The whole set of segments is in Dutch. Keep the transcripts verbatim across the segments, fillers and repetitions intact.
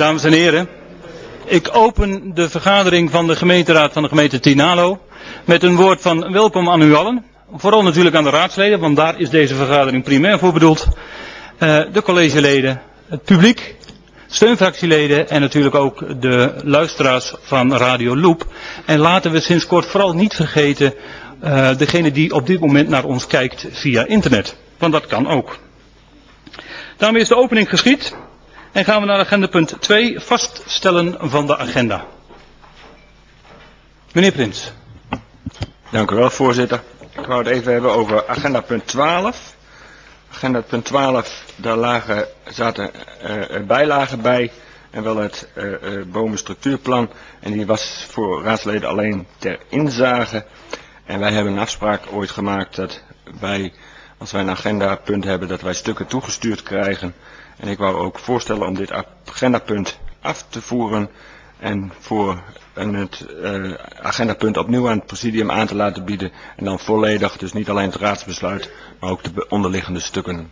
Dames en heren, ik open de vergadering van de gemeenteraad van de gemeente Tinalo met een woord van welkom aan u allen. Vooral natuurlijk aan de raadsleden, want daar is deze vergadering primair voor bedoeld. Uh, de collegeleden, het publiek, steunfractieleden en natuurlijk ook de luisteraars van Radio Loop. En laten we sinds kort vooral niet vergeten uh, degene die op dit moment naar ons kijkt via internet. Want dat kan ook. Daarmee is de opening geschied. En gaan we naar agenda punt twee, vaststellen van de agenda. Meneer Prins. Dank u wel, voorzitter. Ik wou het even hebben over agenda punt twaalf. Agenda punt twaalf, daar lagen, zaten uh, bijlagen bij en wel het uh, uh, bomenstructuurplan. En die was voor raadsleden alleen ter inzage. En wij hebben een afspraak ooit gemaakt dat wij, als wij een agendapunt hebben, dat wij stukken toegestuurd krijgen. En ik wou ook voorstellen om dit agendapunt af te voeren en voor een, het uh, agendapunt opnieuw aan het presidium aan te laten bieden. En dan volledig, dus niet alleen het raadsbesluit, maar ook de onderliggende stukken.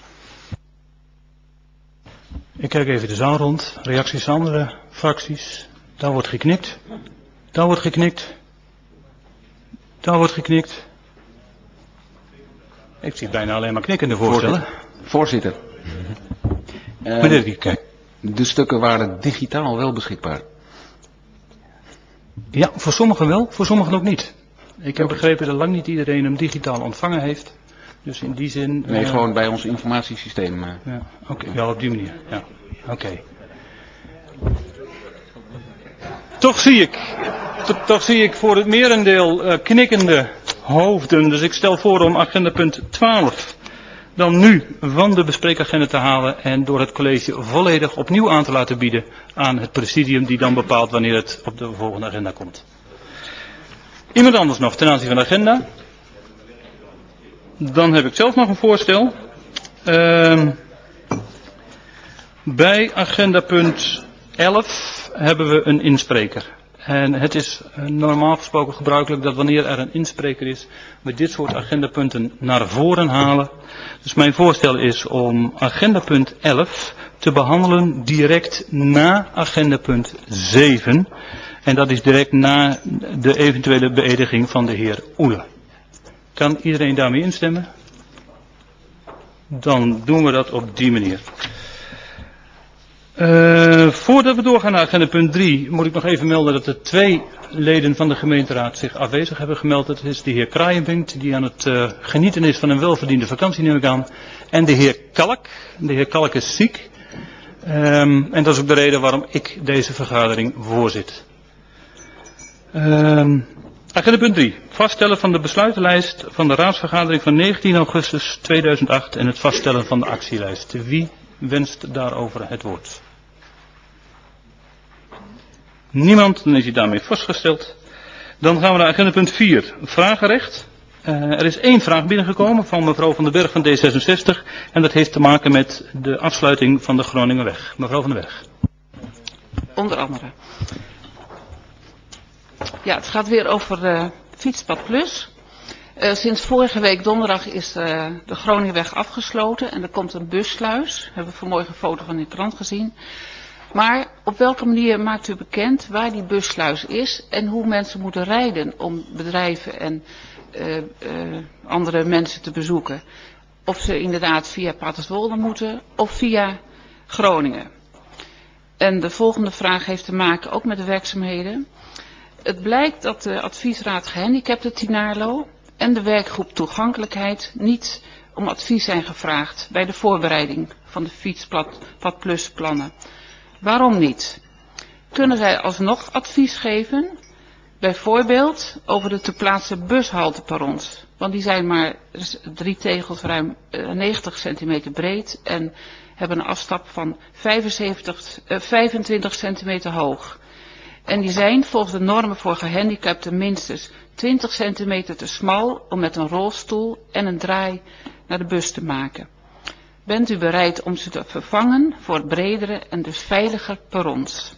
Ik kijk even de zaal rond. Reacties van andere fracties. Daar wordt geknikt. Daar wordt geknikt. Daar wordt geknikt. Ik zie bijna alleen maar knikkende voorstellen. Voorzitter. Uh, Meneer Rieke. De stukken waren digitaal wel beschikbaar. Ja, voor sommigen wel, voor sommigen ook niet. Ik heb begrepen dat lang niet iedereen hem digitaal ontvangen heeft. Dus in die zin... Nee, uh, gewoon bij ons informatiesysteem. Uh. Ja, oké, okay, wel op die manier. Ja, oké. Okay. Toch zie ik, to, toch zie ik voor het merendeel uh, knikkende hoofden. Dus ik stel voor om agenda punt twaalf dan nu van de bespreekagenda te halen en door het college volledig opnieuw aan te laten bieden aan het presidium die dan bepaalt wanneer het op de volgende agenda komt. Iemand anders nog ten aanzien van de agenda? Dan heb ik zelf nog een voorstel. Uh, bij agenda punt elf hebben we een inspreker. En het is normaal gesproken gebruikelijk dat wanneer er een inspreker is, we dit soort agendapunten naar voren halen. Dus mijn voorstel is om agendapunt elf te behandelen direct na agendapunt zeven. En dat is direct na de eventuele beëdiging van de heer Oele. Kan iedereen daarmee instemmen? Dan doen we dat op die manier. Uh, voordat we doorgaan naar agenda punt drie, moet ik nog even melden dat er twee leden van de gemeenteraad zich afwezig hebben gemeld. Dat is de heer Kraaienbrink, die aan het uh, genieten is van een welverdiende vakantie, neem ik aan. En de heer Kalk. De heer Kalk is ziek. Um, en dat is ook de reden waarom ik deze vergadering voorzit. Um, agenda punt drie. Vaststellen van de besluitenlijst van de raadsvergadering van negentien augustus tweeduizend acht en het vaststellen van de actielijst. Wie wenst daarover het woord? Niemand, dan is hij daarmee vastgesteld. Dan gaan we naar agenda punt vier, vragenrecht. Uh, er is één vraag binnengekomen van mevrouw Van den Berg van D zesenzestig en dat heeft te maken met de afsluiting van de Groningerweg. Mevrouw Van den Berg. Onder andere. Ja, het gaat weer over uh, Fietspad Plus. Uh, sinds vorige week donderdag is uh, de Groningerweg afgesloten en er komt een bussluis. We hebben vanmorgen een foto van in de krant gezien. Maar op welke manier maakt u bekend waar die bussluis is en hoe mensen moeten rijden om bedrijven en uh, uh, andere mensen te bezoeken? Of ze inderdaad via Paterswolde moeten of via Groningen. En de volgende vraag heeft te maken ook met de werkzaamheden. Het blijkt dat de adviesraad gehandicapten Tinalo en de werkgroep toegankelijkheid niet om advies zijn gevraagd bij de voorbereiding van de Fietspad Plus plannen. Waarom niet? Kunnen zij alsnog advies geven? Bijvoorbeeld over de te plaatsen bushalteperrons. Want die zijn maar drie tegels ruim negentig centimeter breed en hebben een afstap van vijfenzeventig, uh, vijfentwintig centimeter hoog. En die zijn volgens de normen voor gehandicapten minstens twintig centimeter te smal om met een rolstoel en een draai naar de bus te maken. Bent u bereid om ze te vervangen voor bredere en dus veiliger perrons?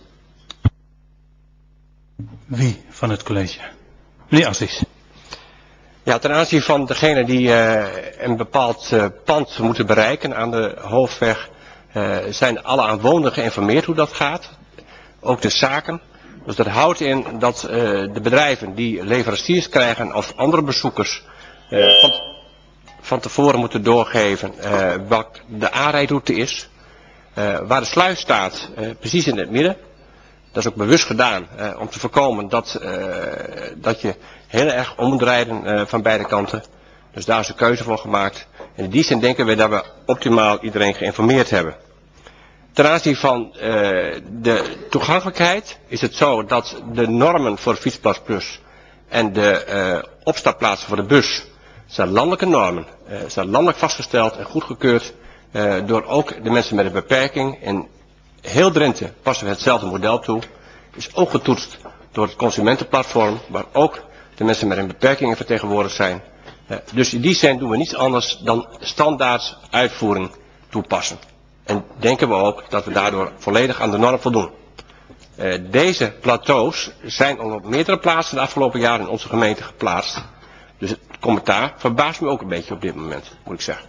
Wie van het college? Meneer Assis. Ja, ten aanzien van degene die uh, een bepaald uh, pand moeten bereiken aan de hoofdweg uh, zijn alle aanwonenden geïnformeerd hoe dat gaat. Ook de zaken. Dus dat houdt in dat uh, de bedrijven die leveranciers krijgen of andere bezoekers uh, van, van tevoren moeten doorgeven uh, wat de aanrijdroute is. Uh, waar de sluis staat, uh, precies in het midden. Dat is ook bewust gedaan uh, om te voorkomen dat, uh, dat je heel erg om moet rijden uh, van beide kanten. Dus daar is een keuze voor gemaakt. En in die zin denken we dat we optimaal iedereen geïnformeerd hebben. Ten aanzien van uh, de toegankelijkheid is het zo dat de normen voor Fietsplas Plus en de uh, opstapplaatsen voor de bus zijn landelijke normen. Uh, zijn landelijk vastgesteld en goedgekeurd uh, door ook de mensen met een beperking. In heel Drenthe passen we hetzelfde model toe. Is ook getoetst door het consumentenplatform, waar ook de mensen met een beperking in vertegenwoordigd zijn. Uh, dus in die zin doen we niets anders dan standaard uitvoering toepassen. En denken we ook dat we daardoor volledig aan de norm voldoen. Uh, deze plateaus zijn al op meerdere plaatsen de afgelopen jaren in onze gemeente geplaatst. Dus het commentaar verbaast me ook een beetje op dit moment, moet ik zeggen.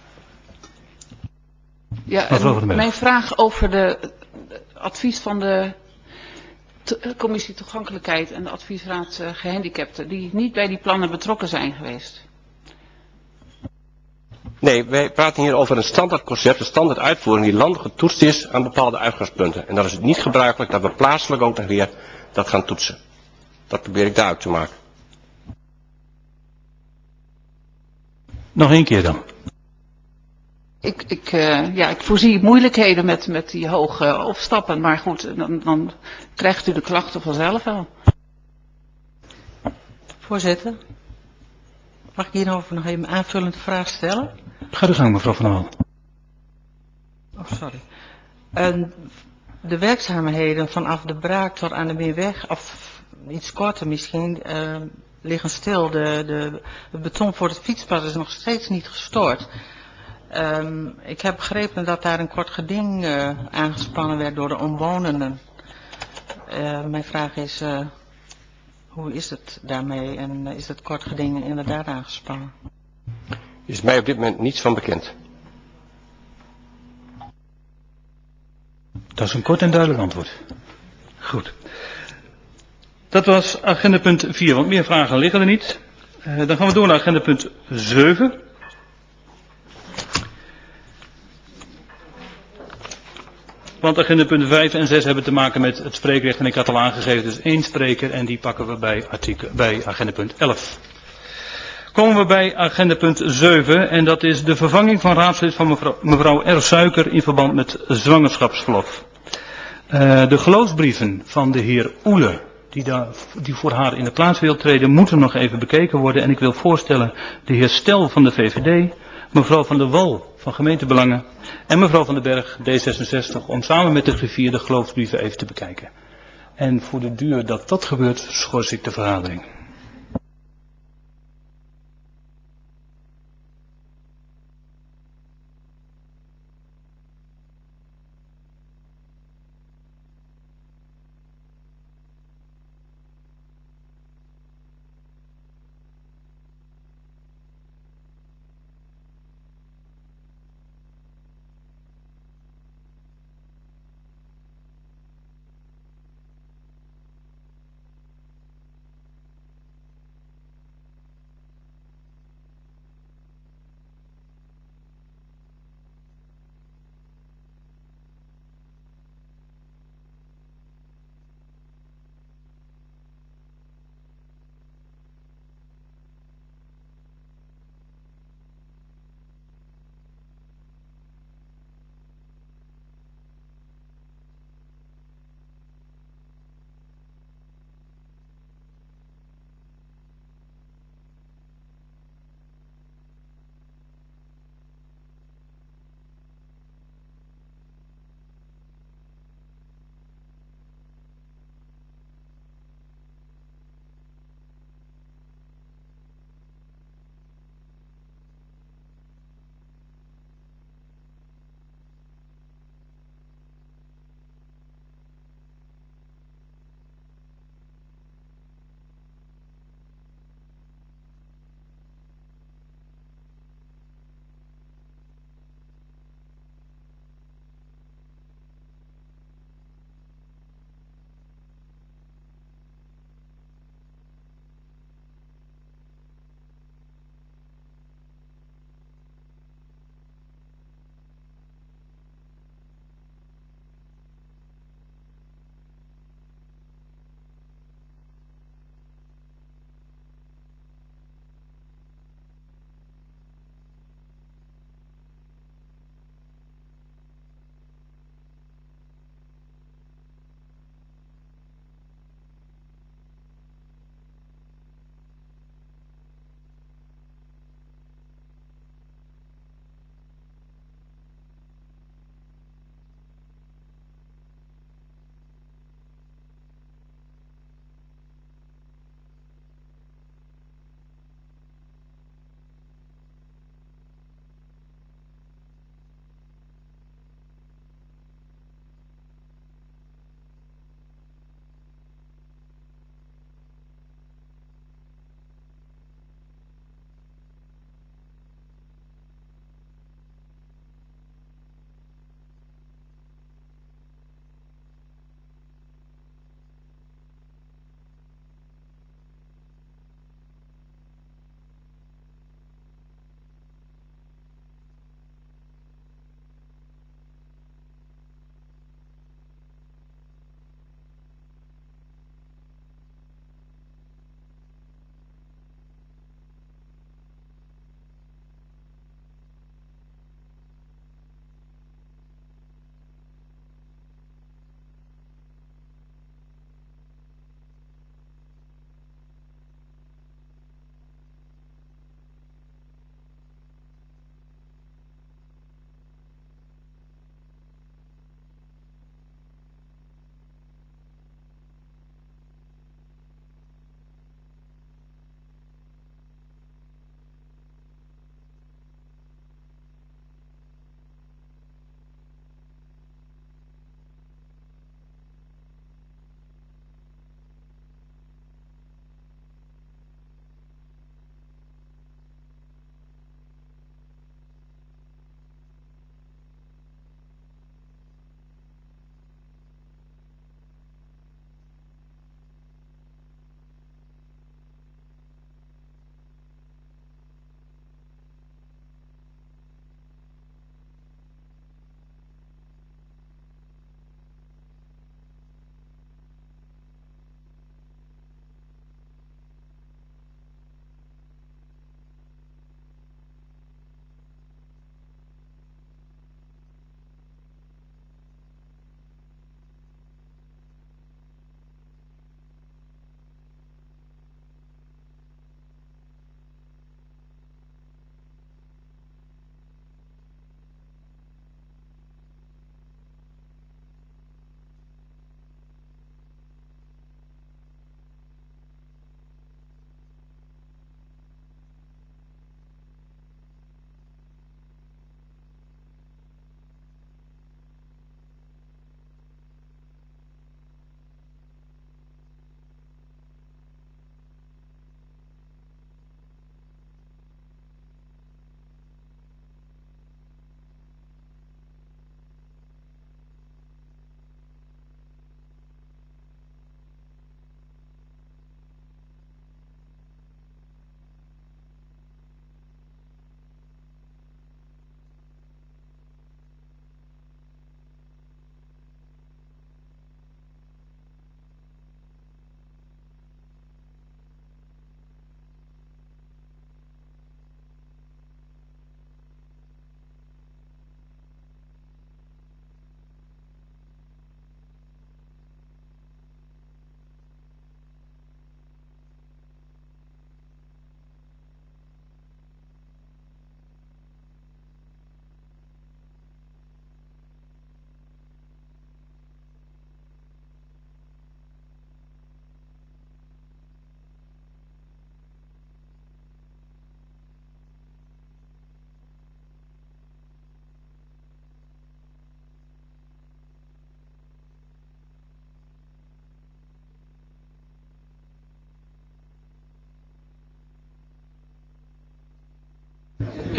Ja, en mijn vraag over de advies van de te, commissie toegankelijkheid en de adviesraad uh, gehandicapten, die niet bij die plannen betrokken zijn geweest. Nee, wij praten hier over een standaard concept, een standaard uitvoering die landelijk getoetst is aan bepaalde uitgangspunten. En dat is niet gebruikelijk dat we plaatselijk ook nog weer dat gaan toetsen. Dat probeer ik duidelijk te maken. Nog één keer dan. Ik, ik, uh, ja, ik voorzie moeilijkheden met, met die hoge opstappen, maar goed, dan, dan krijgt u de klachten vanzelf wel. Voorzitter, mag ik hierover nog even een aanvullende vraag stellen? Ga de gang, mevrouw Van der Wal. Oh, sorry. Uh, de werkzaamheden vanaf de Braak tot aan de Meerweg, of iets korter misschien, uh, liggen stil. De, de, het beton voor het fietspad is nog steeds niet gestoord. Um, ik heb begrepen dat daar een kort geding uh, aangespannen werd door de omwonenden. Uh, mijn vraag is, uh, hoe is het daarmee en uh, is het kort geding inderdaad aangespannen? Is mij op dit moment niets van bekend. Dat is een kort en duidelijk antwoord. Goed. Dat was agenda punt vier, want meer vragen liggen er niet. Uh, dan gaan we door naar agenda punt zeven. Want agenda punten vijf en zes hebben te maken met het spreekrecht en ik had al aangegeven, dus één spreker en die pakken we bij, artikel, bij agenda punt elf. Komen we bij agenda punt zeven en dat is de vervanging van raadslid van mevrouw, mevrouw R. Suiker in verband met zwangerschapsverlof. Uh, de geloofsbrieven van de heer Oele, die, daar, die voor haar in de plaats wil treden, moeten nog even bekeken worden en ik wil voorstellen de heer Stel van de V V D, mevrouw Van der Wal van Gemeentebelangen en mevrouw Van den Berg D zesenzestig om samen met de griffier de geloofsbrieven even te bekijken. En voor de duur dat dat gebeurt, schors ik de vergadering.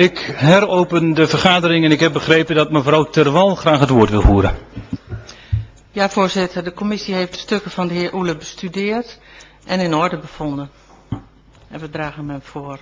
Ik heropen de vergadering en ik heb begrepen dat mevrouw Terwal graag het woord wil voeren. Ja, voorzitter. De commissie heeft de stukken van de heer Oele bestudeerd en in orde bevonden. En we dragen hem voor.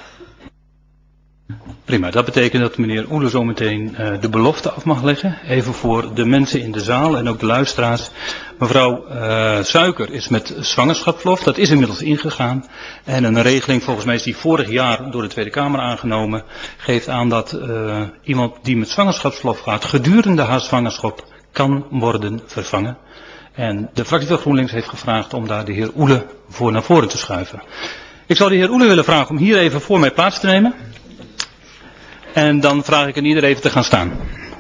Prima, dat betekent dat meneer Oele zometeen uh, de belofte af mag leggen. Even voor de mensen in de zaal en ook de luisteraars. Mevrouw uh, Suiker is met zwangerschapsverlof, dat is inmiddels ingegaan. En een regeling, volgens mij is die vorig jaar door de Tweede Kamer aangenomen, geeft aan dat uh, iemand die met zwangerschapsverlof gaat gedurende haar zwangerschap kan worden vervangen. En de fractie van GroenLinks heeft gevraagd om daar de heer Oele voor naar voren te schuiven. Ik zou de heer Oele willen vragen om hier even voor mij plaats te nemen. En dan vraag ik aan iedereen even te gaan staan.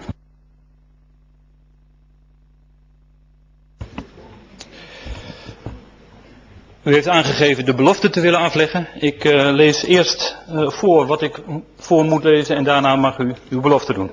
U heeft aangegeven de belofte te willen afleggen. Ik uh, lees eerst uh, voor wat ik voor moet lezen en daarna mag u uw belofte doen.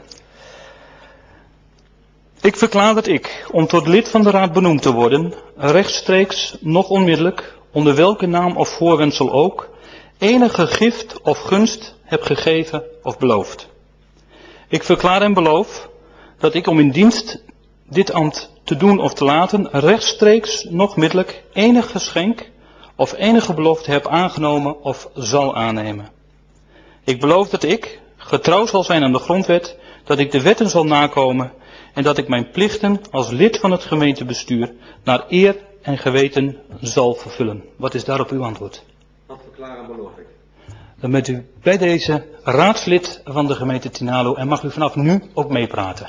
Ik verklaar dat ik, om tot lid van de Raad benoemd te worden, rechtstreeks, nog onmiddellijk, onder welke naam of voorwendsel ook, enige gift of gunst heb gegeven of beloofd. Ik verklaar en beloof dat ik om in dienst dit ambt te doen of te laten rechtstreeks nog middelijk enig geschenk of enige belofte heb aangenomen of zal aannemen. Ik beloof dat ik getrouw zal zijn aan de grondwet, dat ik de wetten zal nakomen en dat ik mijn plichten als lid van het gemeentebestuur naar eer en geweten zal vervullen. Wat is daarop uw antwoord? Dat verklaar en beloof ik. Dan bent u bij deze raadslid van de gemeente Tinalo en mag u vanaf nu ook meepraten.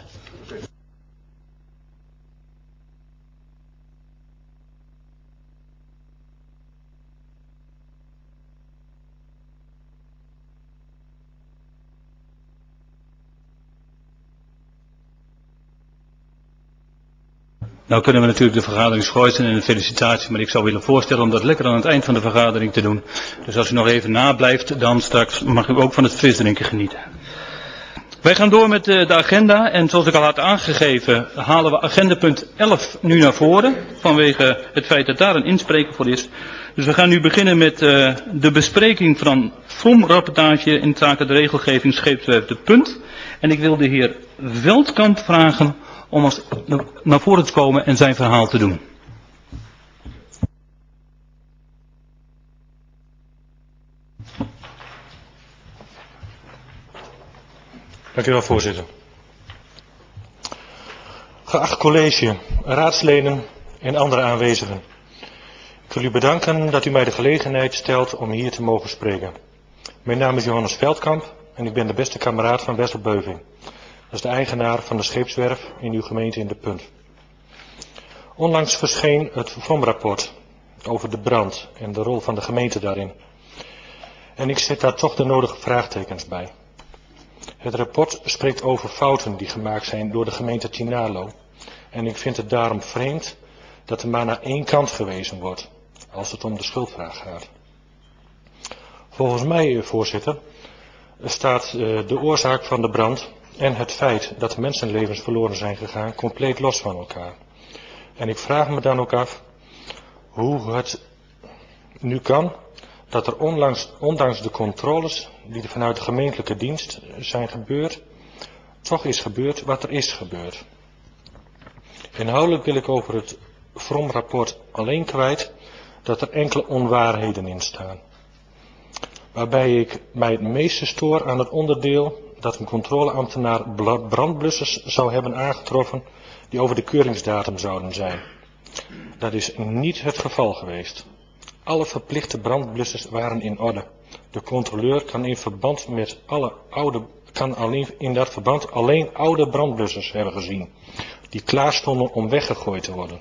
Nou kunnen we natuurlijk de vergadering schorsen en een felicitatie, maar ik zou willen voorstellen om dat lekker aan het eind van de vergadering te doen. Dus als u nog even nablijft, dan straks mag u ook van het frisdrinken genieten. Wij gaan door met de agenda en zoals ik al had aangegeven halen we agenda punt elf nu naar voren. Vanwege het feit dat daar een inspreker voor is. Dus we gaan nu beginnen met uh, de bespreking van V R O M-rapportage in zaken de regelgeving scheepswerf de Punt. En ik wil de heer Veldkamp vragen om als naar voren te komen en zijn verhaal te doen. Dank u wel, voorzitter. Geacht college, raadsleden en andere aanwezigen. Ik wil u bedanken dat u mij de gelegenheid stelt om hier te mogen spreken. Mijn naam is Johannes Veldkamp en ik ben de beste kameraad van Wessel Beuving. Dat is de eigenaar van de scheepswerf in uw gemeente in de Punt. Onlangs verscheen het V R O M-rapport over de brand en de rol van de gemeente daarin. En ik zet daar toch de nodige vraagtekens bij. Het rapport spreekt over fouten die gemaakt zijn door de gemeente Tinalo. En ik vind het daarom vreemd dat er maar naar één kant gewezen wordt, als het om de schuldvraag gaat. Volgens mij, voorzitter, staat de oorzaak van de brand en het feit dat mensenlevens verloren zijn gegaan compleet los van elkaar. En ik vraag me dan ook af hoe het nu kan dat er onlangs, ondanks de controles die er vanuit de gemeentelijke dienst zijn gebeurd, toch is gebeurd wat er is gebeurd. Inhoudelijk wil ik over het V R O M-rapport alleen kwijt dat er enkele onwaarheden in staan. Waarbij ik mij het meeste stoor aan het onderdeel dat een controleambtenaar brandblussers zou hebben aangetroffen die over de keuringsdatum zouden zijn. Dat is niet het geval geweest. Alle verplichte brandblussers waren in orde. De controleur kan in verband met alle oude, kan alleen in dat verband alleen oude brandblussers hebben gezien, die klaar stonden om weggegooid te worden.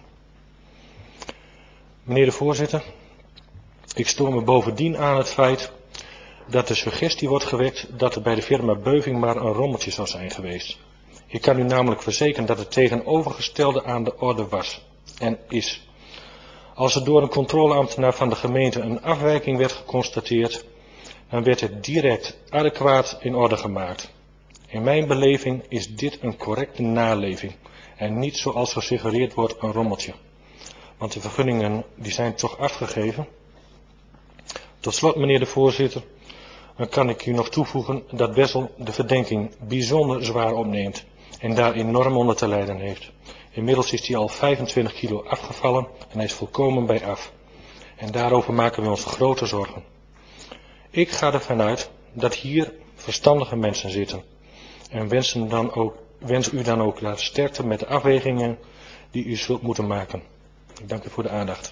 Meneer de voorzitter, ik stoor me bovendien aan het feit dat de suggestie wordt gewekt dat er bij de firma Beuving maar een rommeltje zou zijn geweest. Ik kan u namelijk verzekeren dat het tegenovergestelde aan de orde was en is. Als er door een controleambtenaar van de gemeente een afwijking werd geconstateerd, dan werd het direct adequaat in orde gemaakt. In mijn beleving is dit een correcte naleving en niet zoals gesuggereerd wordt een rommeltje. Want de vergunningen die zijn toch afgegeven. Tot slot, meneer de voorzitter, dan kan ik u nog toevoegen dat Bessel de verdenking bijzonder zwaar opneemt en daar enorm onder te lijden heeft. Inmiddels is hij al vijfentwintig kilo afgevallen en hij is volkomen bij af. En daarover maken we ons grote zorgen. Ik ga ervan uit dat hier verstandige mensen zitten en wensen dan ook, wens u dan ook daar sterkte met de afwegingen die u zult moeten maken. Ik dank u voor de aandacht.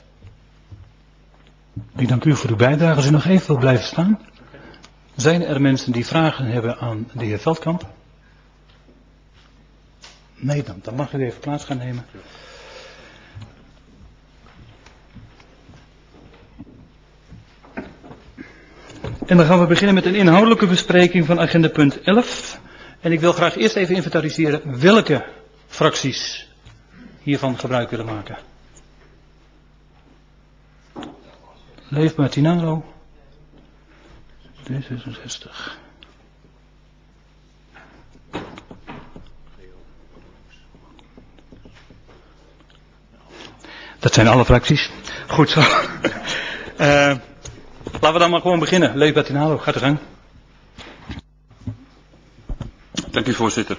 Ik dank u voor uw bijdrage. Als u nog even wil blijven staan. Zijn er mensen die vragen hebben aan de heer Veldkamp? Nee, dan, dan mag u even plaats gaan nemen. En dan gaan we beginnen met een inhoudelijke bespreking van agenda punt elf. En ik wil graag eerst even inventariseren welke fracties hiervan gebruik willen maken. Leefbaar Tinalo. D zesenzestig. Dat zijn alle fracties. Goed zo. Uh, laten we dan maar gewoon beginnen. Leefbaar Tinalo, gaat de gang. Dank u, voorzitter.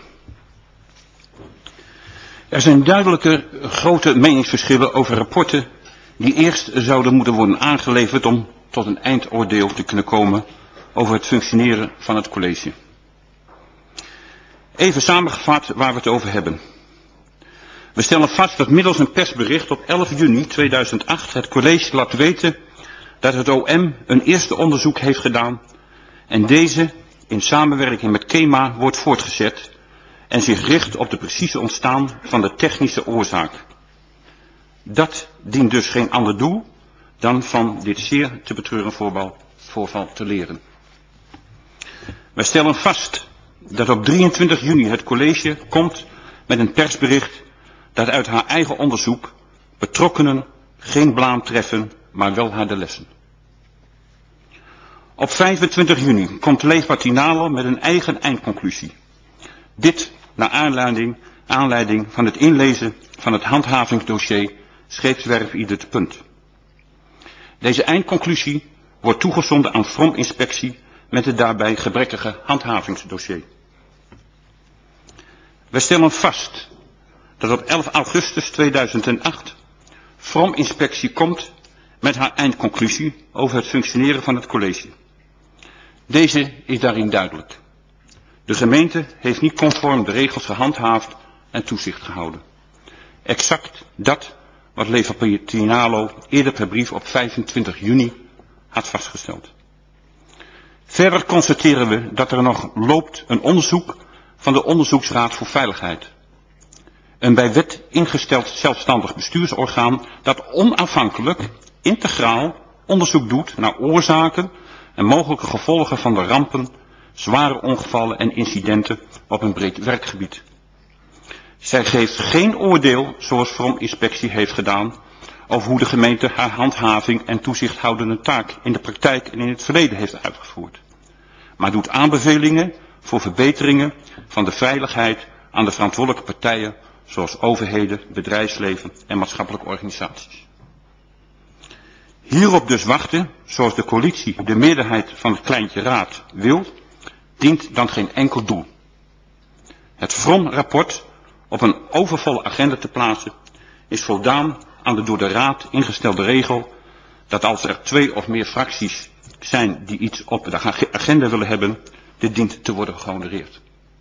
Er zijn duidelijke grote meningsverschillen over rapporten die eerst zouden moeten worden aangeleverd om tot een eindoordeel te kunnen komen over het functioneren van het college. Even samengevat waar we het over hebben. We stellen vast dat middels een persbericht op elf juni tweeduizend acht het college laat weten dat het O M een eerste onderzoek heeft gedaan en deze in samenwerking met KEMA wordt voortgezet en zich richt op de precieze ontstaan van de technische oorzaak. Dat dient dus geen ander doel dan van dit zeer te betreuren voorval, voorval te leren. Wij stellen vast dat op drieëntwintig juni het college komt met een persbericht dat uit haar eigen onderzoek betrokkenen geen blaam treffen, maar wel harde lessen. Op vijfentwintig juni komt Leefbaar Tinalo met een eigen eindconclusie. Dit naar aanleiding, aanleiding van het inlezen van het handhavingsdossier Scheepswerf Ieder te Punt. Deze eindconclusie wordt toegezonden aan F R O M-inspectie met het daarbij gebrekkige handhavingsdossier. Wij stellen vast dat op elf augustus tweeduizend acht F R O M-inspectie komt met haar eindconclusie over het functioneren van het college. Deze is daarin duidelijk. De gemeente heeft niet conform de regels gehandhaafd en toezicht gehouden. Exact dat wat Leefbaar Tinalo eerder per brief op vijfentwintig juni had vastgesteld. Verder constateren we dat er nog loopt een onderzoek van de Onderzoeksraad voor Veiligheid. Een bij wet ingesteld zelfstandig bestuursorgaan dat onafhankelijk, integraal onderzoek doet naar oorzaken en mogelijke gevolgen van de rampen, zware ongevallen en incidenten op een breed werkgebied. Zij geeft geen oordeel, zoals F R O M-inspectie heeft gedaan, over hoe de gemeente haar handhaving en toezichthoudende taak in de praktijk en in het verleden heeft uitgevoerd. Maar doet aanbevelingen voor verbeteringen van de veiligheid aan de verantwoordelijke partijen, zoals overheden, bedrijfsleven en maatschappelijke organisaties. Hierop dus wachten, zoals de coalitie de meerderheid van het kleintje raad wil, dient dan geen enkel doel. Het F R O M-rapport op een overvolle agenda te plaatsen is voldaan aan de door de raad ingestelde regel dat als er twee of meer fracties zijn die iets op de agenda willen hebben, dit dient te worden gehonoreerd.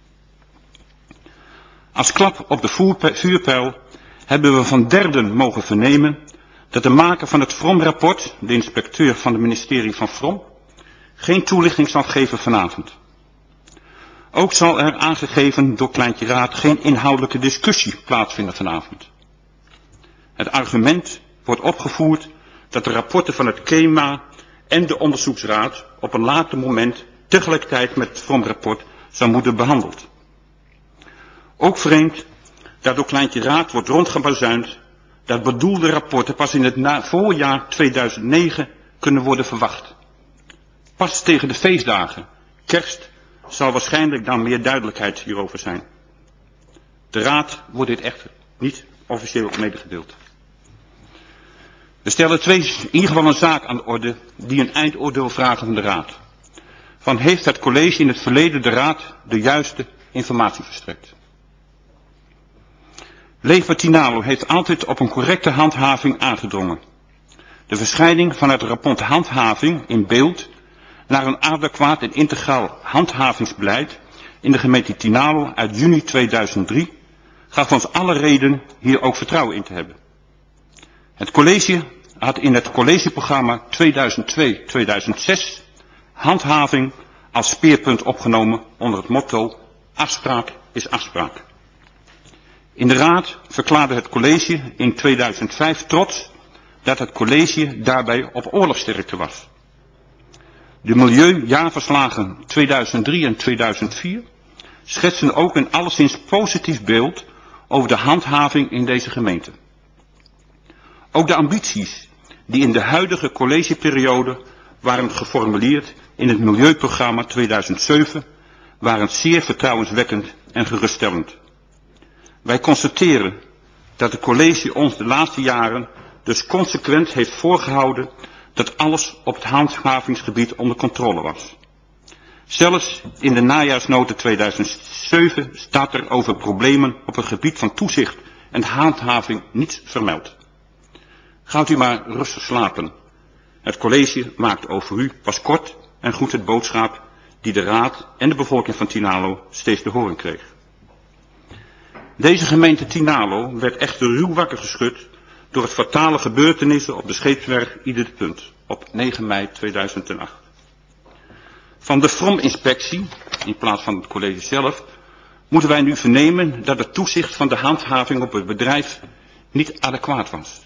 Als klap op de vuurpijl hebben we van derden mogen vernemen dat de maker van het F R O M-rapport, de inspecteur van het ministerie van F R O M, geen toelichting zal geven vanavond. Ook zal er aangegeven door Kleintje Raad geen inhoudelijke discussie plaatsvinden vanavond. Het argument wordt opgevoerd dat de rapporten van het KEMA en de onderzoeksraad op een later moment tegelijkertijd met het F R O M-rapport zou moeten behandeld. Ook vreemd dat door Kleintje Raad wordt rondgebazuind dat bedoelde rapporten pas in het na- voorjaar tweeduizend negen kunnen worden verwacht. Pas tegen de feestdagen, kerst, zal waarschijnlijk dan meer duidelijkheid hierover zijn. De raad wordt dit echter niet officieel medegedeeld. We stellen twee, in ieder geval een zaak aan de orde die een eindoordeel vragen van de raad. van heeft het college in het verleden de raad de juiste informatie verstrekt. Leefbaar Tinalo heeft altijd op een correcte handhaving aangedrongen. De verschijning van het rapport handhaving in beeld naar een adequaat en integraal handhavingsbeleid in de gemeente Tinalo uit juni tweeduizend drie gaf ons alle reden hier ook vertrouwen in te hebben. Het college had in het collegeprogramma tweeduizend twee tot tweeduizend zes handhaving als speerpunt opgenomen onder het motto afspraak is afspraak. In de raad verklaarde het college in tweeduizend vijf trots dat het college daarbij op oorlogsterkte was. De milieujaarverslagen tweeduizend drie en tweeduizend vier schetsen ook een alleszins positief beeld over de handhaving in deze gemeente. Ook de ambities die in de huidige collegeperiode waren geformuleerd in het milieuprogramma tweeduizend zeven waren zeer vertrouwenswekkend en geruststellend. Wij constateren dat het college ons de laatste jaren dus consequent heeft voorgehouden dat alles op het handhavingsgebied onder controle was. Zelfs in de najaarsnota tweeduizend zeven staat er over problemen op het gebied van toezicht en handhaving niets vermeld. Gaat u maar rustig slapen. Het college maakt over u pas kort en goed het boodschap die de raad en de bevolking van Tinalo steeds te horen kreeg. Deze gemeente Tinalo werd echter ruw wakker geschud door het fatale gebeurtenissen op de scheepswerf Ieder de Punt op negen mei tweeduizend acht. Van de From-inspectie, in plaats van het college zelf, moeten wij nu vernemen dat het toezicht van de handhaving op het bedrijf niet adequaat was.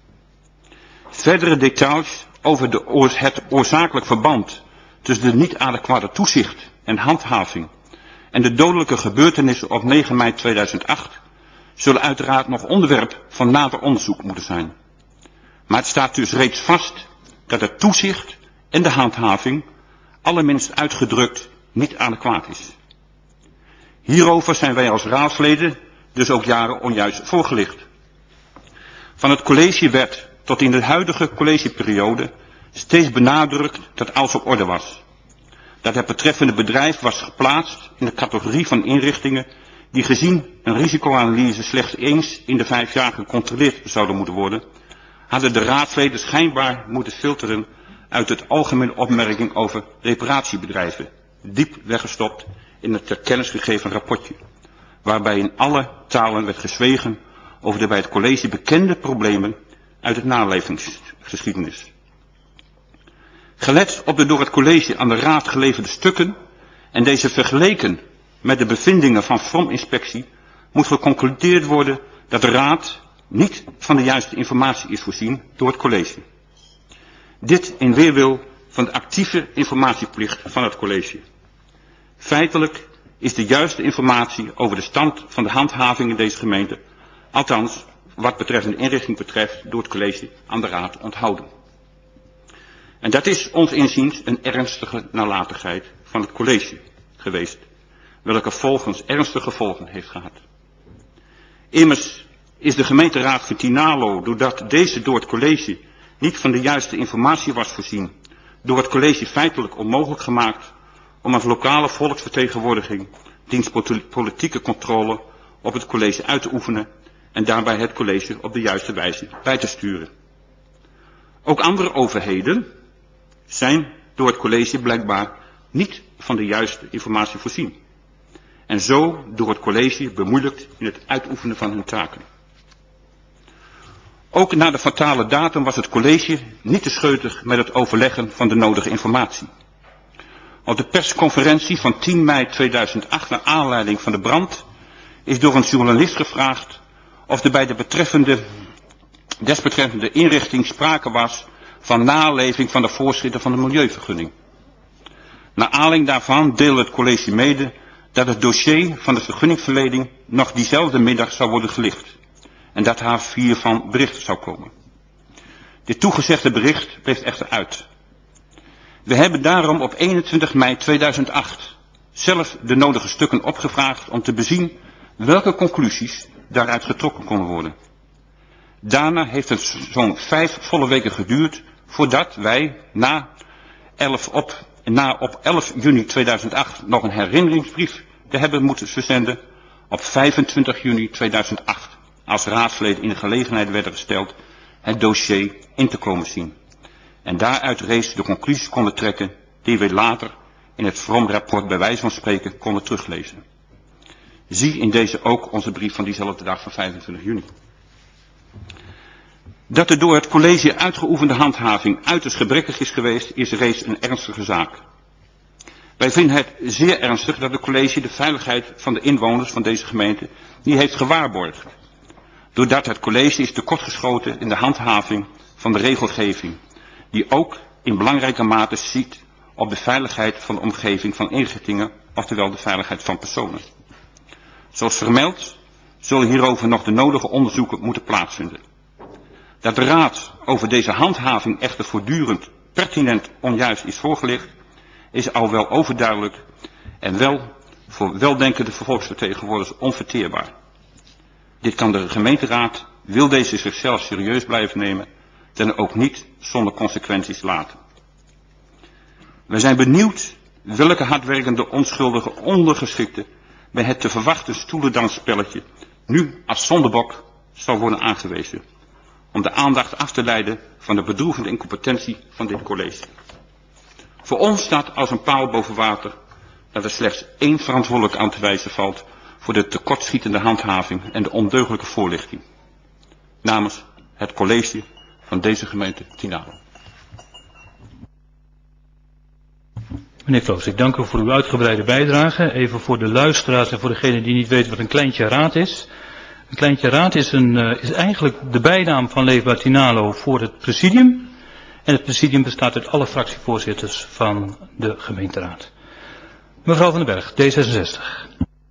Verdere details over de oor, het oorzakelijk verband tussen de niet adequate toezicht en handhaving en de dodelijke gebeurtenissen op negen mei tweeduizend acht zullen uiteraard nog onderwerp van nader onderzoek moeten zijn. Maar het staat dus reeds vast dat het toezicht en de handhaving allerminst uitgedrukt niet adequaat is. Hierover zijn wij als raadsleden dus ook jaren onjuist voorgelicht. Van het college werd tot in de huidige collegeperiode steeds benadrukt dat alles op orde was. Dat het betreffende bedrijf was geplaatst in de categorie van inrichtingen die gezien een risicoanalyse slechts eens in de vijf jaar gecontroleerd zouden moeten worden, hadden de raadsleden schijnbaar moeten filteren uit het algemene opmerking over reparatiebedrijven, diep weggestopt in het ter kennis gegeven rapportje, waarbij in alle talen werd gezwegen over de bij het college bekende problemen uit het nalevingsgeschiedenis. Gelet op de door het college aan de raad geleverde stukken en deze vergeleken met de bevindingen van From-inspectie moet geconcludeerd worden dat de raad niet van de juiste informatie is voorzien door het college. Dit in weerwil van de actieve informatieplicht van het college. Feitelijk is de juiste informatie over de stand van de handhaving in deze gemeente, althans wat betreffende inrichting betreft, door het college aan de raad onthouden. En dat is ons inziens een ernstige nalatigheid van het college geweest, welke volgens ernstige gevolgen heeft gehad. Immers is de gemeenteraad van Tinalo, doordat deze door het college niet van de juiste informatie was voorzien, door het college feitelijk onmogelijk gemaakt om als lokale volksvertegenwoordiging dienst politieke controle op het college uit te oefenen en daarbij het college op de juiste wijze bij te sturen. Ook andere overheden zijn door het college blijkbaar niet van de juiste informatie voorzien en zo door het college bemoeilijkt in het uitoefenen van hun taken. Ook na de fatale datum was het college niet te scheutig met het overleggen van de nodige informatie. Op de persconferentie van tien mei tweeduizend acht naar aanleiding van de brand is door een journalist gevraagd of er bij de betreffende, desbetreffende inrichting sprake was van naleving van de voorschriften van de milieuvergunning. Naar aanleiding daarvan deelde het college mede dat het dossier van de vergunningverlening nog diezelfde middag zou worden gelicht en dat haar hiervan bericht zou komen. Dit toegezegde bericht bleef echter uit. We hebben daarom op eenentwintig mei tweeduizend acht zelf de nodige stukken opgevraagd om te bezien welke conclusies daaruit getrokken konden worden. Daarna heeft het zo'n vijf volle weken geduurd voordat wij na elf op na op elf juni tweeduizend acht nog een herinneringsbrief te hebben moeten verzenden, op vijfentwintig juni tweeduizend acht als raadsleden in de gelegenheid werden gesteld het dossier in te komen zien. En daaruit reeds de conclusies konden trekken die we later in het V R O M-rapport bij wijze van spreken konden teruglezen. Zie in deze ook onze brief van diezelfde dag van vijfentwintig juni. Dat de door het college uitgeoefende handhaving uiterst gebrekkig is geweest, is reeds een ernstige zaak. Wij vinden het zeer ernstig dat het college de veiligheid van de inwoners van deze gemeente niet heeft gewaarborgd. Doordat het college is tekortgeschoten in de handhaving van de regelgeving, die ook in belangrijke mate ziet op de veiligheid van de omgeving van inrichtingen, oftewel de veiligheid van personen. Zoals vermeld, zullen hierover nog de nodige onderzoeken moeten plaatsvinden. Dat de Raad over deze handhaving echter voortdurend pertinent onjuist is voorgelicht, is al wel overduidelijk en wel voor weldenkende volksvertegenwoordigers onverteerbaar. Dit kan de gemeenteraad, wil deze zichzelf serieus blijven nemen, dan ook niet zonder consequenties laten. We zijn benieuwd welke hardwerkende onschuldige ondergeschikte bij het te verwachten stoelendansspelletje nu als zondebok zal worden aangewezen, om de aandacht af te leiden van de bedroevende incompetentie van dit college. Voor ons staat als een paal boven water dat er slechts één verantwoordelijk aan te wijzen valt voor de tekortschietende handhaving en de ondeugdelijke voorlichting. Namens het college van deze gemeente Tynaarlo. Meneer Kloos, ik dank u voor uw uitgebreide bijdrage. Even voor de luisteraars en voor degenen die niet weten wat een kleintje raad is. Een kleintje raad is, een, uh, is eigenlijk de bijnaam van Leefbaar Tynaarlo voor het presidium. En het presidium bestaat uit alle fractievoorzitters van de gemeenteraad. Mevrouw van den Berg, D zesenzestig.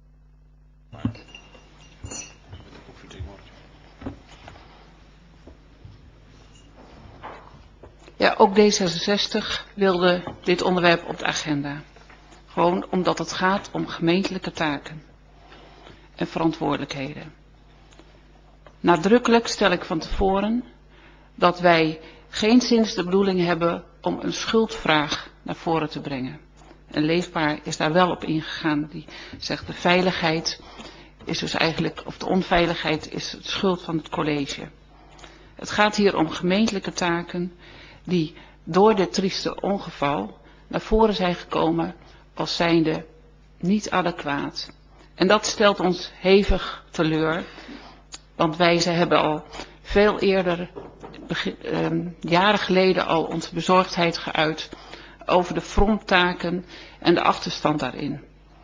Ja, ook D zesenzestig wilde dit onderwerp op de agenda. Gewoon omdat het gaat om gemeentelijke taken en verantwoordelijkheden. Nadrukkelijk stel ik van tevoren dat wij geenszins de bedoeling hebben om een schuldvraag naar voren te brengen. En Leefbaar is daar wel op ingegaan. Die zegt de veiligheid is dus eigenlijk, of de onveiligheid is het schuld van het college. Het gaat hier om gemeentelijke taken die door dit trieste ongeval naar voren zijn gekomen als zijnde niet adequaat. En dat stelt ons hevig teleur, want wij ze hebben al veel eerder, begin, eh, jaren geleden al onze bezorgdheid geuit over de fronttaken en de achterstand daarin.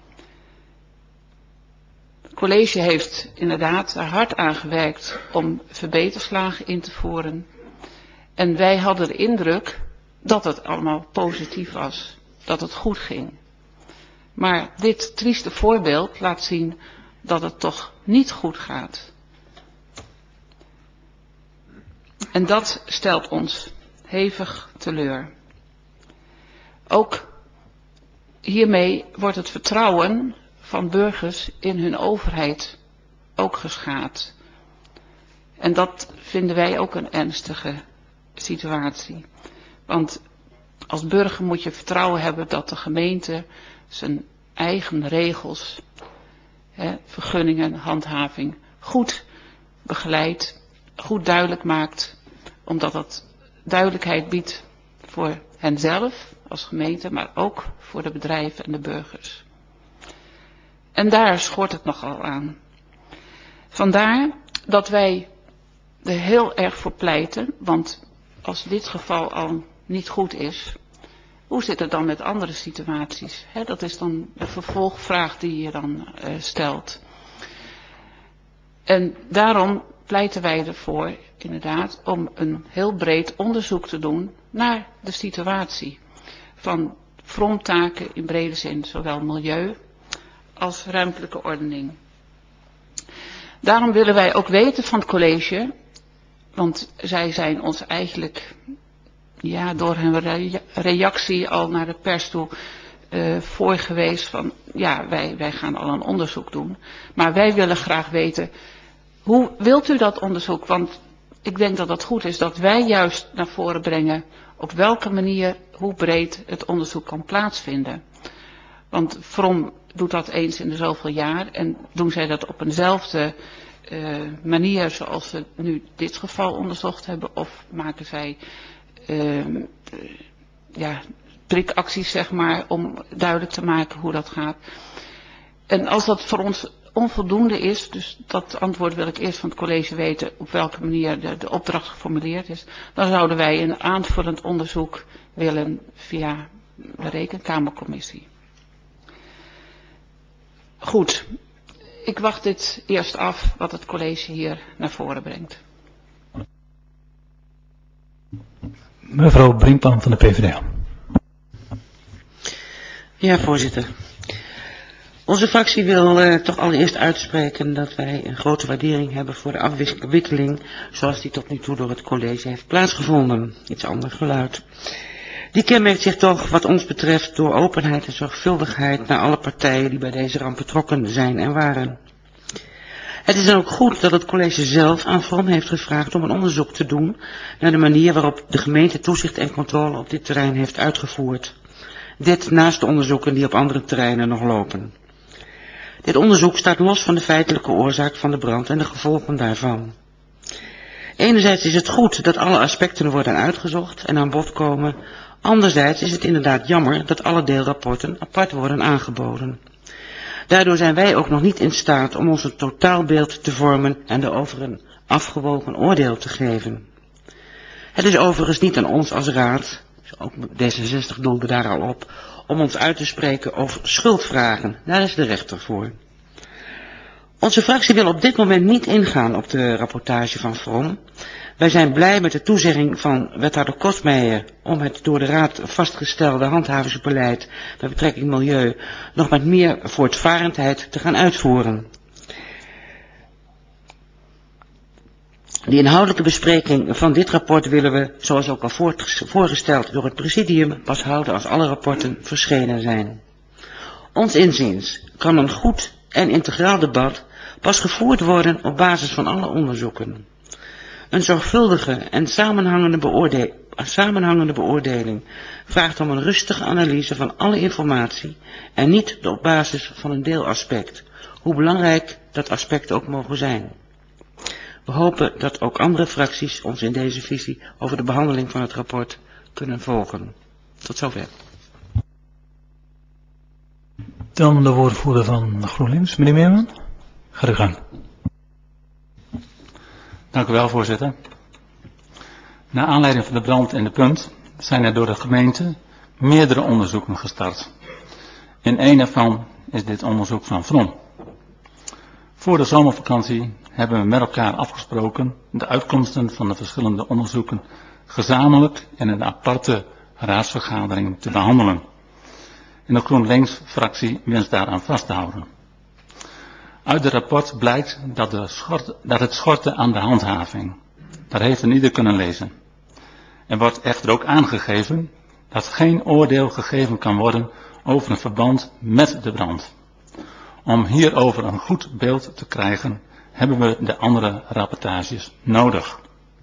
Het college heeft inderdaad er hard aan gewerkt om verbeterslagen in te voeren. En wij hadden de indruk dat het allemaal positief was, dat het goed ging. Maar dit trieste voorbeeld laat zien dat het toch niet goed gaat. En dat stelt ons hevig teleur. Ook hiermee wordt het vertrouwen van burgers in hun overheid ook geschaad. En dat vinden wij ook een ernstige situatie. Want als burger moet je vertrouwen hebben dat de gemeente zijn eigen regels, hè, vergunningen, handhaving goed begeleidt, goed duidelijk maakt, omdat dat duidelijkheid biedt voor henzelf als gemeente, maar ook voor de bedrijven en de burgers. En daar schort het nogal aan. Vandaar dat wij er heel erg voor pleiten, want als dit geval al niet goed is, hoe zit het dan met andere situaties? He, dat is dan de vervolgvraag die je dan uh, stelt. En daarom pleiten wij ervoor, inderdaad, om een heel breed onderzoek te doen naar de situatie van fronttaken in brede zin, zowel milieu als ruimtelijke ordening. Daarom willen wij ook weten van het college, want zij zijn ons eigenlijk, ja, door hun rea- reactie al naar de pers toe uh, voor geweest van, ja, wij, wij gaan al een onderzoek doen. Maar wij willen graag weten, hoe wilt u dat onderzoek? Want ik denk dat het goed is dat wij juist naar voren brengen op welke manier, hoe breed het onderzoek kan plaatsvinden. Want From doet dat eens in de zoveel jaar en doen zij dat op eenzelfde uh, manier zoals ze nu dit geval onderzocht hebben, of maken zij uh, uh, ja, prikacties, zeg maar, om duidelijk te maken hoe dat gaat. En als dat voor ons onvoldoende is, dus dat antwoord wil ik eerst van het college weten op welke manier de, de opdracht geformuleerd is, dan zouden wij een aanvullend onderzoek willen via de Rekenkamercommissie. Goed, ik wacht dit eerst af wat het college hier naar voren brengt. Mevrouw Brinkman van de P v d. Ja, voorzitter. Onze fractie wil uh, toch allereerst uitspreken dat wij een grote waardering hebben voor de afwikkeling zoals die tot nu toe door het college heeft plaatsgevonden. Iets ander geluid. Die kenmerkt zich toch wat ons betreft door openheid en zorgvuldigheid naar alle partijen die bij deze ramp betrokken zijn en waren. Het is dan ook goed dat het college zelf aan From heeft gevraagd om een onderzoek te doen naar de manier waarop de gemeente toezicht en controle op dit terrein heeft uitgevoerd. Dit naast de onderzoeken die op andere terreinen nog lopen. Dit onderzoek staat los van de feitelijke oorzaak van de brand en de gevolgen daarvan. Enerzijds is het goed dat alle aspecten worden uitgezocht en aan bod komen. Anderzijds is het inderdaad jammer dat alle deelrapporten apart worden aangeboden. Daardoor zijn wij ook nog niet in staat om ons een totaalbeeld te vormen en daarover een afgewogen oordeel te geven. Het is overigens niet aan ons als raad, ook D zesenzestig doelde daar al op, om ons uit te spreken over schuldvragen. Daar is de rechter voor. Onze fractie wil op dit moment niet ingaan op de rapportage van From. Wij zijn blij met de toezegging van wethouder Kostmeijer om het door de raad vastgestelde handhavingsbeleid met betrekking milieu nog met meer voortvarendheid te gaan uitvoeren. De inhoudelijke bespreking van dit rapport willen we, zoals ook al voorgesteld door het presidium, pas houden als alle rapporten verschenen zijn. Ons inziens kan een goed en integraal debat pas gevoerd worden op basis van alle onderzoeken. Een zorgvuldige en samenhangende, beoorde samenhangende beoordeling vraagt om een rustige analyse van alle informatie en niet op basis van een deelaspect, hoe belangrijk dat aspect ook mogen zijn. We hopen dat ook andere fracties ons in deze visie over de behandeling van het rapport kunnen volgen. Tot zover. Dan de woordvoerder van GroenLinks, meneer Meerman. Ga uw gang. Dank u wel, voorzitter. Naar aanleiding van de brand in de Punt zijn er door de gemeente meerdere onderzoeken gestart. In een ervan is dit onderzoek van From. Voor de zomervakantie hebben we met elkaar afgesproken de uitkomsten van de verschillende onderzoeken gezamenlijk in een aparte raadsvergadering te behandelen. En de GroenLinks-fractie wenst daaraan vast te houden. Uit het rapport blijkt dat, de schort, dat het schortte aan de handhaving. Dat heeft een ieder kunnen lezen. Er wordt echter ook aangegeven dat geen oordeel gegeven kan worden over een verband met de brand. Om hierover een goed beeld te krijgen, hebben we de andere rapportages nodig.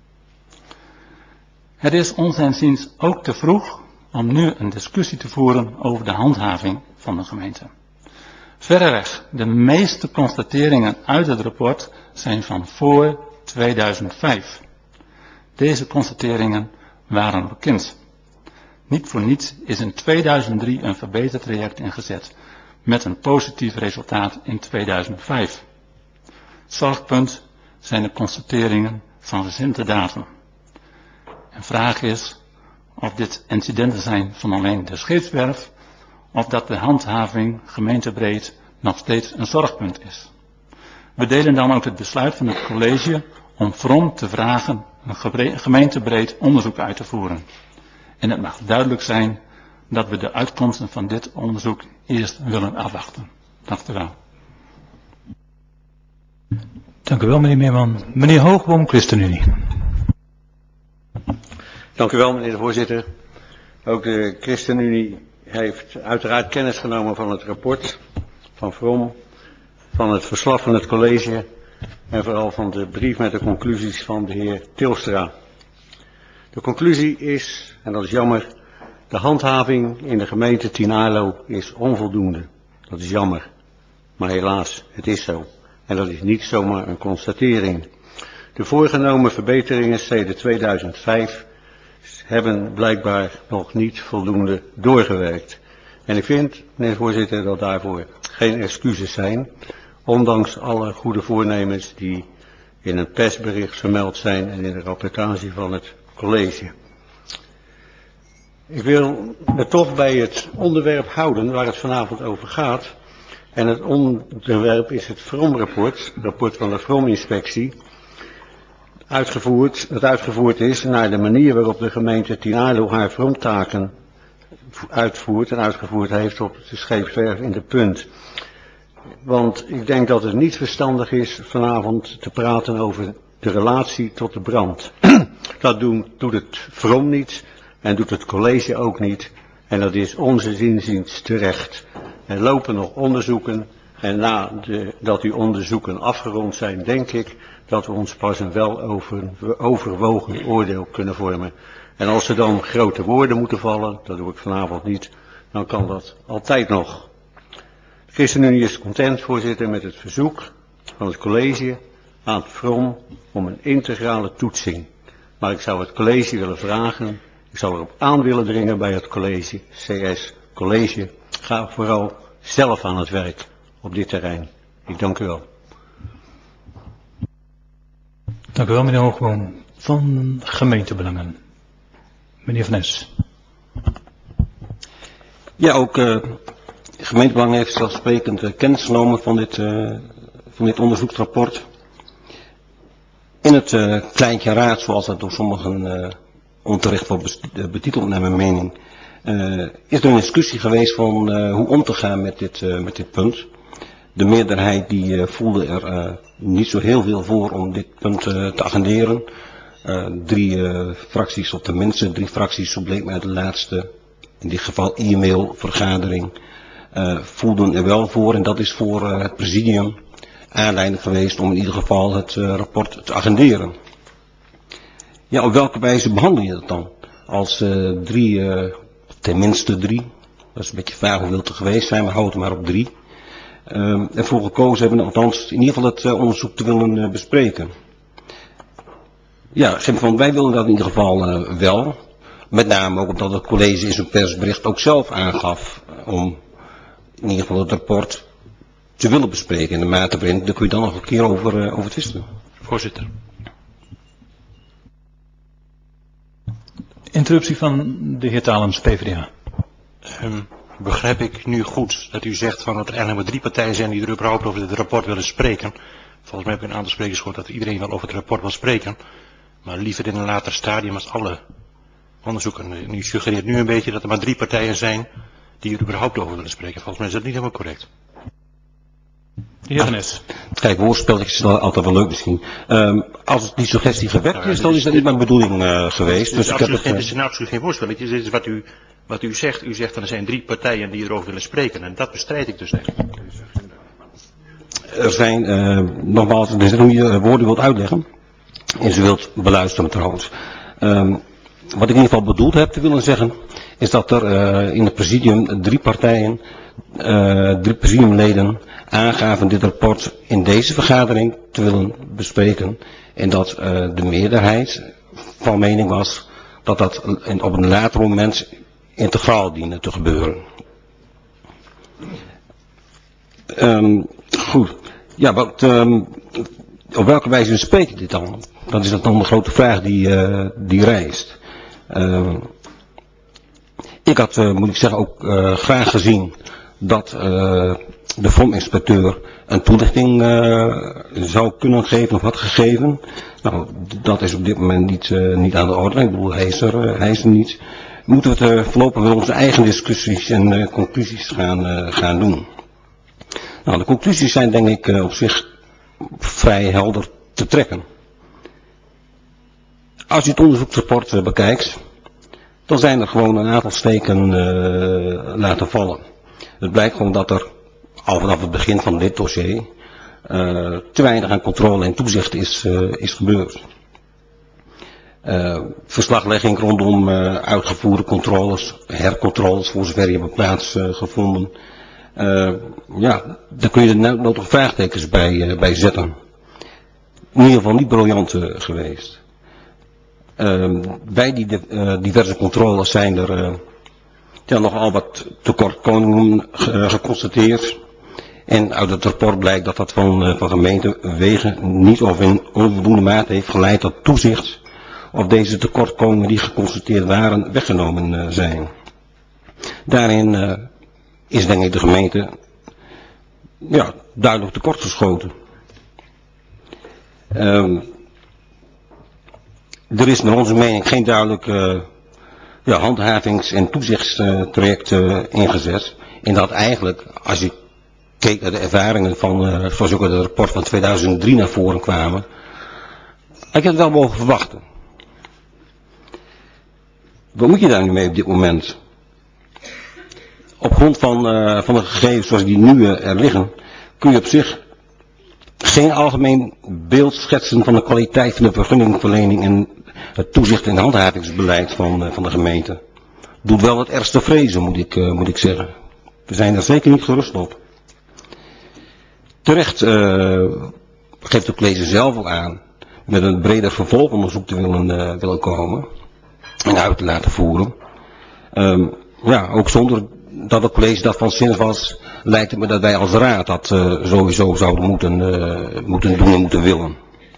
Het is ons inziens ook te vroeg om nu een discussie te voeren over de handhaving van de gemeente. Verreweg, de meeste constateringen uit het rapport zijn van voor tweeduizend vijf. Deze constateringen waren bekend. Niet voor niets is in tweeduizend drie een verbetertraject ingezet, met een positief resultaat in tweeduizend vijf. Zorgpunt zijn de constateringen van recente datum. En vraag is of dit incidenten zijn van alleen de scheepswerf, of dat de handhaving gemeentebreed nog steeds een zorgpunt is. We delen dan ook het besluit van het college om From te vragen een gemeentebreed onderzoek uit te voeren. En het mag duidelijk zijn dat we de uitkomsten van dit onderzoek eerst willen afwachten. Dank u wel. Dank u wel, meneer Meerman. Meneer Hoogboom, ChristenUnie. Dank u wel, meneer de voorzitter. Ook de ChristenUnie heeft uiteraard kennis genomen van het rapport van From, van het verslag van het college en vooral van de brief met de conclusies van de heer Tilstra. De conclusie is, en dat is jammer, de handhaving in de gemeente Tynaarlo is onvoldoende. Dat is jammer, maar helaas, het is zo. En dat is niet zomaar een constatering. De voorgenomen verbeteringen sedert tweeduizend vijf hebben blijkbaar nog niet voldoende doorgewerkt. En ik vind, meneer voorzitter, dat daarvoor geen excuses zijn, ondanks alle goede voornemens die in een persbericht vermeld zijn en in de rapportage van het college. Ik wil me toch bij het onderwerp houden waar het vanavond over gaat. En het onderwerp is het V R O M-rapport, rapport van de V R O M-inspectie, uitgevoerd, dat uitgevoerd is naar de manier waarop de gemeente Tynaarlo haar V R O M-taken uitvoert en uitgevoerd heeft op de scheepswerf in de Punt. Want ik denk dat het niet verstandig is vanavond te praten over de relatie tot de brand. Dat doen, doet het V R O M niet en doet het college ook niet. En dat is onze inziens terecht. Er lopen nog onderzoeken en nadat die onderzoeken afgerond zijn, denk ik dat we ons pas een wel over, overwogen oordeel kunnen vormen. En als er dan grote woorden moeten vallen, dat doe ik vanavond niet, dan kan dat altijd nog. De ChristenUnie is content, voorzitter, met het verzoek van het college aan het V R O M om een integrale toetsing. Maar ik zou het college willen vragen, ik zou erop aan willen dringen bij het college, C S, college, ga vooral zelf aan het werk op dit terrein. Ik dank u wel. Dank u wel, meneer Hoogboom. Van gemeentebelangen. Meneer Van Es. Ja, ook uh, gemeentebelangen heeft zelfsprekend uh, kennis genomen van dit, uh, van dit onderzoeksrapport. In het uh, kleintje raad, zoals dat door sommigen uh, onterecht wordt betiteld naar mijn mening, uh, is er een discussie geweest van uh, hoe om te gaan met dit, uh, met dit punt. De meerderheid die uh, voelde er uh, niet zo heel veel voor om dit punt uh, te agenderen. Uh, drie uh, fracties, of tenminste drie fracties, zo bleek mij de laatste, in dit geval e-mail vergadering, uh, voelden er wel voor. En dat is voor uh, het presidium aanleiding geweest om in ieder geval het uh, rapport te agenderen. Ja, op welke wijze behandel je dat dan? Als uh, drie, uh, tenminste drie, dat is een beetje vaag hoeveel er geweest zijn, maar houd het maar op drie. Uh, ervoor gekozen hebben, althans in ieder geval het uh, onderzoek te willen uh, bespreken. Ja, van, wij willen dat in ieder geval uh, wel. Met name ook omdat het college in zijn persbericht ook zelf aangaf uh, om in ieder geval het rapport te willen bespreken. In de mate waarin, daar kun je dan nog een keer over, uh, over twisten. Voorzitter. Interruptie van de heer Talems, P v d A. Um, begrijp ik nu goed dat u zegt van dat er eigenlijk maar drie partijen zijn die er überhaupt over dit rapport willen spreken. Volgens mij heb ik een aantal sprekers gehoord dat iedereen wel over het rapport wil spreken. Maar liever in een later stadium als alle onderzoeken. U suggereert nu een beetje dat er maar drie partijen zijn die er überhaupt over willen spreken. Volgens mij is dat niet helemaal correct. De heer Van Es. Kijk, woordspelletjes is altijd wel leuk misschien. Um, als die suggestie gewekt nou ja, is, dan is dat niet mijn bedoeling uh, geweest. Het is, dus ik absoluut, heb het, uh... het is absoluut geen woordspelletjes. Dit is wat u, wat u zegt. U zegt van er zijn drie partijen die erover willen spreken. En dat bestrijd ik dus eigenlijk. Er zijn, uh, nogmaals, er zijn hoe je uh, woorden wilt uitleggen. En ze wilt beluisteren trouwens. Um, wat ik in ieder geval bedoeld heb te willen zeggen, is dat er uh, in het presidium drie partijen, uh, drie presidiumleden aangaven dit rapport in deze vergadering te willen bespreken. En dat uh, de meerderheid van mening was dat dat op een later moment integraal diende te gebeuren. Um, goed. Ja, wat, um, op welke wijze spreek je dit dan? Dat is dan de grote vraag die, uh, die rijst. Uh, ik had, uh, moet ik zeggen, ook uh, graag gezien dat uh, de V R O M-inspecteur een toelichting uh, zou kunnen geven of had gegeven. Nou, dat is op dit moment niet, uh, niet aan de orde. Ik bedoel, hij is er, uh, hij is er niet. Moeten we het uh, voorlopig wel onze eigen discussies en uh, conclusies gaan, uh, gaan doen. Nou, de conclusies zijn denk ik uh, op zich vrij helder te trekken. Als je het onderzoeksrapport uh, bekijkt, dan zijn er gewoon een aantal steken uh, laten vallen. Het blijkt gewoon dat er al vanaf het begin van dit dossier uh, te weinig aan controle en toezicht is, uh, is gebeurd. Uh, verslaglegging rondom uh, uitgevoerde controles, hercontroles voor zover die hebben plaatsgevonden. Uh, ja, daar kun je er nog vraagtekens bij, uh, bij zetten. In ieder geval niet briljant uh, geweest. Uh, bij die uh, diverse controles zijn er uh, ja, nogal wat tekortkomingen uh, geconstateerd. En uit het rapport blijkt dat dat van, uh, van gemeenten wegen niet of in onvoldoende mate heeft geleid tot toezicht of deze tekortkomingen die geconstateerd waren weggenomen uh, zijn. Daarin uh, is denk ik de gemeente ja, duidelijk tekortgeschoten. Um, er is naar onze mening geen duidelijk uh, ja, handhavings- en toezichtstraject uh, ingezet. En dat eigenlijk, als je keek naar de ervaringen van, uh, zoals ook in het rapport van tweeduizend drie naar voren kwamen, ik had het wel mogen verwachten. Wat moet je daar nu mee op dit moment? Op grond van, uh, van de gegevens zoals die nu uh, er liggen, kun je op zich geen algemeen beeld schetsen van de kwaliteit van de vergunningverlening en het toezicht- en handhavingsbeleid van, uh, van de gemeente. Doet wel het ergste vrezen, moet ik, uh, moet ik zeggen. We zijn er zeker niet gerust op. Terecht uh, geeft de college zelf ook aan met een breder vervolgonderzoek te willen, uh, willen komen en uit te laten voeren. Um, ja, ook zonder dat het college dat van zins was, lijkt het me dat wij als raad dat uh, sowieso zouden moeten, uh, moeten doen en moeten willen.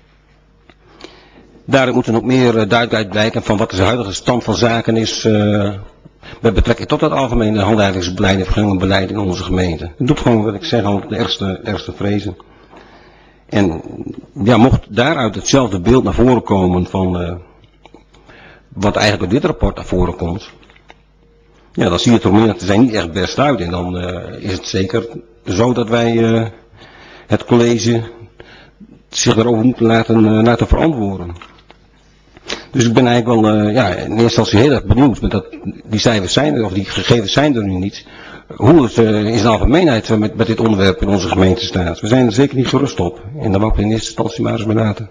Daarin moet er ook meer uh, duidelijkheid blijken van wat de huidige stand van zaken is uh, met betrekking tot het algemene handhavingsbeleid en vergunningenbeleid in onze gemeente. Het doet gewoon wat ik zeg al de ergste, ergste vrezen. En ja, mocht daaruit hetzelfde beeld naar voren komen van uh, wat eigenlijk uit dit rapport naar voren komt, ja, dan zie je toch meer dat zijn niet echt best uit. En dan uh, is het zeker zo dat wij uh, het college zich daarover moeten laten, uh, laten verantwoorden. Dus ik ben eigenlijk wel uh, ja, in eerste instantie heel erg benieuwd. Met dat, die cijfers zijn er, of die gegevens zijn er nu niet. Hoe het uh, in zijn algemeenheid uh, met, met dit onderwerp in onze gemeente staat. We zijn er zeker niet gerust op. En daar wou ik in eerste instantie maar eens bij laten.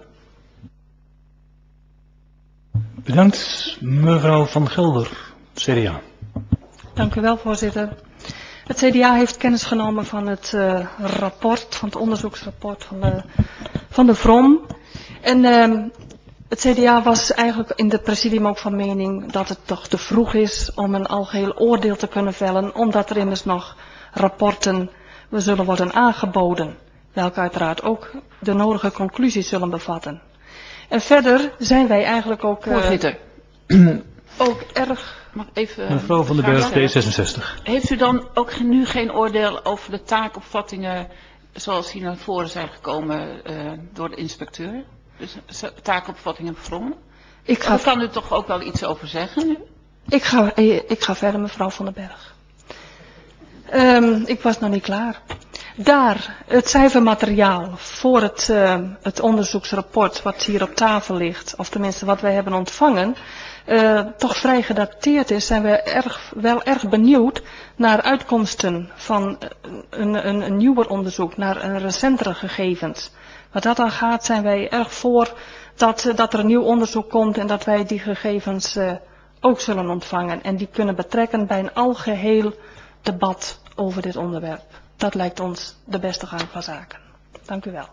Bedankt, mevrouw Van Gelder, C D A. Dank u wel, voorzitter. Het C D A heeft kennis genomen van het uh, rapport, van het onderzoeksrapport van de, van de V R O M. En uh, het C D A was eigenlijk in de presidium ook van mening dat het toch te vroeg is om een algeheel oordeel te kunnen vellen, omdat er immers nog rapporten zullen worden aangeboden, welke uiteraard ook de nodige conclusies zullen bevatten. En verder zijn wij eigenlijk ook, uh, Voorzitter. ook erg... Mag even, mevrouw Van den Berg, D zesenzestig. Heeft u dan ook nu geen oordeel over de taakopvattingen zoals die naar voren zijn gekomen uh, door de inspecteur? Dus taakopvattingen V R O M? Ik ga... Daar kan u toch ook wel iets over zeggen? Ik ga, ik ga verder, mevrouw Van den Berg. Um, ik was nog niet klaar. Daar, het cijfermateriaal voor het, uh, het onderzoeksrapport wat hier op tafel ligt, of tenminste wat wij hebben ontvangen, uh, toch vrij gedateerd is, zijn we erg, wel erg benieuwd naar uitkomsten van een, een, een nieuwer onderzoek, naar een recentere gegevens. Wat dat dan gaat, zijn wij erg voor dat, dat er een nieuw onderzoek komt en dat wij die gegevens uh, ook zullen ontvangen en die kunnen betrekken bij een algeheel debat over dit onderwerp. Dat lijkt ons de beste gang van zaken. Dank u wel.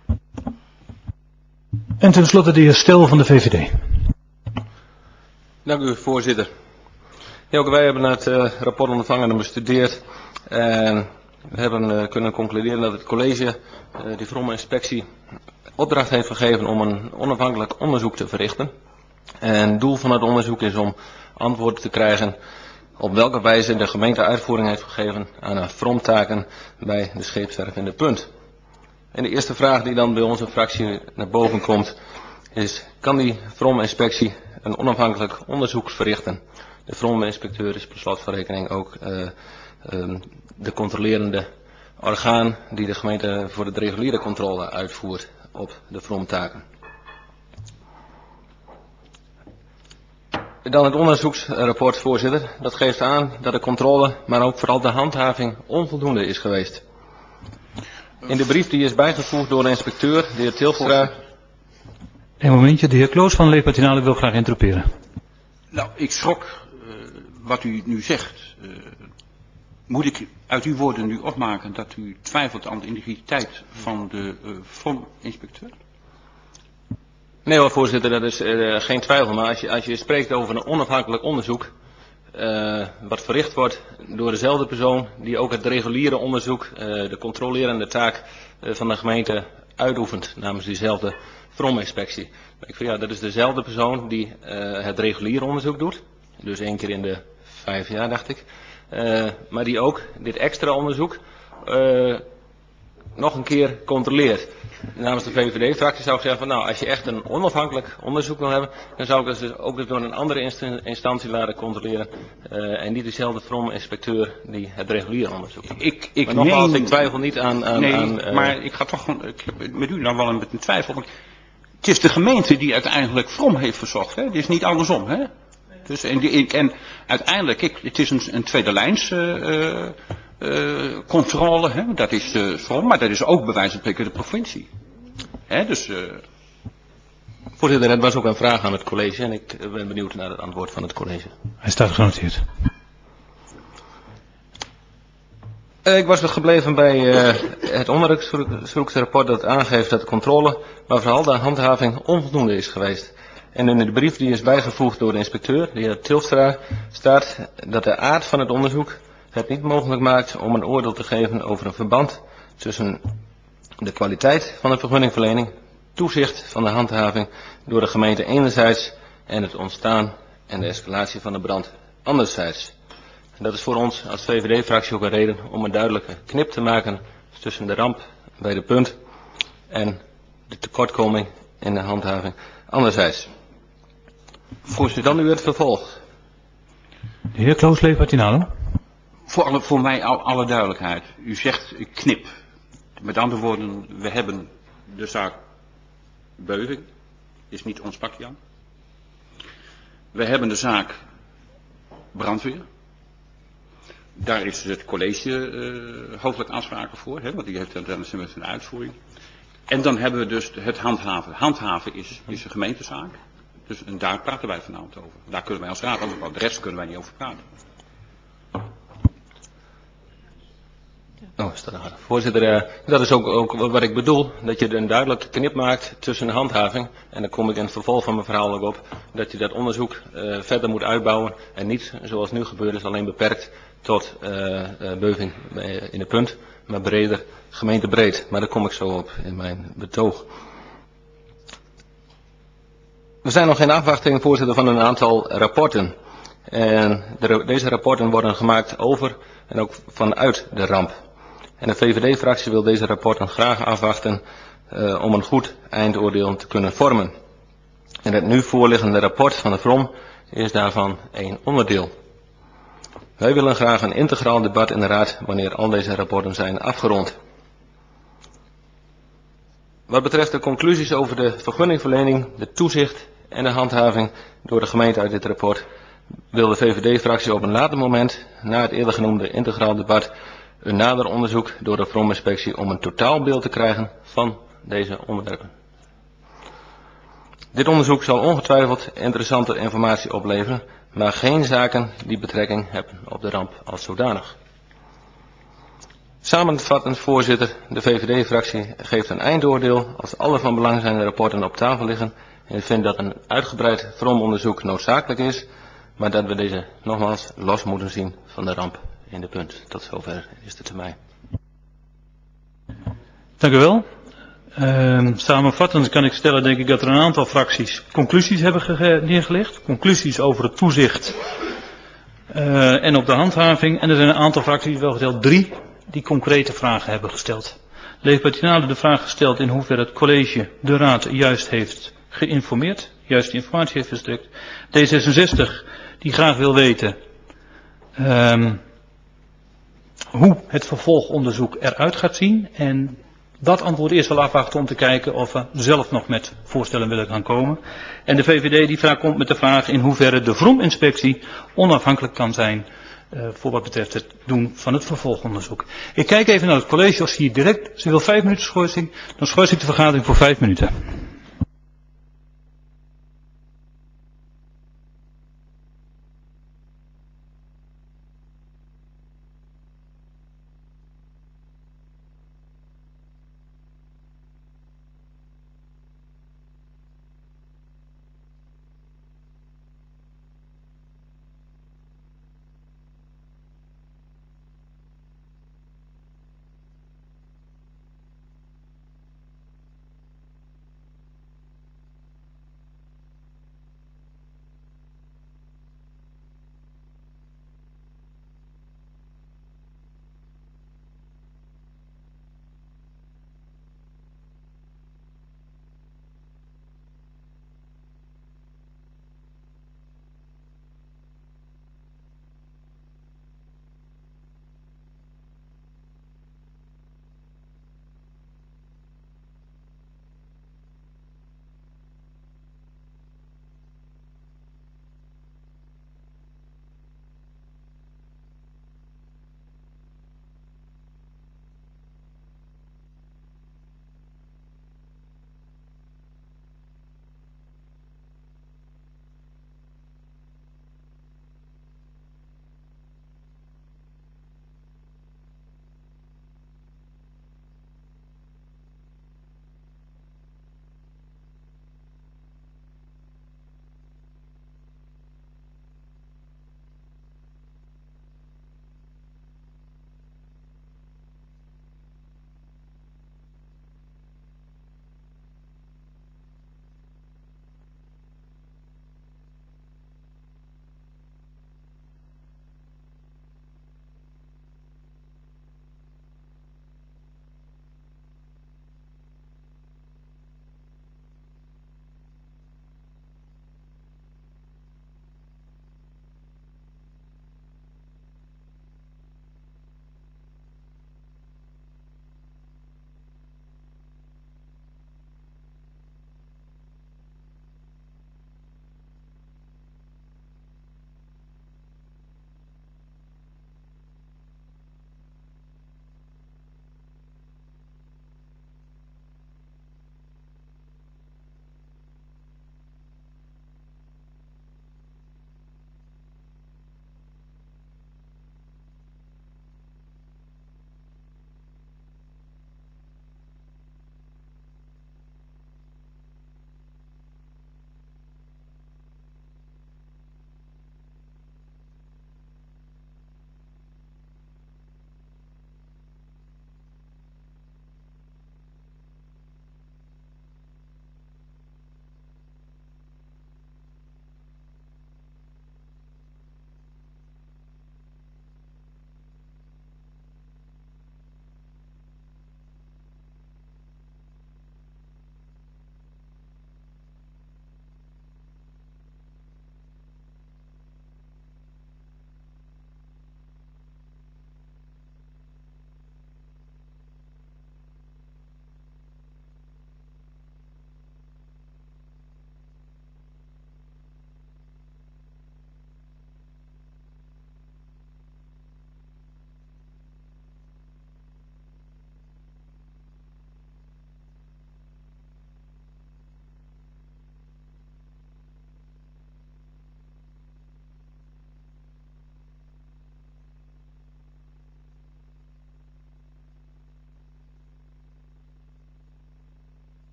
En tenslotte de heer Stel van de V V D. Dank u, voorzitter. Ja, ook wij hebben het uh, rapport ontvangen en bestudeerd. En we hebben uh, kunnen concluderen dat het college uh, die V R O M-inspectie opdracht heeft gegeven om een onafhankelijk onderzoek te verrichten. En het doel van het onderzoek is om antwoorden te krijgen op welke wijze de gemeente uitvoering heeft gegeven aan de V R O M-taken bij de scheepswerf in de Punt. En de eerste vraag die dan bij onze fractie naar boven komt is, kan die V R O M-inspectie een onafhankelijk onderzoek verrichten? De V R O M-inspecteur is per slot van rekening ook uh, um, de controlerende orgaan die de gemeente voor de reguliere controle uitvoert op de V R O M-taken. Dan het onderzoeksrapport, voorzitter. Dat geeft aan dat de controle, maar ook vooral de handhaving onvoldoende is geweest. In de brief die is bijgevoegd door de inspecteur, de heer Tilstra. Een momentje, de heer Kloos van Leefbaar Tinalo wil graag interroperen. Nou, ik schrok uh, wat u nu zegt. Uh, moet ik uit uw woorden nu opmaken dat u twijfelt aan de integriteit van de uh, F R O M-inspecteur? Nee hoor, voorzitter, dat is uh, geen twijfel. Maar als je, als je spreekt over een onafhankelijk onderzoek, uh, wat verricht wordt door dezelfde persoon die ook het reguliere onderzoek, uh, de controlerende taak uh, van de gemeente uitoefent namens diezelfde F R O M-inspectie. Ik vind ja, dat is dezelfde persoon die uh, het reguliere onderzoek doet. Dus één keer in de vijf jaar, dacht ik. Uh, maar die ook dit extra onderzoek uh, nog een keer controleert. Namens de V V D-fractie zou ik zeggen van nou, als je echt een onafhankelijk onderzoek wil hebben, dan zou ik dat dus ook dus door een andere inst instantie laten controleren. Uh, en niet dezelfde F R O M-inspecteur die het reguliere onderzoek doet. Ik, ik maar nogmaals, meen... ik twijfel niet aan... aan nee, aan, uh... maar ik ga toch ik, met u dan wel een beetje twijfel. Want het is de gemeente die uiteindelijk F R O M heeft verzocht. Hè? Het is niet andersom. Hè? Dus, en, die, en uiteindelijk, kijk, het is een, een tweede lijns uh, uh, controle. Hè? Dat is uh, F R O M, maar dat is ook bij wijze van spreken de provincie. Hè? Dus... Uh... Voorzitter, het was ook een vraag aan het college en ik ben benieuwd naar het antwoord van het college. Hij staat genoteerd. Uh, ik was nog gebleven bij uh, het onderzoeksrapport dat aangeeft dat de controle, maar vooral de handhaving onvoldoende is geweest. En in de brief die is bijgevoegd door de inspecteur, de heer Tilstra, staat dat de aard van het onderzoek het niet mogelijk maakt om een oordeel te geven over een verband tussen de kwaliteit van de vergunningverlening, toezicht van de handhaving door de gemeente enerzijds en het ontstaan en de escalatie van de brand anderzijds. En dat is voor ons als V V D-fractie ook een reden om een duidelijke knip te maken tussen de ramp bij de punt en de tekortkoming in de handhaving anderzijds. Voorzitter, dan nu het vervolg. De heer Kloos, Leefbaar Tinalo. Voor, alle, voor mij al, alle duidelijkheid. U zegt knip. Met andere woorden, we hebben de zaak Beuving. Is niet ons pakje aan. We hebben de zaak brandweer. Daar is het college uh, hoofdelijk aanspraken voor. Hè, want die heeft dan met zijn uitvoering. En dan hebben we dus het handhaven. Handhaven is, is een gemeentezaak. Dus en daar praten wij vanavond over. Daar kunnen wij als raad over praten. De rest kunnen wij niet over praten. Oh, is dat nou? Voorzitter, uh, dat is ook, ook wat ik bedoel. Dat je een duidelijke knip maakt tussen de handhaving. En dan kom ik in het vervolg van mijn verhaal ook op. Dat je dat onderzoek uh, verder moet uitbouwen. En niet, zoals nu gebeurt is, alleen beperkt tot uh, uh, Beuving uh, in de punt. Maar breder, gemeentebreed. Maar daar kom ik zo op in mijn betoog. We zijn nog in afwachting, voorzitter, van een aantal rapporten. En de, deze rapporten worden gemaakt over en ook vanuit de ramp. En de V V D-fractie wil deze rapporten graag afwachten uh, om een goed eindoordeel te kunnen vormen. En het nu voorliggende rapport van de F R O M is daarvan één onderdeel. Wij willen graag een integraal debat in de Raad wanneer al deze rapporten zijn afgerond. Wat betreft de conclusies over de vergunningverlening, de toezicht en de handhaving door de gemeente uit dit rapport, wil de V V D-fractie op een later moment, na het eerder genoemde integraal debat, een nader onderzoek door de F R O M-inspectie om een totaalbeeld te krijgen van deze onderwerpen. Dit onderzoek zal ongetwijfeld interessante informatie opleveren, maar geen zaken die betrekking hebben op de ramp als zodanig. Samenvattend, voorzitter, de V V D-fractie geeft een eindoordeel als alle van belang zijnde rapporten op tafel liggen en vindt dat een uitgebreid F R O M-onderzoek noodzakelijk is, maar dat we deze nogmaals los moeten zien van de ramp in de punt. Tot zover is de termijn. Dank u wel. Uh, samenvattend kan ik stellen, denk ik, dat er een aantal fracties conclusies hebben neergelegd. Conclusies over het toezicht uh, en op de handhaving. En er zijn een aantal fracties, wel geteld drie, die concrete vragen hebben gesteld. Leefbaar Tinalo de vraag gesteld in hoeverre het college de raad juist heeft geïnformeerd, juist informatie heeft verstrekt. D zesenzestig die graag wil weten um, hoe het vervolgonderzoek eruit gaat zien. En dat antwoord eerst wel afwachten om te kijken of we zelf nog met voorstellen willen gaan komen. En de V V D die vraag komt met de vraag in hoeverre de V R O M-inspectie onafhankelijk kan zijn uh, voor wat betreft het doen van het vervolgonderzoek. Ik kijk even naar het college of ze hier direct, ze wil vijf minuten schorsing, dan schors ik de vergadering voor vijf minuten.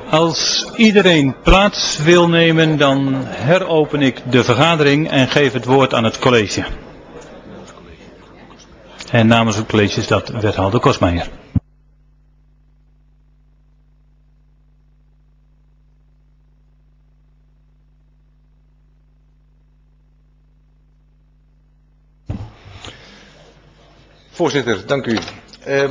Als iedereen plaats wil nemen, dan heropen ik de vergadering en geef het woord aan het college. En namens het college is dat wethouder Kosmeijer. Voorzitter, dank u. Uh,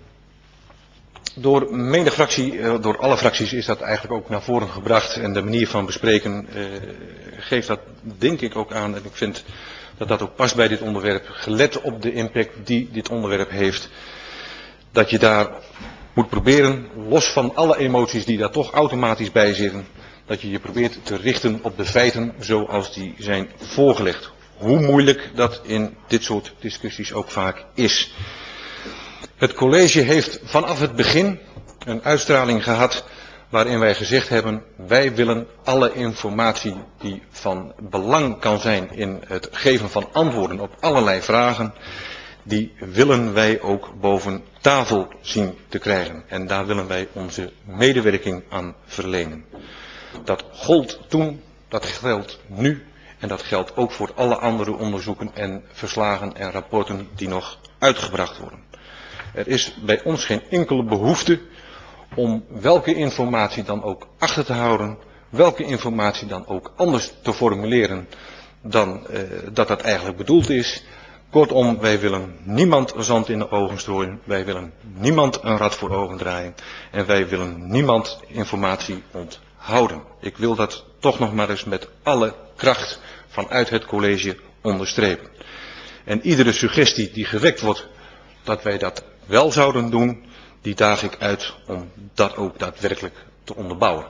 door menig fractie, uh, door alle fracties is dat eigenlijk ook naar voren gebracht. En de manier van bespreken uh, geeft dat denk ik ook aan. En ik vind dat dat ook past bij dit onderwerp. Gelet op de impact die dit onderwerp heeft. Dat je daar moet proberen, los van alle emoties die daar toch automatisch bij zitten. Dat je je probeert te richten op de feiten zoals die zijn voorgelegd. Hoe moeilijk dat in dit soort discussies ook vaak is. Het college heeft vanaf het begin een uitstraling gehad waarin wij gezegd hebben, wij willen alle informatie die van belang kan zijn in het geven van antwoorden op allerlei vragen, die willen wij ook boven tafel zien te krijgen. En daar willen wij onze medewerking aan verlenen. Dat gold toen, dat geldt nu. En dat geldt ook voor alle andere onderzoeken en verslagen en rapporten die nog uitgebracht worden. Er is bij ons geen enkele behoefte om welke informatie dan ook achter te houden, welke informatie dan ook anders te formuleren dan uh, dat dat eigenlijk bedoeld is. Kortom, wij willen niemand zand in de ogen strooien, wij willen niemand een rad voor ogen draaien en wij willen niemand informatie onthouden. Ik wil dat toch nog maar eens met alle kracht vanuit het college onderstrepen. En iedere suggestie die gewekt wordt dat wij dat wel zouden doen, die daag ik uit om dat ook daadwerkelijk te onderbouwen.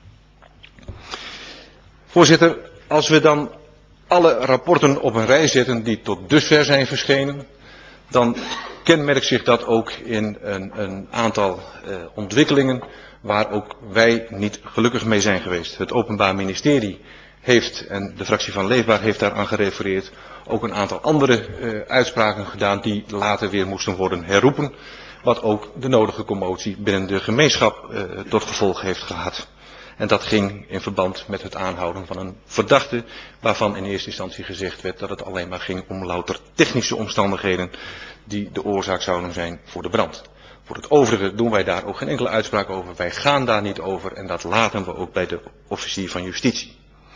Voorzitter, als we dan alle rapporten op een rij zetten die tot dusver zijn verschenen, dan kenmerkt zich dat ook in een, een aantal uh, ontwikkelingen waar ook wij niet gelukkig mee zijn geweest. Het Openbaar Ministerie heeft, en de fractie van Leefbaar heeft daar aan gerefereerd, ook een aantal andere uh, uitspraken gedaan die later weer moesten worden herroepen, wat ook de nodige commotie binnen de gemeenschap uh, tot gevolg heeft gehad. En dat ging in verband met het aanhouden van een verdachte, waarvan in eerste instantie gezegd werd dat het alleen maar ging om louter technische omstandigheden die de oorzaak zouden zijn voor de brand. Voor het overige doen wij daar ook geen enkele uitspraak over. Wij gaan daar niet over en dat laten we ook bij de officier van justitie.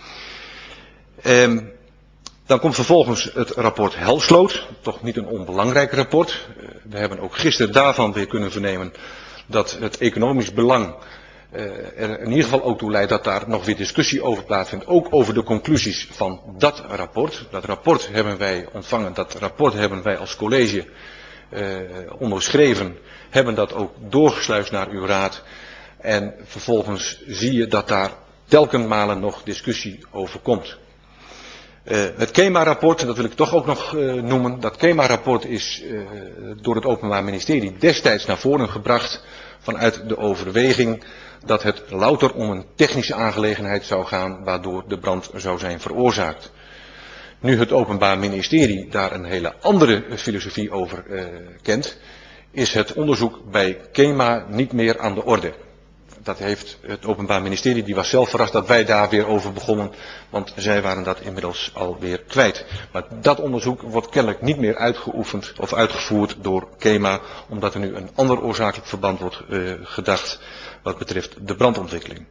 Um, dan komt vervolgens het rapport Helsloot, toch niet een onbelangrijk rapport. Uh, we hebben ook gisteren daarvan weer kunnen vernemen dat het economisch belang uh, er in ieder geval ook toe leidt dat daar nog weer discussie over plaatsvindt. Ook over de conclusies van dat rapport. Dat rapport hebben wij ontvangen, dat rapport hebben wij als college uh, onderschreven, hebben dat ook doorgesluist naar uw raad. En vervolgens zie je dat daar telkenmalen nog discussie over komt. Uh, het KEMA-rapport, dat wil ik toch ook nog uh, noemen. Dat KEMA-rapport is uh, door het Openbaar Ministerie destijds naar voren gebracht vanuit de overweging dat het louter om een technische aangelegenheid zou gaan waardoor de brand zou zijn veroorzaakt. Nu het Openbaar Ministerie daar een hele andere filosofie over uh, kent, is het onderzoek bij KEMA niet meer aan de orde. Dat heeft het Openbaar Ministerie, die was zelf verrast dat wij daar weer over begonnen, want zij waren dat inmiddels alweer kwijt. Maar dat onderzoek wordt kennelijk niet meer uitgeoefend of uitgevoerd door KEMA, omdat er nu een ander oorzakelijk verband wordt uh, gedacht wat betreft de brandontwikkeling.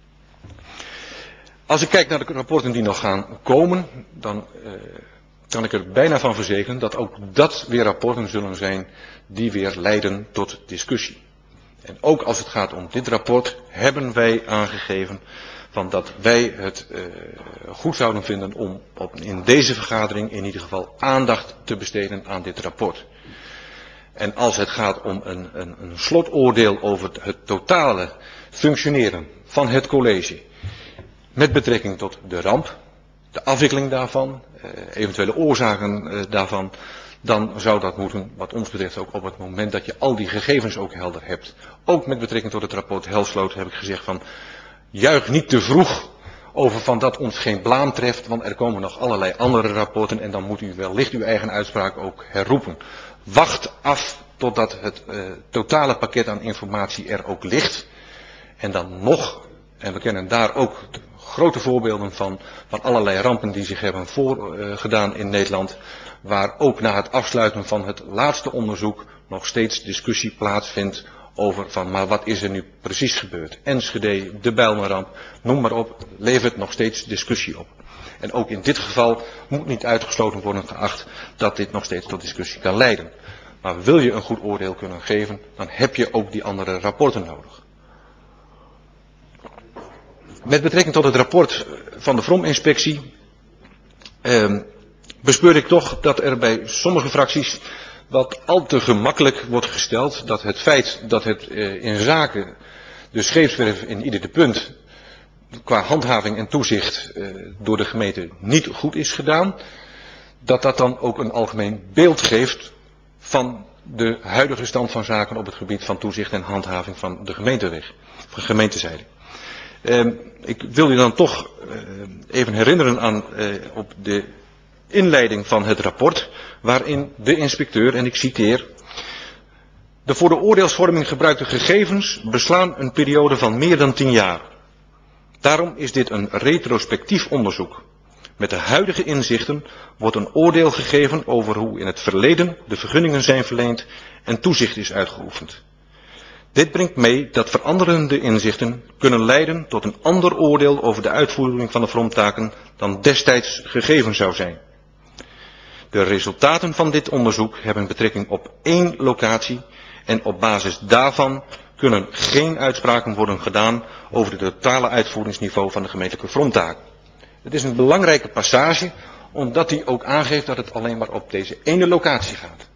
Als ik kijk naar de rapporten die nog gaan komen, dan uh, kan ik er bijna van verzekeren dat ook dat weer rapporten zullen zijn die weer leiden tot discussie. En ook als het gaat om dit rapport hebben wij aangegeven van dat wij het uh, goed zouden vinden om op, in deze vergadering in ieder geval aandacht te besteden aan dit rapport. En als het gaat om een, een, een slotoordeel over het totale functioneren van het college met betrekking tot de ramp, de afwikkeling daarvan, uh, eventuele oorzaken uh, daarvan, dan zou dat moeten, wat ons betreft ook op het moment dat je al die gegevens ook helder hebt. Ook met betrekking tot het rapport Helsloot heb ik gezegd van, juich niet te vroeg over van dat ons geen blaam treft, want er komen nog allerlei andere rapporten en dan moet u wellicht uw eigen uitspraak ook herroepen. Wacht af totdat het uh, totale pakket aan informatie er ook ligt. En dan nog, en we kennen daar ook grote voorbeelden van, van allerlei rampen die zich hebben voorgedaan uh, in Nederland, waar ook na het afsluiten van het laatste onderzoek nog steeds discussie plaatsvindt over van, maar wat is er nu precies gebeurd? Enschede, de Bijlmerramp, noem maar op, levert nog steeds discussie op. En ook in dit geval moet niet uitgesloten worden geacht dat dit nog steeds tot discussie kan leiden. Maar wil je een goed oordeel kunnen geven, dan heb je ook die andere rapporten nodig. Met betrekking tot het rapport van de V R O M-inspectie eh, bespeur ik toch dat er bij sommige fracties wat al te gemakkelijk wordt gesteld dat het feit dat het eh, in zaken de scheepswerf in ieder de punt qua handhaving en toezicht eh, door de gemeente niet goed is gedaan, dat dat dan ook een algemeen beeld geeft van de huidige stand van zaken op het gebied van toezicht en handhaving van de gemeenteweg, van gemeentezijde. Uh, ik wil u dan toch uh, even herinneren aan uh, op de inleiding van het rapport, waarin de inspecteur, en ik citeer, de voor de oordeelsvorming gebruikte gegevens beslaan een periode van meer dan tien jaar. Daarom is dit een retrospectief onderzoek. Met de huidige inzichten wordt een oordeel gegeven over hoe in het verleden de vergunningen zijn verleend en toezicht is uitgeoefend. Dit brengt mee dat veranderende inzichten kunnen leiden tot een ander oordeel over de uitvoering van de V R O M-taken dan destijds gegeven zou zijn. De resultaten van dit onderzoek hebben betrekking op één locatie en op basis daarvan kunnen geen uitspraken worden gedaan over het totale uitvoeringsniveau van de gemeentelijke V R O M-taken. Het is een belangrijke passage, omdat die ook aangeeft dat het alleen maar op deze ene locatie gaat.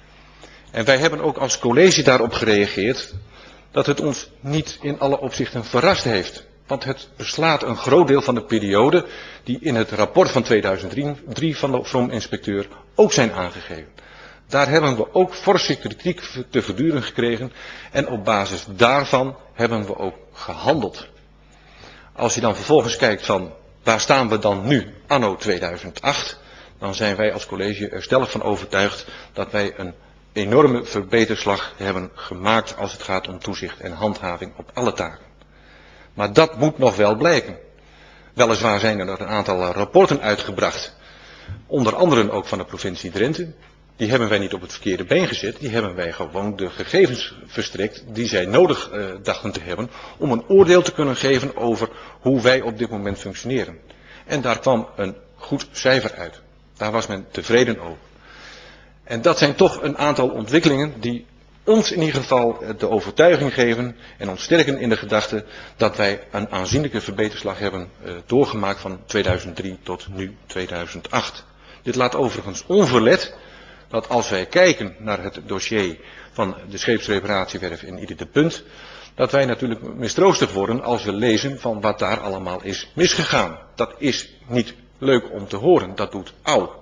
En wij hebben ook als college daarop gereageerd dat het ons niet in alle opzichten verrast heeft. Want het beslaat een groot deel van de periode die in het rapport van tweeduizend drie van de V R O M-inspecteur ook zijn aangegeven. Daar hebben we ook forse kritiek te verduren gekregen en op basis daarvan hebben we ook gehandeld. Als je dan vervolgens kijkt van waar staan we dan nu anno tweeduizend acht, dan zijn wij als college er stellig van overtuigd dat wij een enorme verbeterslag hebben gemaakt als het gaat om toezicht en handhaving op alle taken. Maar dat moet nog wel blijken. Weliswaar zijn er nog een aantal rapporten uitgebracht, onder andere ook van de provincie Drenthe. Die hebben wij niet op het verkeerde been gezet, die hebben wij gewoon de gegevens verstrekt die zij nodig uh, dachten te hebben om een oordeel te kunnen geven over hoe wij op dit moment functioneren. En daar kwam een goed cijfer uit. Daar was men tevreden over. En dat zijn toch een aantal ontwikkelingen die ons in ieder geval de overtuiging geven en ons sterken in de gedachte dat wij een aanzienlijke verbeterslag hebben uh, doorgemaakt van tweeduizend drie tot nu tweeduizend acht. Dit laat overigens onverlet dat als wij kijken naar het dossier van de scheepsreparatiewerf in ieder de punt, dat wij natuurlijk mistroostig worden als we lezen van wat daar allemaal is misgegaan. Dat is niet leuk om te horen, dat doet auw.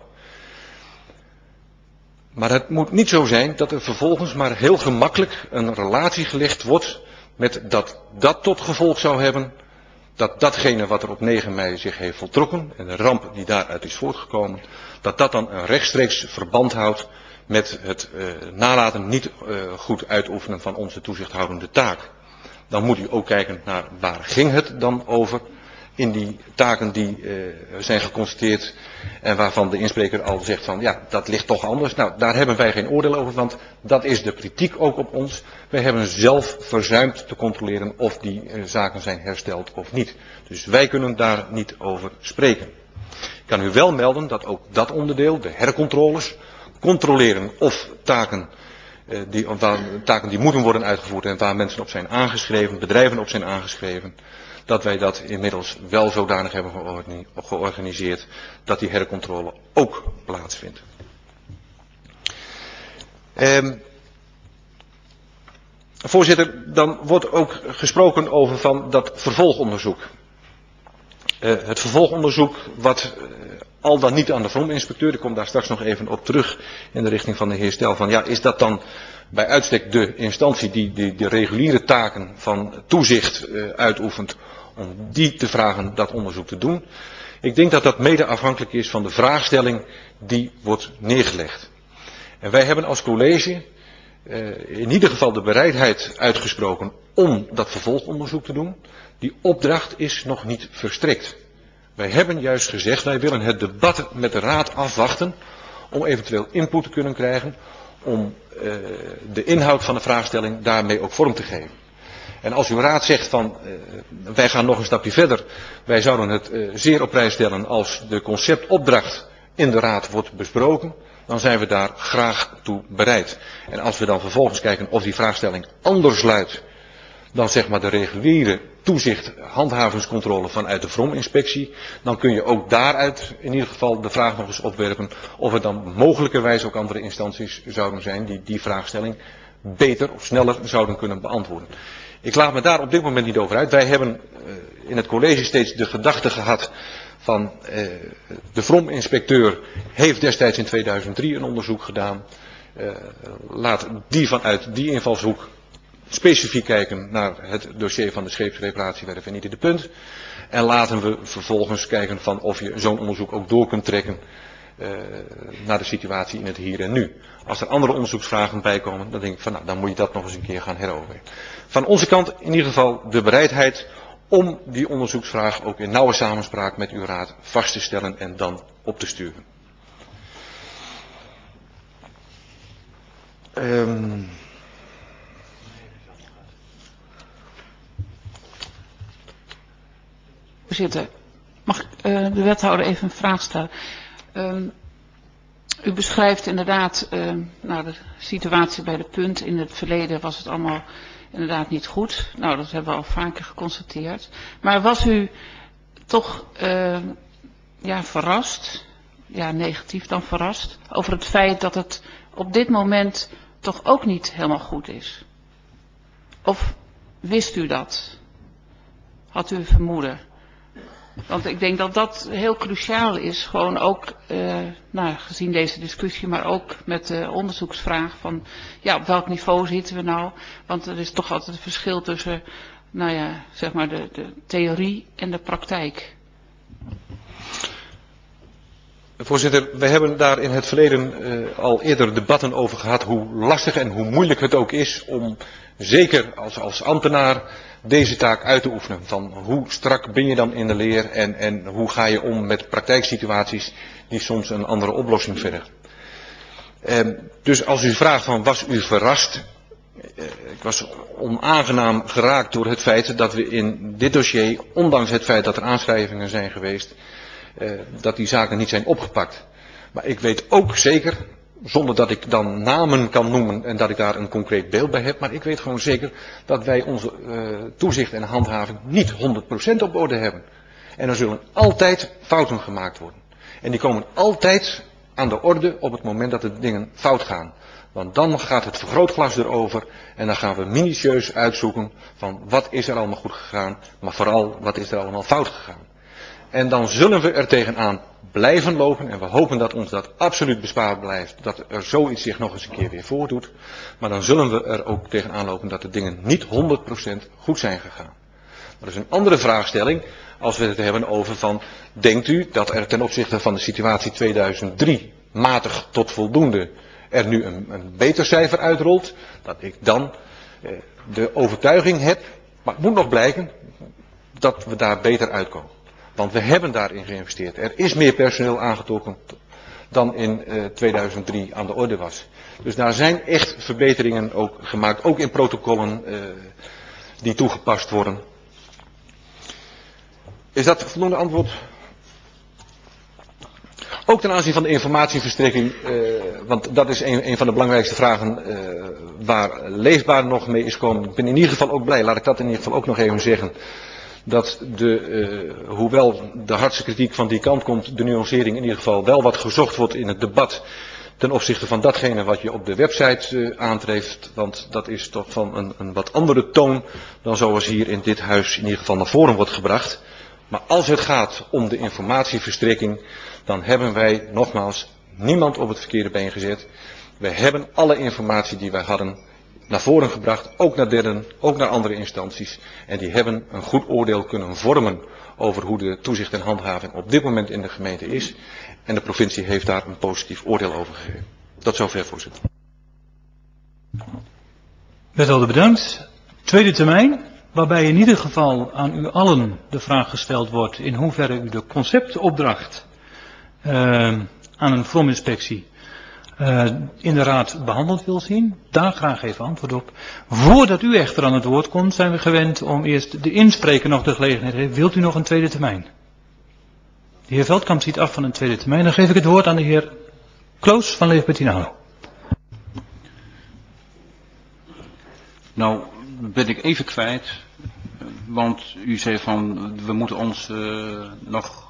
Maar het moet niet zo zijn dat er vervolgens maar heel gemakkelijk een relatie gelegd wordt met dat dat tot gevolg zou hebben dat datgene wat er op negen mei zich heeft voltrokken en de ramp die daaruit is voortgekomen, dat dat dan een rechtstreeks verband houdt met het uh, nalaten niet uh, goed uitoefenen van onze toezichthoudende taak. Dan moet u ook kijken naar waar ging het dan over in die taken die uh, zijn geconstateerd en waarvan de inspreker al zegt van ja, dat ligt toch anders. Nou, daar hebben wij geen oordeel over, want dat is de kritiek ook op ons. Wij hebben zelf verzuimd te controleren of die uh, zaken zijn hersteld of niet. Dus wij kunnen daar niet over spreken. Ik kan u wel melden dat ook dat onderdeel, de hercontroles, controleren of taken, uh, die, waar, taken die moeten worden uitgevoerd en waar mensen op zijn aangeschreven, bedrijven op zijn aangeschreven, dat wij dat inmiddels wel zodanig hebben georganiseerd dat die hercontrole ook plaatsvindt. Eh, voorzitter, dan wordt ook gesproken over van dat vervolgonderzoek. Uh, het vervolgonderzoek wat uh, al dan niet aan de V R O M-inspecteur, ik kom daar straks nog even op terug in de richting van de heer Stel, van ja, is dat dan bij uitstek de instantie die de, de reguliere taken van toezicht uh, uitoefent, om die te vragen dat onderzoek te doen. Ik denk dat dat mede afhankelijk is van de vraagstelling die wordt neergelegd. En wij hebben als college uh, in ieder geval de bereidheid uitgesproken om dat vervolgonderzoek te doen. Die opdracht is nog niet verstrekt. Wij hebben juist gezegd, wij willen het debat met de Raad afwachten om eventueel input te kunnen krijgen, om uh, de inhoud van de vraagstelling daarmee ook vorm te geven. En als uw Raad zegt van, uh, wij gaan nog een stapje verder, wij zouden het uh, zeer op prijs stellen als de conceptopdracht in de Raad wordt besproken, dan zijn we daar graag toe bereid. En als we dan vervolgens kijken of die vraagstelling anders luidt dan zeg maar de reguliere toezicht, handhavingscontrole vanuit de V R O M-inspectie, dan kun je ook daaruit in ieder geval de vraag nog eens opwerpen of er dan mogelijkerwijs ook andere instanties zouden zijn die die vraagstelling beter of sneller zouden kunnen beantwoorden. Ik laat me daar op dit moment niet over uit. Wij hebben uh, in het college steeds de gedachte gehad van uh, de V R O M-inspecteur heeft destijds in tweeduizend drie een onderzoek gedaan. Uh, laat die vanuit die invalshoek specifiek kijken naar het dossier van de scheepsreparatiewerf en niet in de punt. En laten we vervolgens kijken van of je zo'n onderzoek ook door kunt trekken uh, naar de situatie in het hier en nu. Als er andere onderzoeksvragen bijkomen, dan denk ik van nou, dan moet je dat nog eens een keer gaan heroverwegen. Van onze kant in ieder geval de bereidheid om die onderzoeksvraag ook in nauwe samenspraak met uw raad vast te stellen en dan op te sturen. Um, Voorzitter, mag ik uh, de wethouder even een vraag stellen? Um, u beschrijft inderdaad uh, nou, de situatie bij de punt. In het verleden was het allemaal inderdaad niet goed. Nou, dat hebben we al vaker geconstateerd. Maar was u toch uh, ja, verrast, ja, negatief dan verrast, over het feit dat het op dit moment toch ook niet helemaal goed is? Of wist u dat? Had u een vermoeden? Want ik denk dat dat heel cruciaal is, gewoon ook, uh, nou, gezien deze discussie, maar ook met de onderzoeksvraag van, ja, op welk niveau zitten we nou? Want er is toch altijd een verschil tussen, nou ja, zeg maar de, de theorie en de praktijk. Voorzitter, we hebben daar in het verleden uh, al eerder debatten over gehad hoe lastig en hoe moeilijk het ook is om, zeker als, als ambtenaar, deze taak uit te oefenen. Van hoe strak ben je dan in de leer en, en hoe ga je om met praktijksituaties die soms een andere oplossing vergen. Uh, dus als u vraagt van was u verrast, uh, ik was onaangenaam geraakt door het feit dat we in dit dossier, ondanks het feit dat er aanschrijvingen zijn geweest, Uh, dat die zaken niet zijn opgepakt. Maar ik weet ook zeker, zonder dat ik dan namen kan noemen en dat ik daar een concreet beeld bij heb, maar ik weet gewoon zeker dat wij onze uh, toezicht en handhaving niet honderd procent op orde hebben. En er zullen altijd fouten gemaakt worden. En die komen altijd aan de orde op het moment dat de dingen fout gaan. Want dan gaat het vergrootglas erover en dan gaan we minutieus uitzoeken van wat is er allemaal goed gegaan, maar vooral wat is er allemaal fout gegaan. En dan zullen we er tegenaan blijven lopen. En we hopen dat ons dat absoluut bespaard blijft. Dat er zoiets zich nog eens een keer weer voordoet. Maar dan zullen we er ook tegenaan lopen dat de dingen niet honderd procent goed zijn gegaan. Dat is een andere vraagstelling. Als we het hebben over van. Denkt u dat er ten opzichte van de situatie tweeduizend drie matig tot voldoende er nu een, een beter cijfer uitrolt. Dat ik dan eh, de overtuiging heb. Maar het moet nog blijken. Dat we daar beter uitkomen. Want we hebben daarin geïnvesteerd. Er is meer personeel aangetrokken dan in uh, tweeduizend drie aan de orde was. Dus daar zijn echt verbeteringen ook gemaakt. Ook in protocollen uh, die toegepast worden. Is dat voldoende antwoord? Ook ten aanzien van de informatieverstrekking. Uh, want dat is een, een van de belangrijkste vragen uh, waar leefbaar nog mee is gekomen. Ik ben in ieder geval ook blij. Laat ik dat in ieder geval ook nog even zeggen. Dat de, uh, hoewel de hardste kritiek van die kant komt, de nuancering in ieder geval wel wat gezocht wordt in het debat ten opzichte van datgene wat je op de website uh, aantreft. Want dat is toch van een, een wat andere toon dan zoals hier in dit huis in ieder geval naar voren wordt gebracht. Maar als het gaat om de informatieverstrekking, dan hebben wij nogmaals niemand op het verkeerde been gezet. We hebben alle informatie die wij hadden naar voren gebracht, ook naar derden, ook naar andere instanties. En die hebben een goed oordeel kunnen vormen over hoe de toezicht en handhaving op dit moment in de gemeente is. En de provincie heeft daar een positief oordeel over gegeven. Tot zover, voorzitter. Wethouder bedankt. Tweede termijn, waarbij in ieder geval aan u allen de vraag gesteld wordt in hoeverre u de conceptopdracht uh, aan een vrominspectie uh, in de raad behandeld wil zien. Daar graag even antwoord op. Voordat u echter aan het woord komt, zijn we gewend om eerst de inspreker nog de gelegenheid te geven. Wilt u nog een tweede termijn? De heer Veldkamp ziet af van een tweede termijn. Dan geef ik het woord aan de heer Kloos van Leefbaar Tinalo. Nou, ben ik even kwijt, want u zei van we moeten ons uh, nog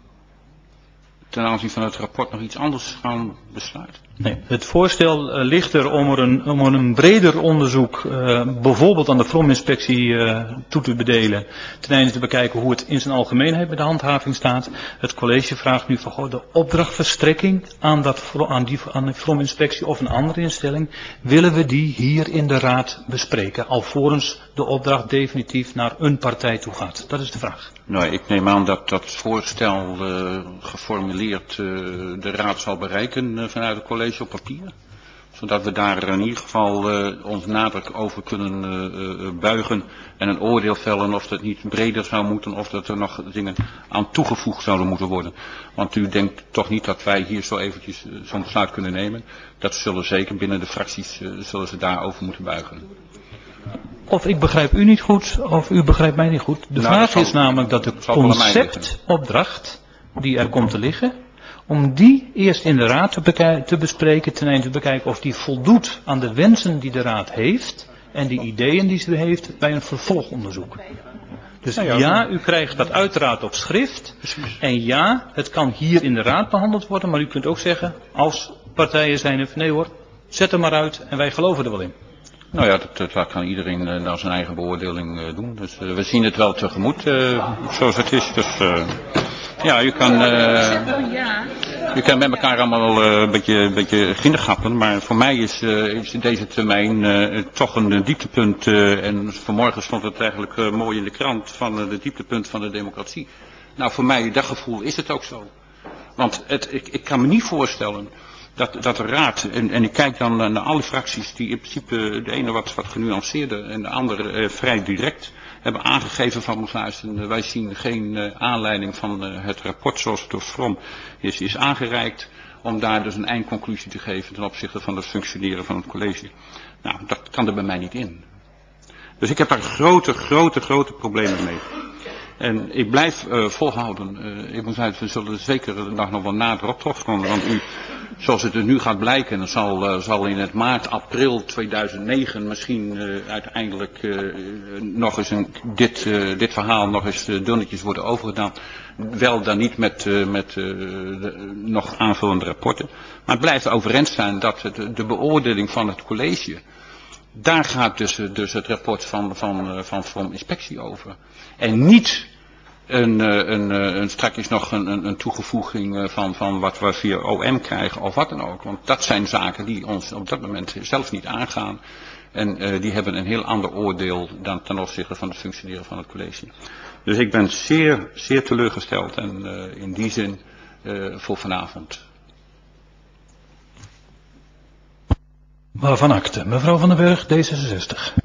ten aanzien van het rapport nog iets anders gaan besluiten. Nee, het voorstel uh, ligt er om er een, om er een breder onderzoek, uh, bijvoorbeeld aan de vrominspectie uh, toe te bedelen, ten einde te bekijken hoe het in zijn algemeenheid met de handhaving staat. Het college vraagt nu van goh, de opdrachtverstrekking aan, dat, aan, die, aan de vrominspectie of een andere instelling, willen we die hier in de raad bespreken, alvorens de opdracht definitief naar een partij toe gaat. Dat is de vraag. Nou, ik neem aan dat dat voorstel uh, geformuleerd uh, de raad zal bereiken uh, vanuit het college op papier. Zodat we daar in ieder geval uh, ons nadruk over kunnen uh, uh, buigen en een oordeel vellen of dat niet breder zou moeten of dat er nog dingen aan toegevoegd zouden moeten worden. Want u denkt toch niet dat wij hier zo eventjes uh, zo'n besluit kunnen nemen. Dat zullen zeker binnen de fracties uh, zullen ze daarover moeten buigen. Of ik begrijp u niet goed, of u begrijpt mij niet goed. De nou, vraag zal, is namelijk dat de conceptopdracht die er komt te liggen, om die eerst in de raad te, beke- te bespreken, ten einde te bekijken of die voldoet aan de wensen die de raad heeft en de ideeën die ze heeft bij een vervolgonderzoek. Dus nou ja, ja, u krijgt dat uiteraard op schrift. En ja, het kan hier in de raad behandeld worden, maar u kunt ook zeggen, als partijen zijn, nee hoor, zet er maar uit en wij geloven er wel in. Nou ja, dat, dat kan iedereen uh, naar zijn eigen beoordeling uh, doen. Dus uh, we zien het wel tegemoet, uh, zoals het is. Dus uh, ja, je kan, uh, je kan met elkaar allemaal uh, een beetje, een beetje gindergappen. Maar voor mij is, uh, is deze termijn uh, toch een, een dieptepunt. Uh, en vanmorgen stond het eigenlijk uh, mooi in de krant van uh, de dieptepunt van de democratie. Nou, voor mij, dat gevoel is het ook zo. Want het, ik, ik kan me niet voorstellen dat, dat de raad, en, en ik kijk dan naar alle fracties die in principe de ene wat, wat genuanceerder en de andere eh, vrij direct hebben aangegeven van mevrouw, uh, wij zien geen uh, aanleiding van uh, het rapport zoals het door From is, is aangereikt, om daar dus een eindconclusie te geven ten opzichte van het functioneren van het college. Nou, dat kan er bij mij niet in. Dus ik heb daar grote, grote, grote problemen mee. En ik blijf uh, volhouden, uh, ik moet zeggen, we zullen zeker de dag nog wel nader op terugkomen, want u, zoals het er nu gaat blijken, zal, uh, zal in het maart, april tweeduizend negen misschien uh, uiteindelijk uh, nog eens een, dit, uh, dit verhaal nog eens uh, dunnetjes worden overgedaan. Wel dan niet met, uh, met uh, de, nog aanvullende rapporten. Maar het blijft overeind staan dat het, de beoordeling van het college, daar gaat dus, dus het rapport van, van, van, van inspectie over. En niet een, een, een, straks nog een, een, een toegevoeging van, van wat we via O M krijgen of wat dan ook. Want dat zijn zaken die ons op dat moment zelf niet aangaan. En uh, die hebben een heel ander oordeel dan ten opzichte van het functioneren van het college. Dus ik ben zeer, zeer teleurgesteld en uh, in die zin uh, voor vanavond. Waarvan akte? Mevrouw van den Berg, D zesenzestig.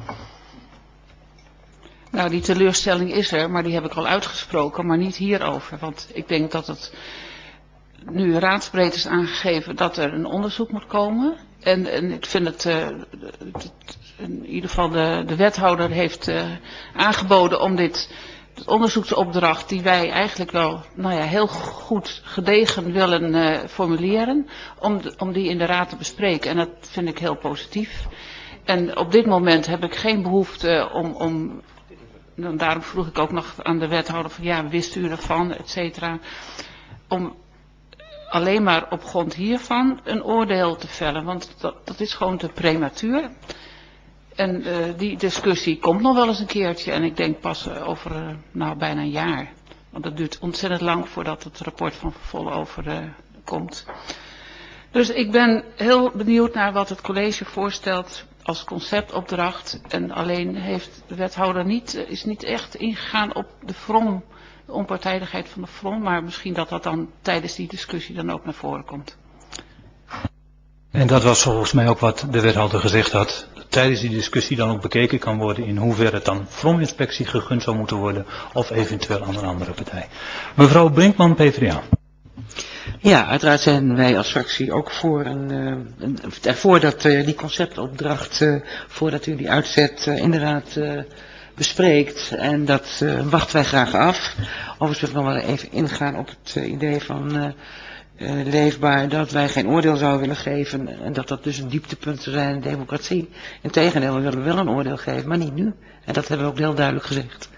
Nou, die teleurstelling is er, maar die heb ik al uitgesproken, maar niet hierover. Want ik denk dat het nu raadsbreed is aangegeven dat er een onderzoek moet komen. En, en ik vind het, uh, het, in ieder geval de, de wethouder heeft uh, aangeboden om dit de onderzoeksopdracht die wij eigenlijk wel nou ja, heel goed gedegen willen uh, formuleren, om, de, om die in de raad te bespreken. En dat vind ik heel positief. En op dit moment heb ik geen behoefte om, om en daarom vroeg ik ook nog aan de wethouder van ja, wist u ervan, et cetera, om alleen maar op grond hiervan een oordeel te vellen, want dat, dat is gewoon te prematuur. En uh, die discussie komt nog wel eens een keertje en ik denk pas uh, over uh, nou, bijna een jaar. Want dat duurt ontzettend lang voordat het rapport van Vervolle over uh, komt. Dus ik ben heel benieuwd naar wat het college voorstelt als conceptopdracht. En alleen heeft de wethouder niet, uh, is niet echt ingegaan op de From, de onpartijdigheid van de From. Maar misschien dat dat dan tijdens die discussie dan ook naar voren komt. En dat was volgens mij ook wat de wethouder gezegd had. tijdens die discussie dan ook bekeken kan worden in hoeverre het dan vrominspectie gegund zou moeten worden of eventueel aan een andere partij. Mevrouw Brinkman, P v d A. Ja, uiteraard zijn wij als fractie ook voor een, uh, een, ervoor dat uh, die conceptopdracht, uh, voordat u die uitzet, uh, inderdaad uh, bespreekt. En dat uh, wachten wij graag af. Overigens wil ik nog wel even ingaan op het uh, idee van uh, uh, leefbaar dat wij geen oordeel zouden willen geven. En dat dat dus een dieptepunt zou zijn in de democratie. Integendeel, we willen wel een oordeel geven, maar niet nu. En dat hebben we ook heel duidelijk gezegd.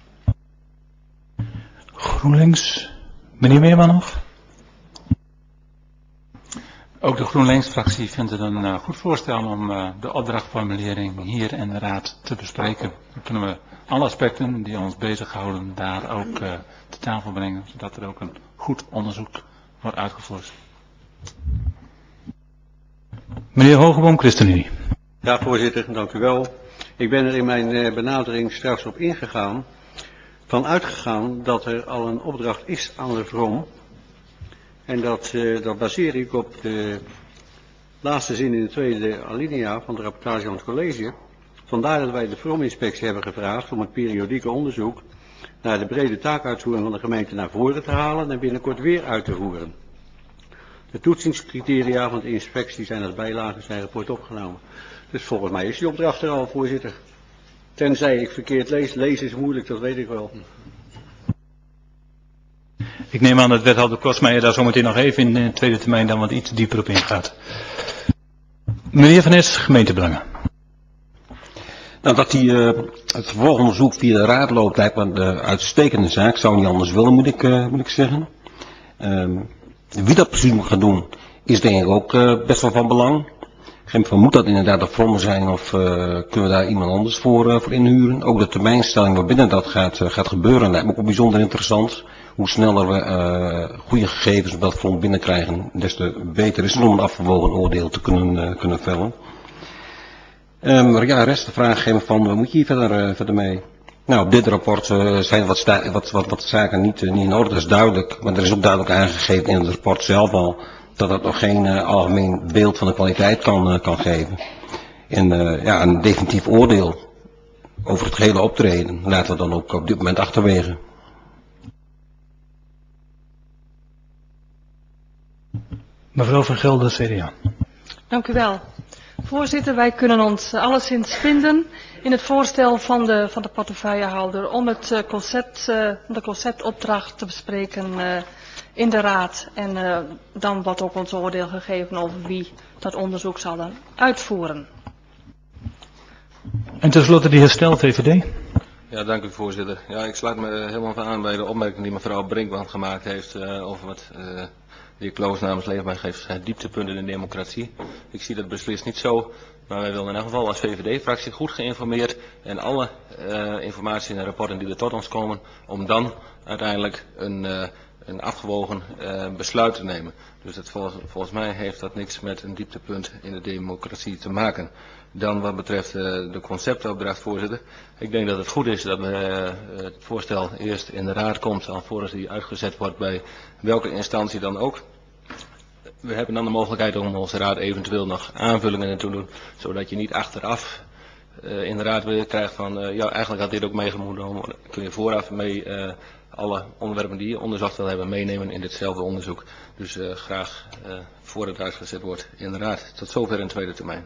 GroenLinks, meneer Meerman nog? Ook de GroenLinks-fractie vindt het een uh, goed voorstel om uh, de opdrachtformulering hier in de Raad te bespreken. Dan kunnen we alle aspecten die ons bezighouden daar ook uh, te tafel brengen, zodat er ook een goed onderzoek wordt uitgevoerd. Meneer Hogeboom, ChristenUnie. Ja, voorzitter, dank u wel. Ik ben er in mijn uh, benadering straks op ingegaan, van uitgegaan dat er al een opdracht is aan de V R O M. En dat, uh, dat baseer ik op de laatste zin in de tweede alinea van de rapportage van het college. Vandaar dat wij de V R O M-inspectie hebben gevraagd om het periodieke onderzoek naar de brede taakuitvoering van de gemeente naar voren te halen en binnenkort weer uit te voeren. De toetsingscriteria van de inspectie zijn als bijlage in zijn rapport opgenomen. Dus volgens mij is die opdracht er al, voorzitter. Tenzij ik verkeerd lees. Lezen is moeilijk, dat weet ik wel. Ik neem aan dat wethouder Kosmeijer daar zometeen nog even in de tweede termijn dan wat iets dieper op ingaat. Meneer Van Es, gemeentebelangen. Nou, dat die, uh, het vervolgonderzoek via de raad loopt lijkt me een uitstekende zaak. Zou niet anders willen, moet ik, uh, moet ik zeggen. Uh, wie dat precies moet gaan doen, is denk ik ook uh, best wel van belang. Geen van moet dat inderdaad de V R O M zijn of uh, kunnen we daar iemand anders voor, uh, voor inhuren. Ook de termijnstelling waarbinnen dat gaat, uh, gaat gebeuren lijkt me ook bijzonder interessant. Hoe sneller we uh, goede gegevens op dat front binnenkrijgen, des te beter is het om een afgewogen oordeel te kunnen, uh, kunnen vellen. Um, maar ja, de rest de vraag geven van, wat moet je hier verder, uh, verder mee? Nou, op dit rapport uh, zijn wat, sta wat, wat, wat zaken niet, uh, niet in orde, dat is duidelijk. Maar er is ook duidelijk aangegeven in het rapport zelf al, dat dat nog geen uh, algemeen beeld van de kwaliteit kan, uh, kan geven. En uh, ja, een definitief oordeel over het gehele optreden laten we dan ook op dit moment achterwege. Mevrouw Van Gelder, C D A. Dank u wel. Voorzitter, wij kunnen ons alleszins vinden in het voorstel van de, van de portefeuillehouder om het uh, concept, uh, de conceptopdracht te bespreken uh, in de raad. En uh, dan wordt ook ons oordeel gegeven over wie dat onderzoek zal dan uitvoeren. En tenslotte de heer Stel, V V D. Ja, dank u voorzitter. Ja, ik sluit me helemaal aan bij de opmerking die mevrouw Brinkman gemaakt heeft uh, over wat uh, de heer Kloos namens Leefbaar geeft zijn dieptepunten in de democratie. Ik zie dat beslist niet zo, maar wij willen in elk geval als V V D-fractie goed geïnformeerd en alle uh, informatie en rapporten die er tot ons komen, om dan uiteindelijk een, uh, een afgewogen uh, besluit te nemen. Dus dat volgens, volgens mij heeft dat niks met een dieptepunt in de democratie te maken. Dan wat betreft uh, de conceptopdracht, voorzitter. Ik denk dat het goed is dat uh, het voorstel eerst in de raad komt, alvorens die uitgezet wordt bij welke instantie dan ook. We hebben dan de mogelijkheid om onze raad eventueel nog aanvullingen in te doen, zodat je niet achteraf uh, in de raad weer krijgt van, uh, ja, eigenlijk had dit ook meegemoeten, kun je vooraf mee uh, alle onderwerpen die je onderzocht wil hebben meenemen in ditzelfde onderzoek. Dus uh, graag uh, voor het uitgezet wordt in de raad. Tot zover in tweede termijn.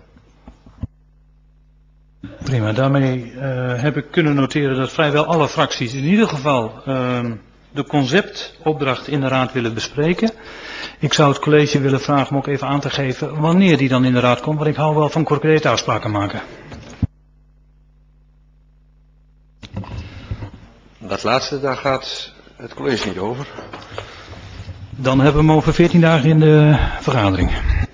Prima, daarmee uh, heb ik kunnen noteren dat vrijwel alle fracties in ieder geval uh, de conceptopdracht in de raad willen bespreken. Ik zou het college willen vragen om ook even aan te geven wanneer die dan in de raad komt, want ik hou wel van concrete afspraken maken. Dat laatste, daar gaat het college niet over. Dan hebben we hem over veertien dagen in de vergadering.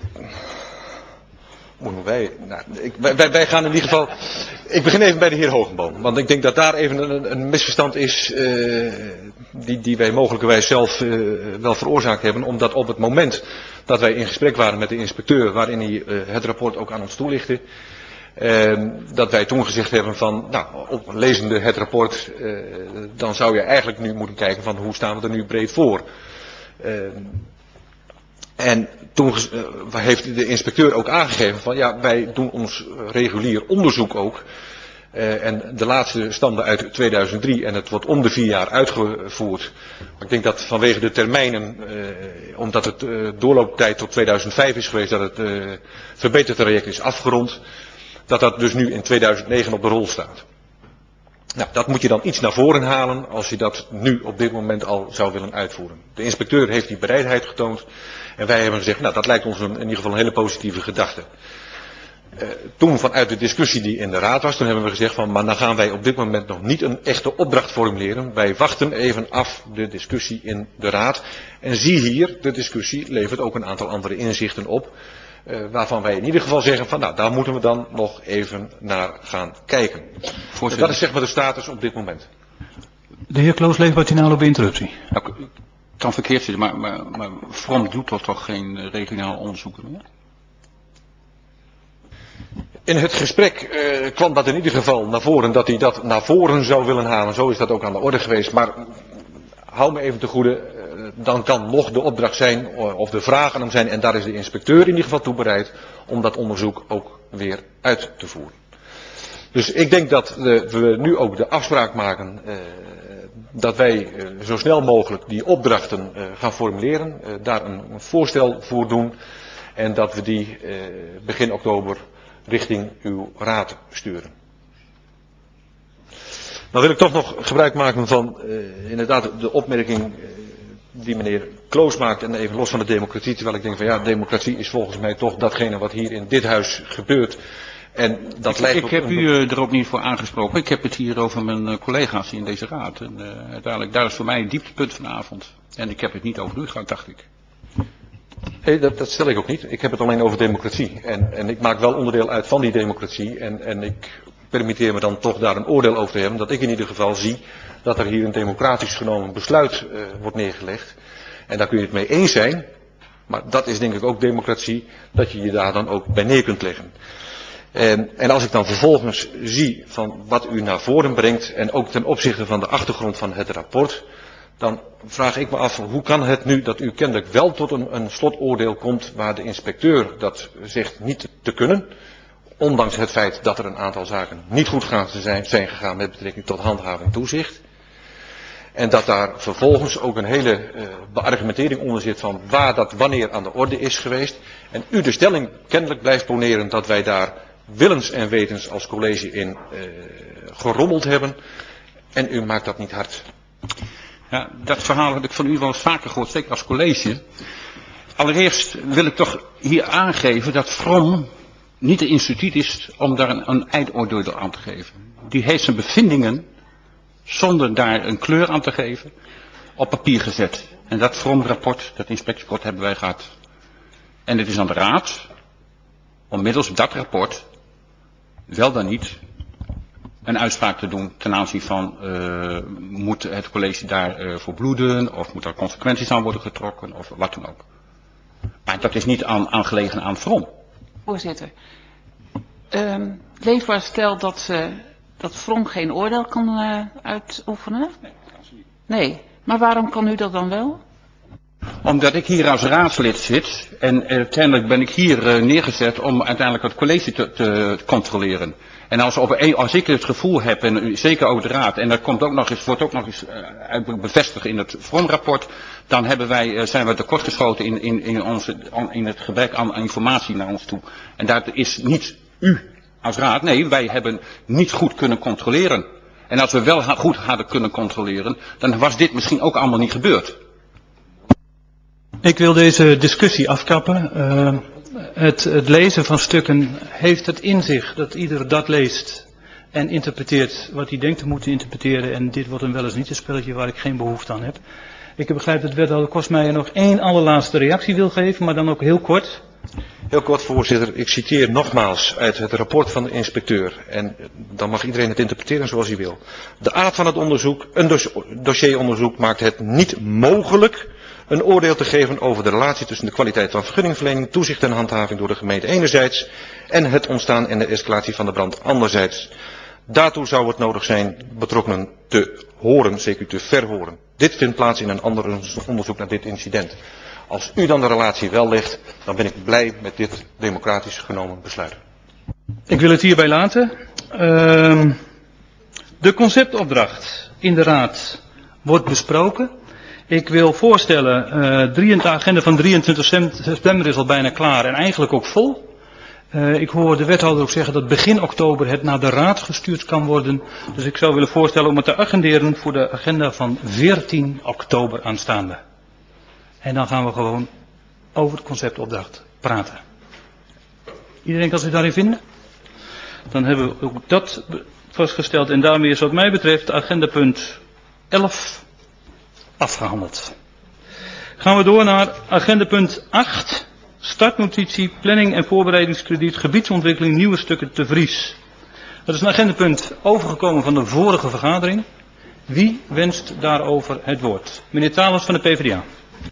Wij, nou, ik, wij, wij gaan in ieder geval. Ik begin even bij de heer Hogenboom. Want ik denk dat daar even een, een misverstand is. Uh, die, die wij mogelijkerwijs zelf uh, wel veroorzaakt hebben. Omdat op het moment dat wij in gesprek waren met de inspecteur. Waarin hij uh, het rapport ook aan ons toelichtte. Uh, dat wij toen gezegd hebben van. Nou, op lezende het rapport. Uh, dan zou je eigenlijk nu moeten kijken van hoe staan we er nu breed voor. Uh, En toen uh, heeft de inspecteur ook aangegeven van ja, wij doen ons regulier onderzoek ook. Uh, en de laatste stamde uit tweeduizend drie en het wordt om de vier jaar uitgevoerd. Maar ik denk dat vanwege de termijnen, uh, omdat het uh, doorlooptijd tot tweeduizend vijf is geweest, dat het uh, verbetertraject is afgerond, dat dat dus nu in tweeduizend negen op de rol staat. Nou, dat moet je dan iets naar voren halen als je dat nu op dit moment al zou willen uitvoeren. De inspecteur heeft die bereidheid getoond en wij hebben gezegd, nou dat lijkt ons een, in ieder geval een hele positieve gedachte. Uh, toen vanuit de discussie die in de raad was, toen hebben we gezegd van, maar dan gaan wij op dit moment nog niet een echte opdracht formuleren. Wij wachten even af de discussie in de raad. En zie hier, de discussie levert ook een aantal andere inzichten op. Uh, waarvan wij in ieder geval zeggen van, nou daar moeten we dan nog even naar gaan kijken. En dat is zeg maar de status op dit moment. De heer Kloos leeft bij Tinalo bij interruptie. Nou, ik kan verkeerd zitten, maar, maar, maar From doet toch toch geen regionaal onderzoek meer? In het gesprek uh, kwam dat in ieder geval naar voren, dat hij dat naar voren zou willen halen. Zo is dat ook aan de orde geweest. Maar hou me even te goede, uh, dan kan nog de opdracht zijn, of de vraag aan hem zijn, en daar is de inspecteur in ieder geval toe bereid om dat onderzoek ook weer uit te voeren. Dus ik denk dat uh, we nu ook de afspraak maken uh, dat wij uh, zo snel mogelijk die opdrachten uh, gaan formuleren, uh, daar een, een voorstel voor doen en dat we die uh, begin oktober richting uw raad sturen. Dan wil ik toch nog gebruik maken van uh, inderdaad de opmerking uh, die meneer Kloos maakt en even los van de democratie, terwijl ik denk van ja, democratie is volgens mij toch datgene wat hier in dit huis gebeurt. En dat ik, lijkt ik heb u uh, er ook niet voor aangesproken. Ik heb het hier over mijn uh, collega's in deze raad. En uh, uiteindelijk, daar is voor mij een dieptepunt vanavond. En ik heb het niet over u gehad, dacht ik. Nee, dat, dat stel ik ook niet. Ik heb het alleen over democratie. En, en ik maak wel onderdeel uit van die democratie. En, en ik permitteer me dan toch daar een oordeel over te hebben. Dat ik in ieder geval zie dat er hier een democratisch genomen besluit uh, wordt neergelegd. En daar kun je het mee eens zijn. Maar dat is denk ik ook democratie. Dat je je daar dan ook bij neer kunt leggen. En, en als ik dan vervolgens zie van wat u naar voren brengt. En ook ten opzichte van de achtergrond van het rapport. Dan vraag ik me af, hoe kan het nu dat u kennelijk wel tot een, een slotoordeel komt waar de inspecteur dat zegt niet te kunnen. Ondanks het feit dat er een aantal zaken niet goed gaan zijn, zijn gegaan met betrekking tot handhaving toezicht. En dat daar vervolgens ook een hele uh, beargumentering onder zit van waar dat wanneer aan de orde is geweest. En u de stelling kennelijk blijft poneren dat wij daar willens en wetens als college in uh, gerommeld hebben. En u maakt dat niet hard. Ja, dat verhaal heb ik van u wel eens vaker gehoord, zeker als college. Allereerst wil ik toch hier aangeven dat From niet een instituut is om daar een, een eindoordeel aan te geven. Die heeft zijn bevindingen, zonder daar een kleur aan te geven, op papier gezet. En dat From-rapport, dat inspectierapport hebben wij gehad. En het is aan de raad om middels dat rapport wel dan niet een uitspraak te doen ten aanzien van uh, moet het college daar uh, voor bloeden of moet er consequenties aan worden getrokken of wat dan ook. Maar dat is niet aan, aangelegen aan From. Voorzitter, um, Leefbaar stelt dat, uh, dat From geen oordeel kan uh, uitoefenen? Nee, dat kan ze niet. Nee, maar waarom kan u dat dan wel? Omdat ik hier als raadslid zit en uiteindelijk ben ik hier uh, neergezet om uiteindelijk het college te, te controleren. En als, op, als ik het gevoel heb, en zeker ook de raad, en dat komt ook nog eens, wordt ook nog eens uh, bevestigd in het From-rapport, dan hebben wij, uh, zijn we tekortgeschoten in, in, in, onze, in het gebrek aan informatie naar ons toe. En dat is niet u als raad, nee, wij hebben niet goed kunnen controleren. En als we wel ha- goed hadden kunnen controleren, dan was dit misschien ook allemaal niet gebeurd. Ik wil deze discussie afkappen. Uh, het, het lezen van stukken heeft het in zich dat ieder dat leest en interpreteert wat hij denkt te moeten interpreteren. En dit wordt een wel eens niet een spelletje waar ik geen behoefte aan heb. Ik heb begrepen dat wethouder Kostmeijer nog één allerlaatste reactie wil geven, maar dan ook heel kort. Heel kort, voorzitter. Ik citeer nogmaals uit het rapport van de inspecteur. En dan mag iedereen het interpreteren zoals hij wil. De aard van het onderzoek, een dos- dossieronderzoek, maakt het niet mogelijk een oordeel te geven over de relatie tussen de kwaliteit van vergunningverlening, toezicht en handhaving door de gemeente enerzijds en het ontstaan en de escalatie van de brand anderzijds. Daartoe zou het nodig zijn betrokkenen te horen, zeker te verhoren. Dit vindt plaats in een ander onderzoek naar dit incident. Als u dan de relatie wel legt, dan ben ik blij met dit democratisch genomen besluit. Ik wil het hierbij laten. Uh, de conceptopdracht in de Raad wordt besproken. Ik wil voorstellen, uh, de agenda van drieëntwintig september is al bijna klaar en eigenlijk ook vol. Uh, ik hoor de wethouder ook zeggen dat begin oktober het naar de Raad gestuurd kan worden. Dus ik zou willen voorstellen om het te agenderen voor de agenda van veertien oktober aanstaande. En dan gaan we gewoon over de conceptopdracht praten. Iedereen kan zich daarin vinden? Dan hebben we ook dat vastgesteld en daarmee is wat mij betreft agendapunt elf afgehandeld. Gaan we door naar agendapunt acht. Startnotitie, planning en voorbereidingskrediet, gebiedsontwikkeling, nieuwe stukken te Vries. Dat is een agendapunt overgekomen van de vorige vergadering. Wie wenst daarover het woord? Meneer Talens van de P v d A.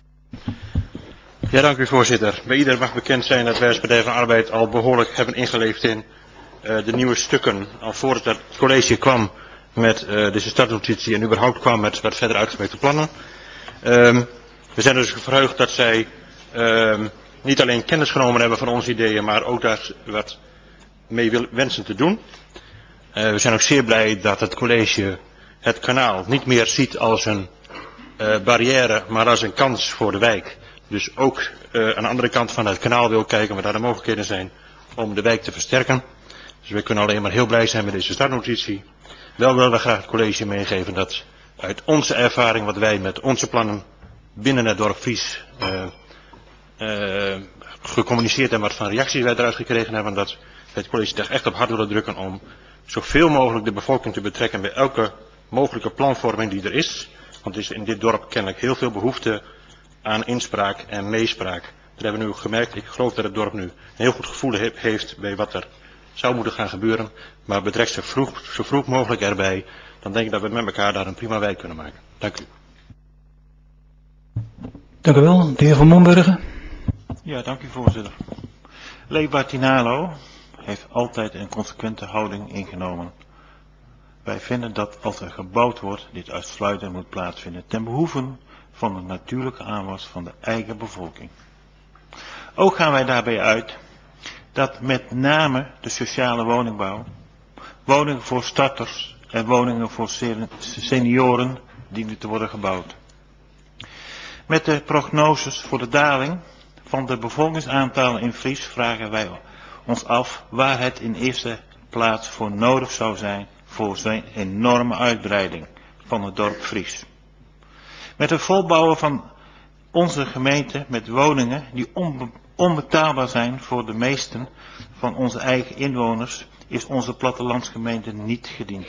Ja, dank u voorzitter. Bij iedereen mag bekend zijn dat wij als Partij van de Arbeid al behoorlijk hebben ingeleefd in uh, de nieuwe stukken. Al voordat het college kwam met uh, deze startnotitie en überhaupt kwam met wat verder uitgewerkte plannen. Um, we zijn dus verheugd dat zij um, niet alleen kennis genomen hebben van onze ideeën, maar ook daar wat mee wil, wensen te doen. Uh, we zijn ook zeer blij dat het college het kanaal niet meer ziet als een uh, barrière, maar als een kans voor de wijk. Dus ook uh, aan de andere kant van het kanaal wil kijken wat daar de mogelijkheden zijn om de wijk te versterken. Dus we kunnen alleen maar heel blij zijn met deze startnotitie. Wel willen we graag het college meegeven dat uit onze ervaring wat wij met onze plannen binnen het dorp Vries uh, uh, gecommuniceerd en wat van reacties wij eruit gekregen hebben, dat we het college er echt op hard willen drukken om zoveel mogelijk de bevolking te betrekken bij elke mogelijke planvorming die er is. Want er is in dit dorp kennelijk heel veel behoefte aan inspraak en meespraak. Dat hebben we nu ook gemerkt. Ik geloof dat het dorp nu een heel goed gevoel he- heeft bij wat er zou moeten gaan gebeuren. Maar betrekt ze vroeg, zo vroeg mogelijk erbij. Dan denk ik dat we met elkaar daar een prima wijk kunnen maken. Dank u. Dank u wel, de heer Van Mombergen. Ja, dank u voorzitter. Leefbaar Tinalo heeft altijd een consequente houding ingenomen. Wij vinden dat als er gebouwd wordt, dit uitsluitend moet plaatsvinden ten behoeve van de natuurlijke aanwas van de eigen bevolking. Ook gaan wij daarbij uit dat met name de sociale woningbouw, woningen voor starters en woningen voor senioren dienen te worden gebouwd. Met de prognoses voor de daling van de bevolkingsaantallen in Vries vragen wij ons af waar het in eerste plaats voor nodig zou zijn voor zijn enorme uitbreiding van het dorp Vries. Met het volbouwen van onze gemeente met woningen die onbe onbetaalbaar zijn voor de meesten van onze eigen inwoners is onze plattelandsgemeente niet gediend.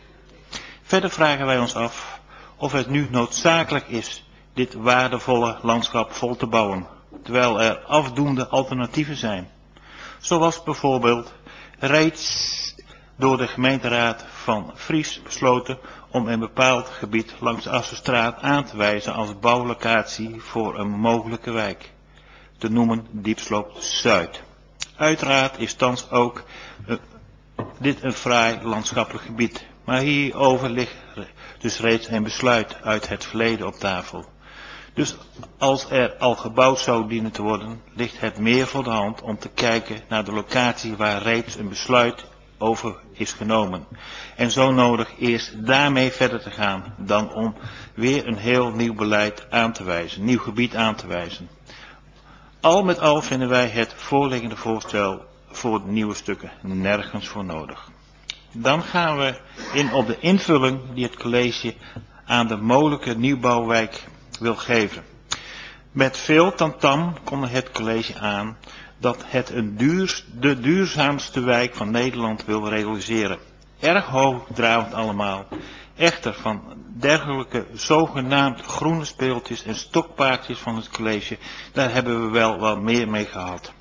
Verder vragen wij ons af of het nu noodzakelijk is dit waardevolle landschap vol te bouwen, terwijl er afdoende alternatieven zijn. Zoals bijvoorbeeld reeds door de gemeenteraad van Vries besloten om een bepaald gebied langs de Assenstraat aan te wijzen als bouwlocatie voor een mogelijke wijk, te noemen Diepsloop Zuid. Uiteraard is thans ook uh, dit een fraai landschappelijk gebied, maar hierover ligt dus reeds een besluit uit het verleden op tafel. Dus als er al gebouwd zou dienen te worden, ligt het meer voor de hand om te kijken naar de locatie waar reeds een besluit over is genomen. En zo nodig eerst daarmee verder te gaan dan om weer een heel nieuw beleid aan te wijzen, nieuw gebied aan te wijzen. Al met al vinden wij het voorliggende voorstel voor de nieuwe stukken nergens voor nodig. Dan gaan we in op de invulling die het college aan de mogelijke nieuwbouwwijk wil geven. Met veel tamtam kon het college aan dat het een duur, de duurzaamste wijk van Nederland wil realiseren. Erg hoogdravend allemaal. Echter van dergelijke zogenaamd groene speeltjes en stokpaardjes van het college, daar hebben we wel wat meer mee gehad.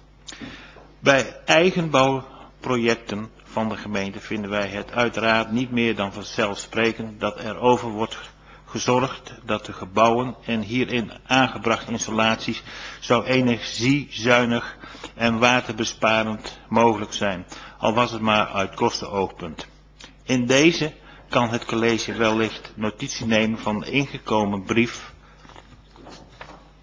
Bij eigenbouwprojecten van de gemeente vinden wij het uiteraard niet meer dan vanzelfsprekend dat er over wordt gezorgd dat de gebouwen en hierin aangebrachte installaties zo energiezuinig en waterbesparend mogelijk zijn, al was het maar uit kostenoogpunt. In deze kan het college wellicht notitie nemen van de ingekomen brief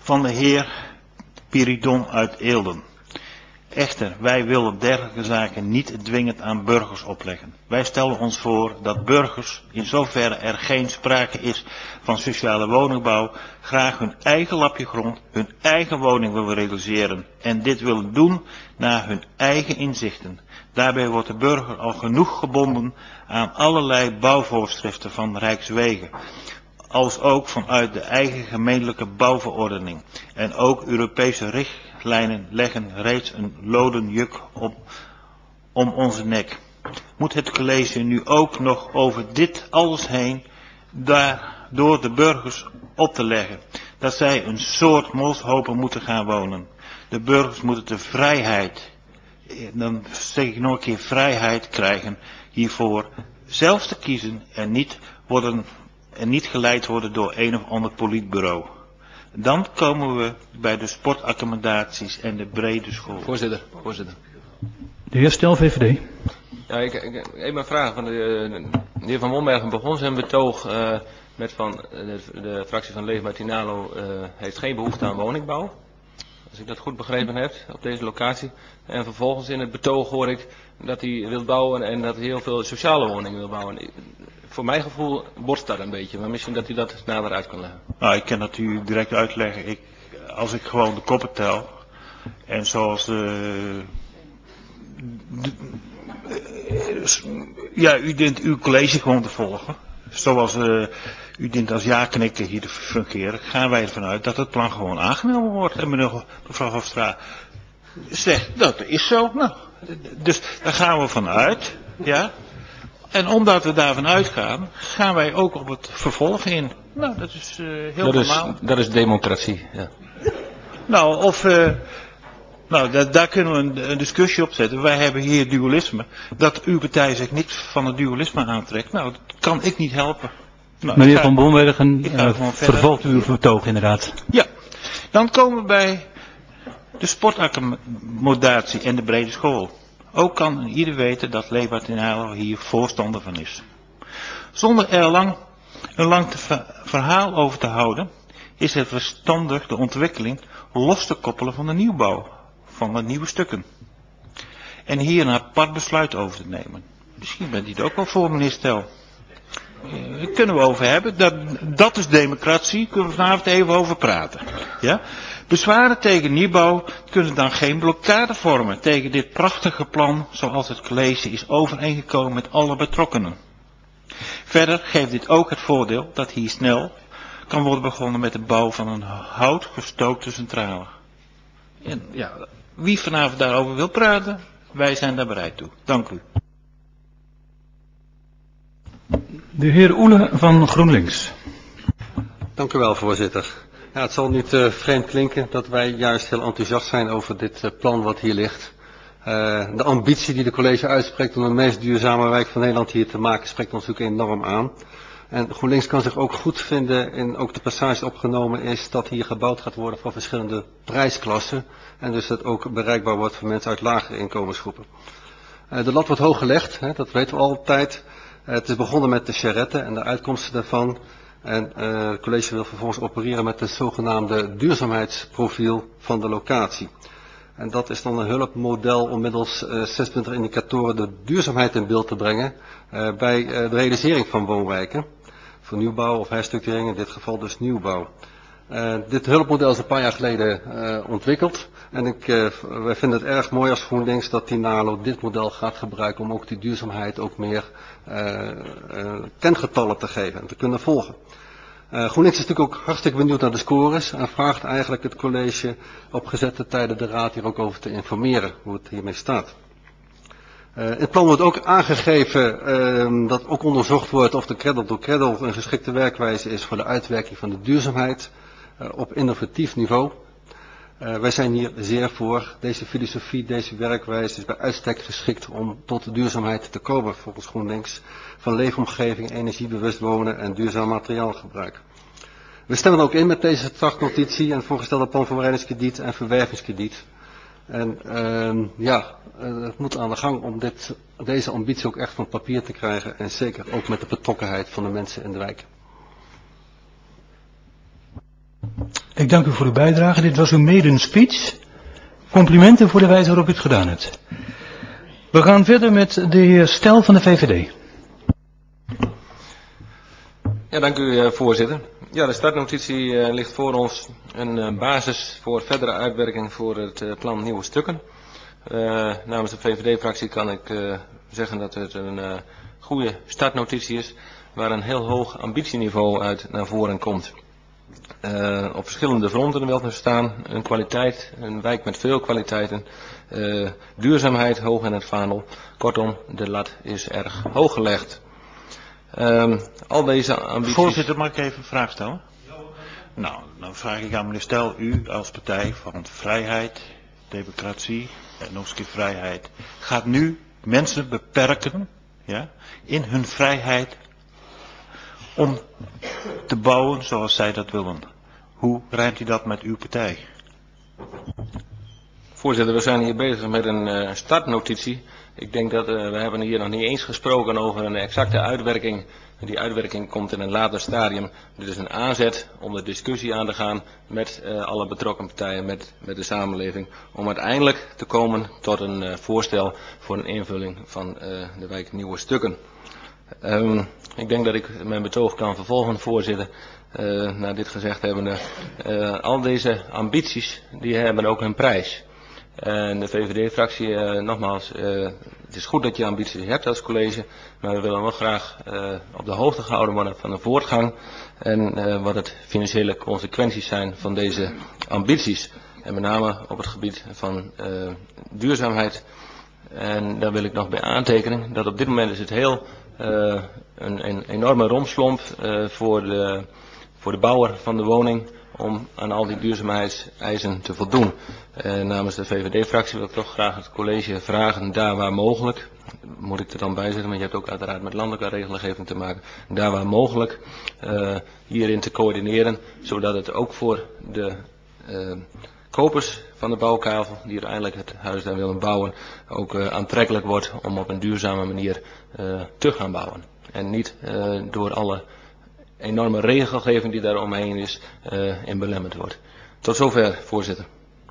van de heer Piridon uit Eelde. Echter, wij willen dergelijke zaken niet dwingend aan burgers opleggen. Wij stellen ons voor dat burgers, in zoverre er geen sprake is van sociale woningbouw, graag hun eigen lapje grond, hun eigen woning willen realiseren en dit willen doen naar hun eigen inzichten. Daarbij wordt de burger al genoeg gebonden aan allerlei bouwvoorschriften van Rijkswegen, als ook vanuit de eigen gemeentelijke bouwverordening. En ook Europese richtlijnen leggen reeds een loden juk op, om onze nek. Moet het college nu ook nog over dit alles heen daar door de burgers op te leggen, dat zij een soort molshopen moeten gaan wonen. De burgers moeten de vrijheid, dan zeg ik nog een keer vrijheid krijgen hiervoor zelf te kiezen en niet worden en niet geleid worden door een of ander politbureau. Dan komen we bij de sportaccommodaties en de brede school. Voorzitter, voorzitter. De heer Stel, V V D. Ja, ik, ik, even een vraag. Van de, de heer Van Wombergen begon zijn betoog uh, met van de, de fractie van Leefbaar Tinalo uh, heeft geen behoefte aan woningbouw. Als ik dat goed begrepen heb op deze locatie. En vervolgens in het betoog hoor ik dat hij wil bouwen en dat hij heel veel sociale woningen wil bouwen. Voor mijn gevoel botst dat een beetje, maar misschien dat u dat nader uit kan leggen. Nou, ik kan dat u direct uitleggen. Ik, als ik gewoon de koppen tel, en zoals de, de, ja, u dient uw college gewoon te volgen, zoals uh, u dient als ja-knikker hier te fungeren, gaan wij ervan uit dat het plan gewoon aangenomen wordt. En mevrouw Hofstra zegt, dat is zo. Nou, dus daar gaan we vanuit, ja. En omdat we daarvan uitgaan, gaan wij ook op het vervolg in. Nou, dat is uh, heel dat normaal. Is, dat is democratie, ja. Nou, of, uh, nou, da daar kunnen we een, een discussie op zetten. Wij hebben hier dualisme. Dat uw partij zich niet van het dualisme aantrekt, nou, dat kan ik niet helpen. Nou, Meneer ga, Van Bombergen, uh, vervolgt u uw vertoog inderdaad. Ja, dan komen we bij de sportaccommodatie en de brede school. Ook kan ieder weten dat Leefbaar Tinalo hier voorstander van is. Zonder er lang, een lang te ver, verhaal over te houden, is het verstandig de ontwikkeling los te koppelen van de nieuwbouw, van de nieuwe stukken. En hier een apart besluit over te nemen. Misschien bent u het ook wel voor, meneer Stel. Daar kunnen we over hebben. Dat, dat is democratie. Kunnen we vanavond even over praten. Ja? Bezwaren tegen nieuwbouw kunnen dan geen blokkade vormen tegen dit prachtige plan zoals het college is overeengekomen met alle betrokkenen. Verder geeft dit ook het voordeel dat hier snel kan worden begonnen met de bouw van een houtgestookte centrale. En ja, wie vanavond daarover wil praten, wij zijn daar bereid toe. Dank u. De heer Oele van GroenLinks. Dank u wel, voorzitter. Ja, het zal niet uh, vreemd klinken dat wij juist heel enthousiast zijn over dit uh, plan wat hier ligt. Uh, de ambitie die de college uitspreekt om de meest duurzame wijk van Nederland hier te maken, spreekt ons natuurlijk enorm aan. En GroenLinks kan zich ook goed vinden in ook de passage opgenomen is dat hier gebouwd gaat worden voor verschillende prijsklassen. En dus dat ook bereikbaar wordt voor mensen uit lagere inkomensgroepen. Uh, de lat wordt hoog gelegd, hè, dat weten we altijd. Uh, het is begonnen met de charrette en de uitkomsten daarvan. En uh, het college wil vervolgens opereren met het zogenaamde duurzaamheidsprofiel van de locatie. En dat is dan een hulpmodel om middels uh, zesentwintig indicatoren de duurzaamheid in beeld te brengen uh, bij uh, de realisering van woonwijken. Voor nieuwbouw of herstructurering, in dit geval dus nieuwbouw. Uh, dit hulpmodel is een paar jaar geleden uh, ontwikkeld. En ik, uh, wij vinden het erg mooi als GroenLinks dat Tinalo dit model gaat gebruiken om ook die duurzaamheid ook meer uh, uh, kengetallen te geven en te kunnen volgen. Uh, GroenLinks is natuurlijk ook hartstikke benieuwd naar de scores en vraagt eigenlijk het college op gezette tijden de raad hier ook over te informeren hoe het hiermee staat. Uh, in het plan wordt ook aangegeven uh, dat ook onderzocht wordt of de cradle to cradle een geschikte werkwijze is voor de uitwerking van de duurzaamheid uh, op innovatief niveau. Uh, wij zijn hier zeer voor. Deze filosofie, deze werkwijze is bij uitstek geschikt om tot de duurzaamheid te komen volgens GroenLinks. Van leefomgeving, energiebewust wonen en duurzaam materiaalgebruik. We stemmen ook in met deze startnotitie en het voorgestelde plan voor bereidingskrediet en verwervingskrediet. En uh, ja, uh, het moet aan de gang om dit, deze ambitie ook echt van papier te krijgen. En zeker ook met de betrokkenheid van de mensen in de wijk. Ik dank u voor uw bijdrage. Dit was uw maiden speech. Complimenten voor de wijze waarop u het gedaan hebt. We gaan verder met de heer Stel van de V V D. Ja, dank u uh, voorzitter. Ja, de startnotitie uh, ligt voor ons een uh, basis voor verdere uitwerking voor het uh, plan Nieuwe Stukken. Uh, namens de V V D-fractie kan ik uh, zeggen dat het een uh, goede startnotitie is, waar een heel hoog ambitieniveau uit naar voren komt. Uh, op verschillende fronten wel te staan, een kwaliteit, een wijk met veel kwaliteiten, uh, duurzaamheid hoog in het vaandel. Kortom, de lat is erg hoog gelegd. Um, al deze ambities... Voorzitter, mag ik even een vraag stellen? Nou, dan vraag ik aan meneer Stel, u als partij van vrijheid, democratie en nog eens een keer vrijheid, gaat nu mensen beperken, ja, in hun vrijheid om te bouwen zoals zij dat willen. Hoe rijmt u dat met uw partij? Voorzitter, we zijn hier bezig met een uh, startnotitie. Ik denk dat uh, we hebben hier nog niet eens gesproken over een exacte uitwerking. Die uitwerking komt in een later stadium. Dit is een aanzet om de discussie aan te gaan met uh, alle betrokken partijen, met, met de samenleving. Om uiteindelijk te komen tot een uh, voorstel voor een invulling van uh, de wijk Nieuwe Stukken. Um, ik denk dat ik mijn betoog kan vervolgen, voorzitter. Uh, na dit gezegd hebbende, uh, al deze ambities die hebben ook hun prijs. En de V V D-fractie, uh, nogmaals, uh, het is goed dat je ambities hebt als college, maar we willen wel graag uh, op de hoogte gehouden worden van de voortgang en uh, wat het financiële consequenties zijn van deze ambities. En met name op het gebied van uh, duurzaamheid. En daar wil ik nog bij aantekenen dat op dit moment is het heel uh, een, een enorme romslomp uh, voor de, voor de bouwer van de woning om aan al die duurzaamheidseisen te voldoen. Uh, namens de V V D-fractie wil ik toch graag het college vragen, daar waar mogelijk, moet ik er dan bij zeggen, want je hebt ook uiteraard met landelijke regelgeving te maken, daar waar mogelijk uh, hierin te coördineren, zodat het ook voor de uh, kopers van de bouwkavel, die uiteindelijk het huis daar willen bouwen, ook uh, aantrekkelijk wordt om op een duurzame manier uh, te gaan bouwen. En niet uh, door alle enorme regelgeving die daar omheen is, uh, in belemmerd wordt. Tot zover, voorzitter.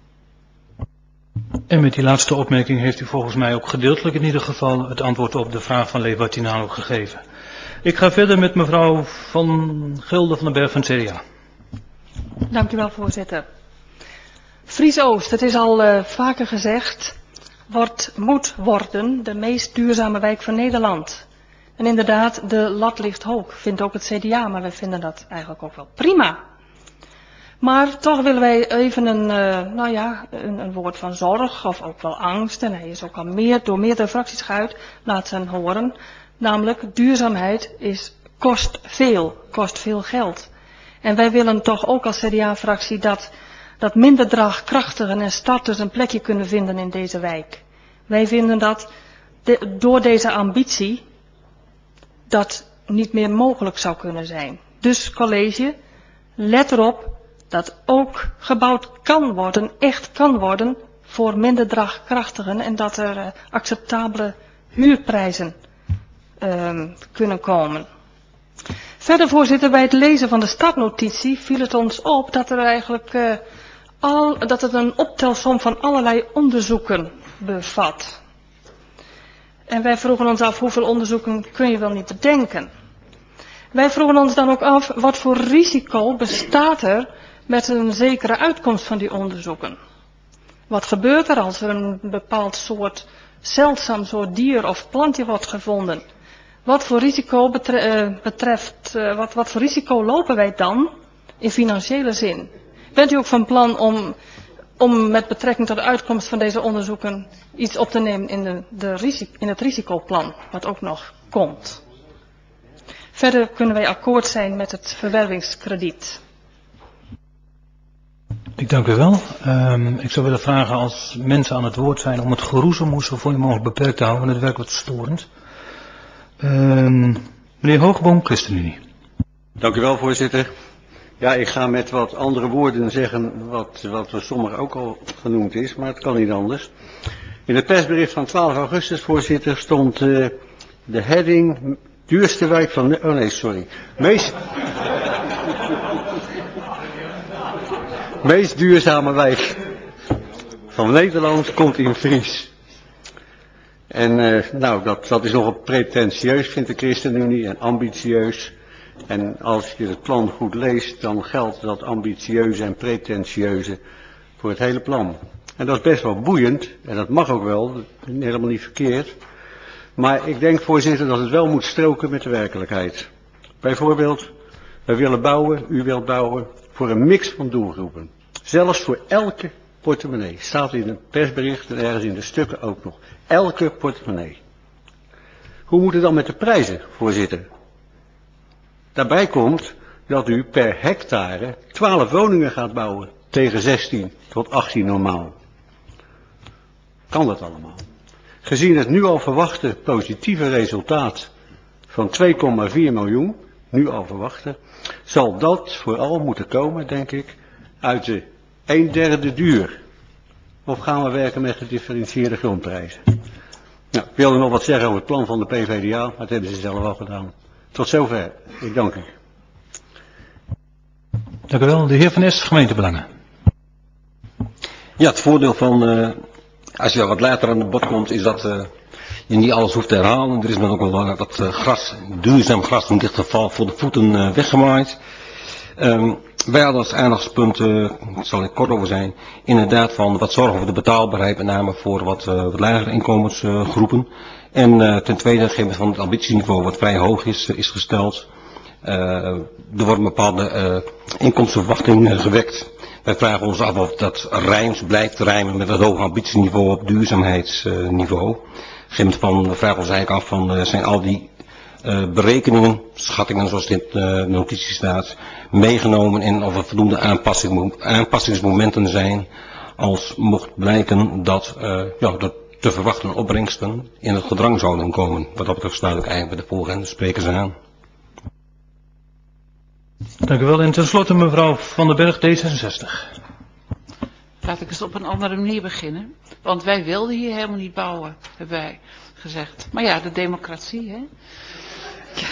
En met die laatste opmerking heeft u volgens mij ook gedeeltelijk in ieder geval het antwoord op de vraag van Lee Bartinalo gegeven. Ik ga verder met mevrouw Van Gilde van den Berg van het C D A. Dank u wel, voorzitter. Fries-Oost, het is al uh, vaker gezegd, wordt, moet worden de meest duurzame wijk van Nederland. En inderdaad, de lat ligt hoog, vindt ook het C D A, maar wij vinden dat eigenlijk ook wel prima. Maar toch willen wij even een, uh, nou ja, een, een woord van zorg of ook wel angst. En hij is ook al meer, door meerdere fracties geuit laten horen. Namelijk, duurzaamheid is, kost veel, kost veel geld. En wij willen toch ook als C D A-fractie dat, dat minder draagkrachtigen en starters een plekje kunnen vinden in deze wijk. Wij vinden dat de, door deze ambitie dat niet meer mogelijk zou kunnen zijn. Dus college, let erop dat ook gebouwd kan worden, echt kan worden, voor minder draagkrachtigen en dat er uh, acceptabele huurprijzen uh, kunnen komen. Verder, voorzitter, bij het lezen van de startnotitie viel het ons op dat er eigenlijk uh, al, dat het een optelsom van allerlei onderzoeken bevat. En wij vroegen ons af, hoeveel onderzoeken kun je wel niet bedenken? Wij vroegen ons dan ook af, wat voor risico bestaat er met een zekere uitkomst van die onderzoeken? Wat gebeurt er als er een bepaald soort, zeldzaam soort dier of plantje wordt gevonden? Wat voor risico betre- betreft, uh, wat, wat voor risico lopen wij dan in financiële zin? Bent u ook van plan om, om met betrekking tot de uitkomst van deze onderzoeken iets op te nemen in, de, de risico, in het risicoplan, wat ook nog komt? Verder kunnen wij akkoord zijn met het verwervingskrediet. Ik dank u wel. Um, ik zou willen vragen als mensen aan het woord zijn om het geroezemoes zo voor je mogelijk beperkt te houden, want het werkt wat storend. Um, meneer Hoogboom, ChristenUnie. Dank u wel, voorzitter. Ja, ik ga met wat andere woorden zeggen wat, wat door sommigen ook al genoemd is, maar het kan niet anders. In het persbericht van twaalf augustus, voorzitter, stond uh, de heading Duurste wijk van... Oh nee, sorry. Meest... meest duurzame wijk van Nederland komt in Vries. En uh, nou, dat, dat is nogal pretentieus, vindt de ChristenUnie, en ambitieus. En als je het plan goed leest, dan geldt dat ambitieuze en pretentieuze voor het hele plan. En dat is best wel boeiend, en dat mag ook wel, helemaal niet verkeerd. Maar ik denk, voorzitter, dat het wel moet stroken met de werkelijkheid. Bijvoorbeeld, wij willen bouwen, u wilt bouwen, voor een mix van doelgroepen. Zelfs voor elke portemonnee. Staat in het persbericht en ergens in de stukken ook nog. Elke portemonnee. Hoe moet het dan met de prijzen, voorzitter? Daarbij komt dat u per hectare twaalf woningen gaat bouwen. Tegen zestien tot achttien normaal. Kan dat allemaal? Gezien het nu al verwachte positieve resultaat van twee komma vier miljoen, nu al verwachten, zal dat vooral moeten komen, denk ik, uit de een derde duur. Of gaan we werken met gedifferentieerde grondprijzen? Nou, ik wilde nog wat zeggen over het plan van de P V D A, maar dat hebben ze zelf al gedaan. Tot zover. Ik dank u. Dank u wel. De heer Van Es, gemeentebelangen. Ja, het voordeel van, uh, als je wat later aan de bod komt, is dat uh, je niet alles hoeft te herhalen. Er is dan ook wel uh, wat uh, gras, duurzaam gras in dit geval, voor de voeten uh, weggemaaid. Um, wij hadden als aandachtspunt, uh, daar zal ik kort over zijn, inderdaad van wat zorgen voor de betaalbaarheid, met name voor wat, uh, wat lagere inkomensgroepen. Uh, en uh, ten tweede, gegeven van het ambitieniveau wat vrij hoog is, uh, is gesteld. Uh, er wordt een bepaalde uh, inkomstenverwachting uh, gewekt. Wij vragen ons af of dat rijmt, blijft rijmen met het hoge ambitieniveau op duurzaamheidsniveau. Uh, Gegeven van, we vragen ons eigenlijk af van, uh, zijn al die uh, berekeningen, schattingen zoals dit in uh, de notitie staat, meegenomen en of er voldoende aanpassing, aanpassingsmomenten zijn, als mocht blijken dat, uh, ja, dat te verwachten opbrengsten in het gedrang zouden komen. Wat dat betreft sluit ik eigenlijk bij de volgende sprekers aan. Dank u wel. En tenslotte mevrouw Van den Berg, D zesenzestig. Laat ik eens op een andere manier beginnen. Want wij wilden hier helemaal niet bouwen, hebben wij gezegd. Maar ja, de democratie, hè. Ja.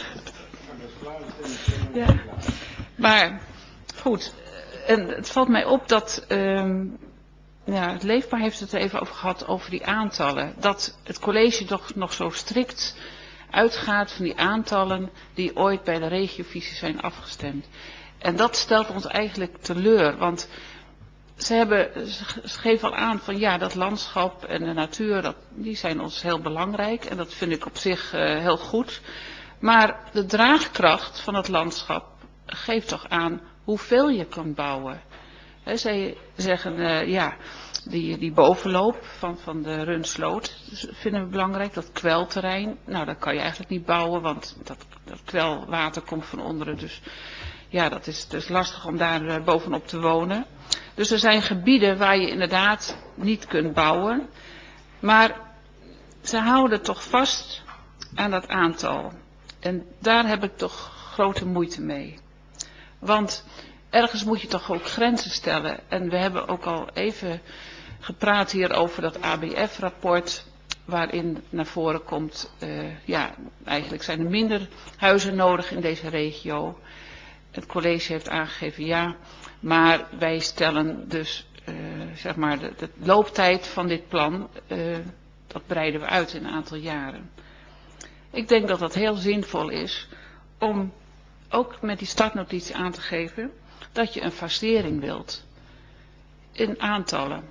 Ja. Maar, goed. En het valt mij op dat, um, ja, het Leefbaar heeft het er even over gehad, over die aantallen. Dat het college toch nog zo strikt uitgaat van die aantallen die ooit bij de regiovisie zijn afgestemd. En dat stelt ons eigenlijk teleur, want ze, hebben, ze geven al aan van ja, dat landschap en de natuur, dat, die zijn ons heel belangrijk en dat vind ik op zich uh, heel goed. Maar de draagkracht van het landschap geeft toch aan hoeveel je kan bouwen. He, zij zeggen uh, ja, die, die bovenloop van, van de Runsloot vinden we belangrijk, dat kwelterrein. Nou, dat kan je eigenlijk niet bouwen, want dat, dat kwelwater komt van onderen. Dus ja, dat is dus lastig om daar uh, bovenop te wonen. Dus er zijn gebieden waar je inderdaad niet kunt bouwen. Maar ze houden toch vast aan dat aantal. En daar heb ik toch grote moeite mee. Want ergens moet je toch ook grenzen stellen. En we hebben ook al even gepraat hier over dat A B F-rapport. Waarin naar voren komt, uh, ja, eigenlijk zijn er minder huizen nodig in deze regio. Het college heeft aangegeven ja, maar wij stellen dus, uh, zeg maar, de, de looptijd van dit plan, uh, dat breiden we uit in een aantal jaren. Ik denk dat dat heel zinvol is om ook met die startnotitie aan te geven dat je een fasering wilt in aantallen.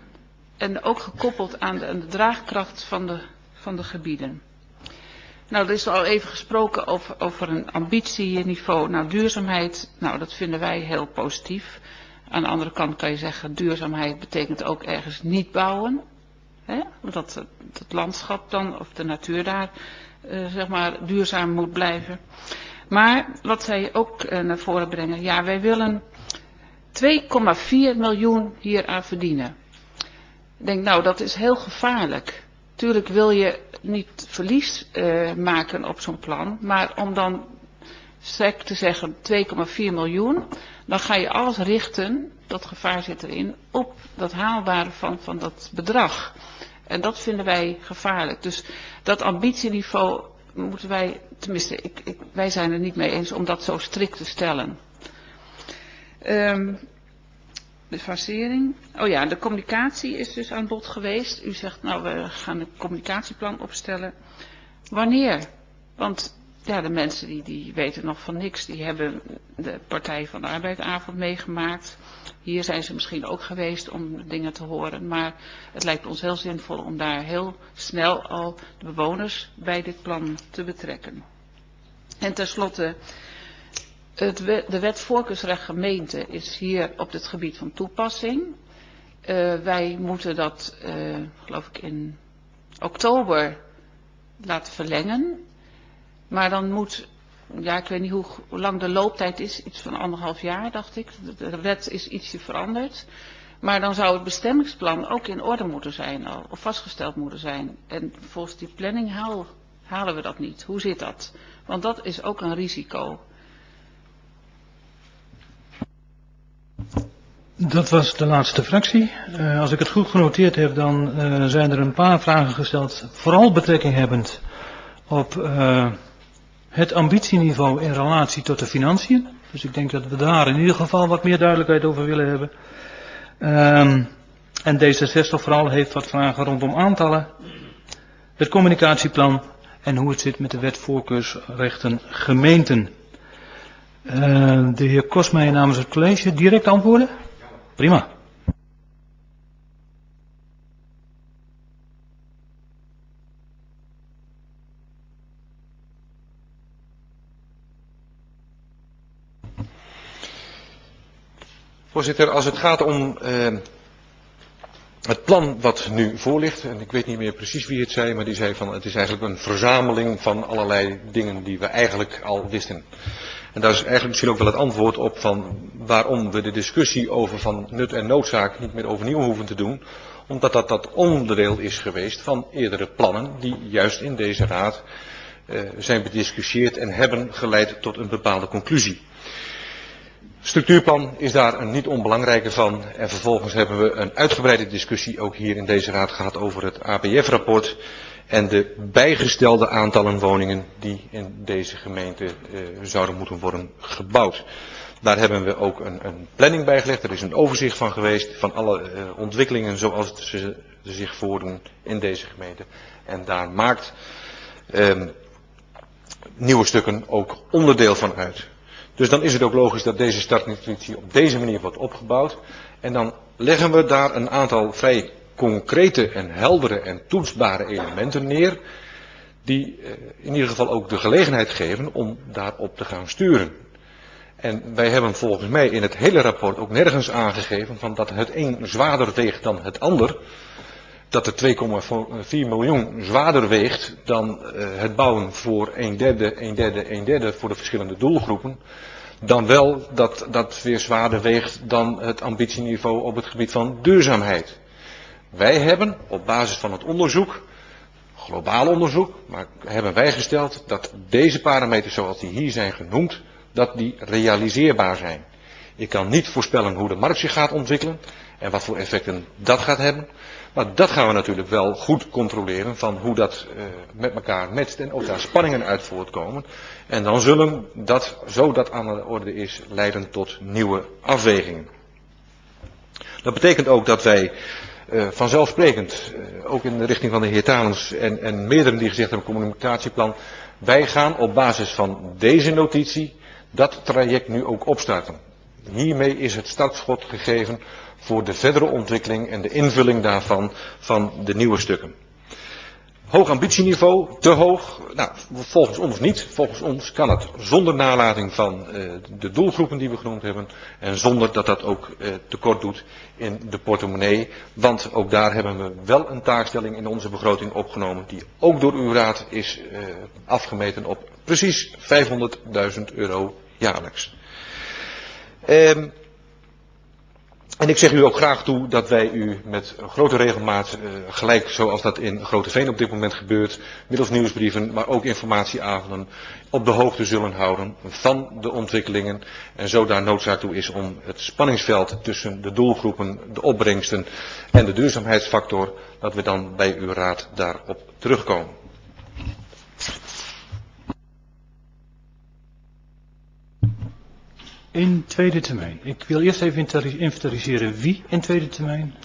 En ook gekoppeld aan de, aan de draagkracht van de, van de gebieden. Nou, er is al even gesproken over, over een ambitieniveau. Nou, duurzaamheid, nou, dat vinden wij heel positief. Aan de andere kant kan je zeggen, duurzaamheid betekent ook ergens niet bouwen. Hè? Dat het landschap dan, of de natuur daar, uh, zeg maar, duurzaam moet blijven. Maar, wat zij ook uh, naar voren brengen, ja, wij willen twee komma vier miljoen hier aan verdienen. Ik denk, nou, dat is heel gevaarlijk. Tuurlijk wil je niet verlies uh, maken op zo'n plan, maar om dan sec te zeggen twee komma vier miljoen, dan ga je alles richten, dat gevaar zit erin, op dat haalbare van, van dat bedrag. En dat vinden wij gevaarlijk. Dus dat ambitieniveau moeten wij, tenminste, ik, ik, wij zijn er niet mee eens om dat zo strikt te stellen. Um, de fasering. Oh ja, de communicatie is dus aan bod geweest. U zegt, nou, we gaan een communicatieplan opstellen. Wanneer? Want ja, de mensen die, die weten nog van niks. Die hebben de Partij van de Arbeidavond meegemaakt. Hier zijn ze misschien ook geweest om dingen te horen. Maar het lijkt ons heel zinvol om daar heel snel al de bewoners bij dit plan te betrekken. En tenslotte, het wet, de wet voorkeursrecht gemeente is hier op het gebied van toepassing. Uh, wij moeten dat, uh, geloof ik, in oktober laten verlengen. Maar dan moet, ja, ik weet niet hoe, hoe lang de looptijd is, iets van anderhalf jaar, dacht ik. De, de wet is ietsje veranderd. Maar dan zou het bestemmingsplan ook in orde moeten zijn al, of vastgesteld moeten zijn. En volgens die planning haal, halen we dat niet. Hoe zit dat? Want dat is ook een risico. Dat was de laatste fractie. Uh, als ik het goed genoteerd heb, dan uh, zijn er een paar vragen gesteld, vooral betrekking hebbend op uh, het ambitieniveau in relatie tot de financiën. Dus ik denk dat we daar in ieder geval wat meer duidelijkheid over willen hebben. Um, en D zesenzestig vooral heeft wat vragen rondom aantallen, het communicatieplan en hoe het zit met de wet voorkeursrechten gemeenten. Uh, de heer Kosmeijer namens het college, direct antwoorden? Prima. Voorzitter, als het gaat om uh, het plan wat nu voor ligt, en ik weet niet meer precies wie het zei, maar die zei van het is eigenlijk een verzameling van allerlei dingen die we eigenlijk al wisten. En daar is eigenlijk misschien ook wel het antwoord op van waarom we de discussie over van nut en noodzaak niet meer overnieuw hoeven te doen. Omdat dat dat onderdeel is geweest van eerdere plannen die juist in deze raad uh, zijn bediscussieerd en hebben geleid tot een bepaalde conclusie. Structuurplan is daar een niet onbelangrijke van en vervolgens hebben we een uitgebreide discussie ook hier in deze raad gehad over het A P F-rapport en de bijgestelde aantallen woningen die in deze gemeente uh, zouden moeten worden gebouwd. Daar hebben we ook een, een planning bij gelegd, er is een overzicht van geweest van alle uh, ontwikkelingen zoals ze, ze zich voordoen in deze gemeente. En daar maakt uh, nieuwe stukken ook onderdeel van uit. Dus dan is het ook logisch dat deze startnotitie op deze manier wordt opgebouwd. En dan leggen we daar een aantal vrij concrete en heldere en toetsbare elementen neer. Die uh, in ieder geval ook de gelegenheid geven om daarop te gaan sturen. En wij hebben volgens mij in het hele rapport ook nergens aangegeven van dat het een zwaarder weegt dan het ander. Dat er twee komma vier miljoen zwaarder weegt dan uh, het bouwen voor een derde, een derde, een derde voor de verschillende doelgroepen. Dan wel dat dat weer zwaarder weegt dan het ambitieniveau op het gebied van duurzaamheid. Wij hebben op basis van het onderzoek, globaal onderzoek, maar hebben wij gesteld dat deze parameters zoals die hier zijn genoemd, dat die realiseerbaar zijn. Ik kan niet voorspellen hoe de markt zich gaat ontwikkelen en wat voor effecten dat gaat hebben. Maar dat gaan we natuurlijk wel goed controleren van hoe dat uh, met elkaar matcht en of daar spanningen uit voortkomen. En dan zullen dat, zo dat aan de orde is, leiden tot nieuwe afwegingen. Dat betekent ook dat wij uh, vanzelfsprekend, uh, ook in de richting van de heer Talens en, en meerdere die gezegd hebben, communicatieplan, wij gaan op basis van deze notitie dat traject nu ook opstarten. Hiermee is het startschot gegeven voor de verdere ontwikkeling en de invulling daarvan van de nieuwe stukken. Hoog ambitieniveau, te hoog? Nou, volgens ons niet. Volgens ons kan het zonder nalating van uh, de doelgroepen die we genoemd hebben en zonder dat dat ook uh, tekort doet in de portemonnee. Want ook daar hebben we wel een taakstelling in onze begroting opgenomen die ook door uw raad is uh, afgemeten op precies vijfhonderdduizend euro jaarlijks. Um, En ik zeg u ook graag toe dat wij u met een grote regelmaat, uh, gelijk zoals dat in Groteveen op dit moment gebeurt, middels nieuwsbrieven, maar ook informatieavonden, op de hoogte zullen houden van de ontwikkelingen. En zo daar noodzaak toe is om het spanningsveld tussen de doelgroepen, de opbrengsten en de duurzaamheidsfactor, dat we dan bij uw raad daarop terugkomen. In tweede termijn. Ik wil eerst even inventariseren wie in tweede termijn.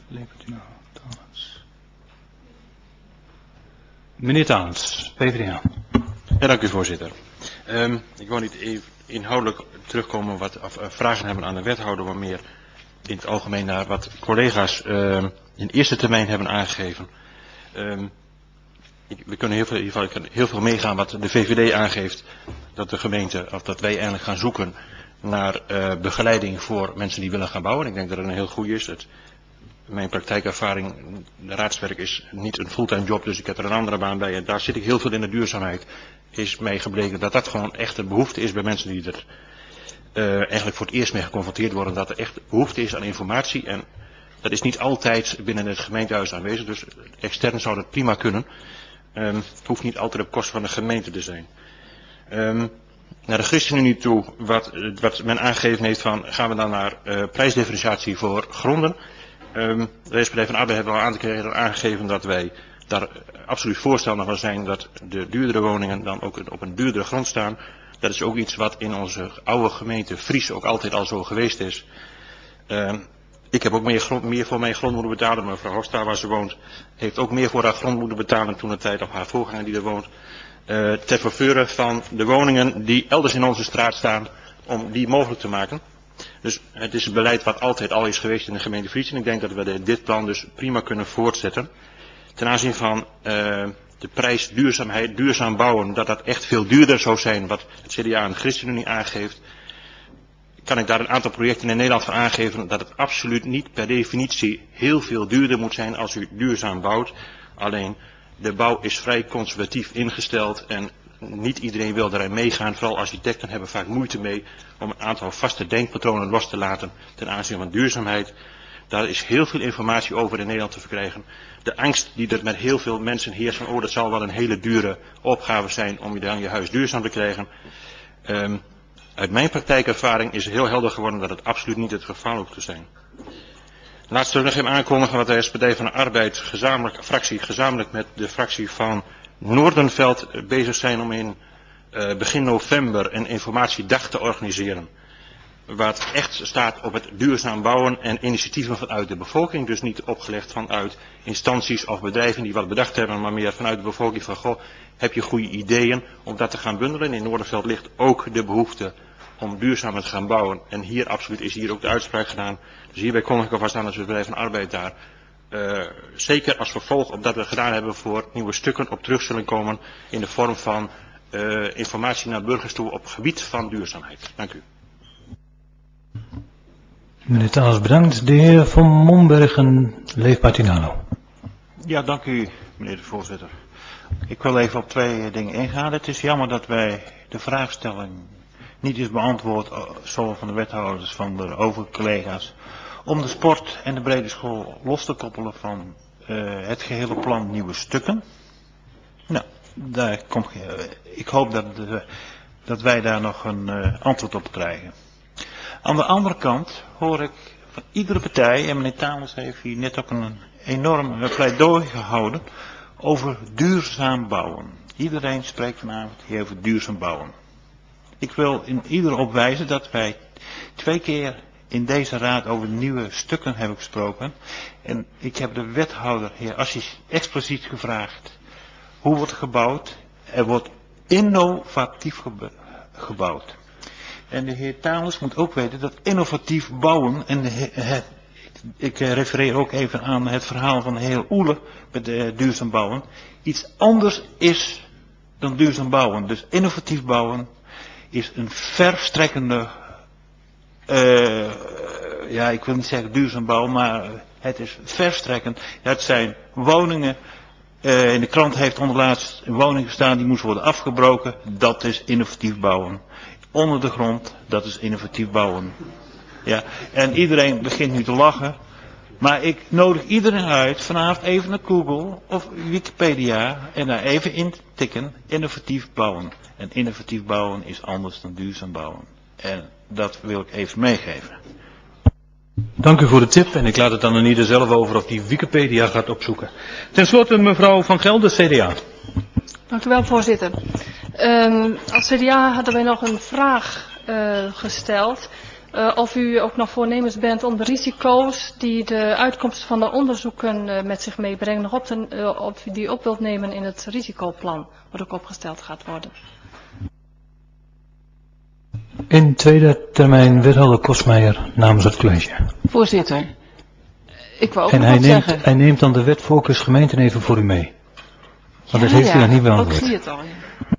Meneer Talens, P v d A. Ja, dank u voorzitter. Um, ik wil niet even inhoudelijk terugkomen wat of, uh, vragen hebben aan de wethouder, maar meer in het algemeen naar wat collega's uh, in eerste termijn hebben aangegeven. Um, ik, we kunnen heel veel, in ieder geval, heel veel meegaan wat de V V D aangeeft, dat de gemeente, of dat wij eigenlijk gaan zoeken naar uh, begeleiding voor mensen die willen gaan bouwen. Ik denk dat het een heel goed is. Het, mijn praktijkervaring, de raadswerk is niet een fulltime job, dus ik heb er een andere baan bij en daar zit ik heel veel in de duurzaamheid. Is mij gebleken dat dat gewoon echt een behoefte is bij mensen die er uh, eigenlijk voor het eerst mee geconfronteerd worden. Dat er echt behoefte is aan informatie en dat is niet altijd binnen het gemeentehuis aanwezig. Dus extern zou dat prima kunnen. Um, het hoeft niet altijd op kosten van de gemeente te zijn. Um, naar de ChristenUnie toe, wat, wat men aangegeven heeft van gaan we dan naar uh, prijsdifferentiatie voor gronden. Um, de S P D van Arbeid hebben al een aantal keren aangegeven dat wij daar absoluut voorstander van zijn dat de duurdere woningen dan ook op een duurdere grond staan. Dat is ook iets wat in onze oude gemeente Fries ook altijd al zo geweest is. Uh, ik heb ook meer, grond, meer voor mijn grond moeten betalen. Mevrouw Hofsta, waar ze woont, heeft ook meer voor haar grond moeten betalen toen de tijd op haar voorganger die er woont. Uh, ter faveur van de woningen die elders in onze straat staan, om die mogelijk te maken. Dus het is een beleid wat altijd al is geweest in de gemeente Fries. En ik denk dat we dit plan dus prima kunnen voortzetten. Ten aanzien van uh, de prijs duurzaamheid, duurzaam bouwen, dat dat echt veel duurder zou zijn, wat het C D A en de ChristenUnie aangeeft, kan ik daar een aantal projecten in Nederland van aangeven dat het absoluut niet per definitie heel veel duurder moet zijn als u duurzaam bouwt. Alleen de bouw is vrij conservatief ingesteld en niet iedereen wil daarin meegaan. Vooral architecten hebben vaak moeite mee om een aantal vaste denkpatronen los te laten ten aanzien van duurzaamheid. Daar is heel veel informatie over in Nederland te verkrijgen. De angst die er met heel veel mensen heerst van oh dat zal wel een hele dure opgave zijn om je dan je huis duurzaam te krijgen. Um, uit mijn praktijkervaring is heel helder geworden dat het absoluut niet het geval hoeft te zijn. Laatst wil ik nog even aankondigen wat de S P D van de Arbeid gezamenlijk, fractie gezamenlijk met de fractie van Noordenveld bezig zijn om in uh, begin november een informatiedag te organiseren. Wat echt staat op het duurzaam bouwen en initiatieven vanuit de bevolking. Dus niet opgelegd vanuit instanties of bedrijven die wat bedacht hebben, maar meer vanuit de bevolking van goh, heb je goede ideeën om dat te gaan bundelen. In Noordenveld ligt ook de behoefte om duurzaam te gaan bouwen. En hier absoluut is hier ook de uitspraak gedaan. Dus hierbij kondig ik alvast aan als het bedrijf van arbeid daar uh, zeker als vervolg op dat we gedaan hebben voor nieuwe stukken op terug zullen komen in de vorm van uh, informatie naar burgers toe op het gebied van duurzaamheid. Dank u. Meneer Talens, bedankt. De heer Van Mombergen, Leefbaar Tinalo. Ja, dank u, meneer de voorzitter. Ik wil even op twee dingen ingaan. Het is jammer dat wij de vraagstelling niet is beantwoord, zowel van de wethouders van de overige collega's, om de sport en de brede school los te koppelen van uh, het gehele plan nieuwe stukken. Nou, daar komt, uh, ik hoop dat, uh, dat wij daar nog een uh, antwoord op krijgen. Aan de andere kant hoor ik van iedere partij, en meneer Talens heeft hier net ook een enorm pleidooi gehouden, over duurzaam bouwen. Iedereen spreekt vanavond hier over duurzaam bouwen. Ik wil in ieder opwijzen dat wij twee keer in deze raad over nieuwe stukken hebben gesproken. En ik heb de wethouder, heer Assis, expliciet gevraagd. Hoe wordt gebouwd? Er wordt innovatief gebe- gebouwd. En de heer Talens moet ook weten dat innovatief bouwen, en de, het, ik refereer ook even aan het verhaal van de heer Oele met de duurzaam bouwen, iets anders is dan duurzaam bouwen. Dus innovatief bouwen is een verstrekkende, uh, ja ik wil niet zeggen duurzaam bouwen, maar het is verstrekkend. Het zijn woningen, uh, in de krant heeft onderlaatst een woning gestaan die moest worden afgebroken, dat is innovatief bouwen. Onder de grond, dat is innovatief bouwen. Ja, en iedereen begint nu te lachen. Maar ik nodig iedereen uit vanavond even naar Google of Wikipedia en daar even in tikken innovatief bouwen. En innovatief bouwen is anders dan duurzaam bouwen. En dat wil ik even meegeven. Dank u voor de tip en ik laat het dan aan ieder zelf over of die Wikipedia gaat opzoeken. Ten slotte mevrouw Van Gelder, C D A. Dank u wel, voorzitter. Um, als C D A hadden wij nog een vraag uh, gesteld. Uh, of u ook nog voornemens bent om de risico's die de uitkomst van de onderzoeken uh, met zich meebrengen, nog op, te, uh, op die op wilt nemen in het risicoplan, wat ook opgesteld gaat worden. In tweede termijn wethouder Kosmeijer namens het college. Voorzitter, ik wou ook en nog hij wat neemt, zeggen. hij neemt dan de wet voorkeursgemeenten even voor u mee. Want dat ja, heeft ja, u nog niet ook beantwoord. zie je het al. Ja.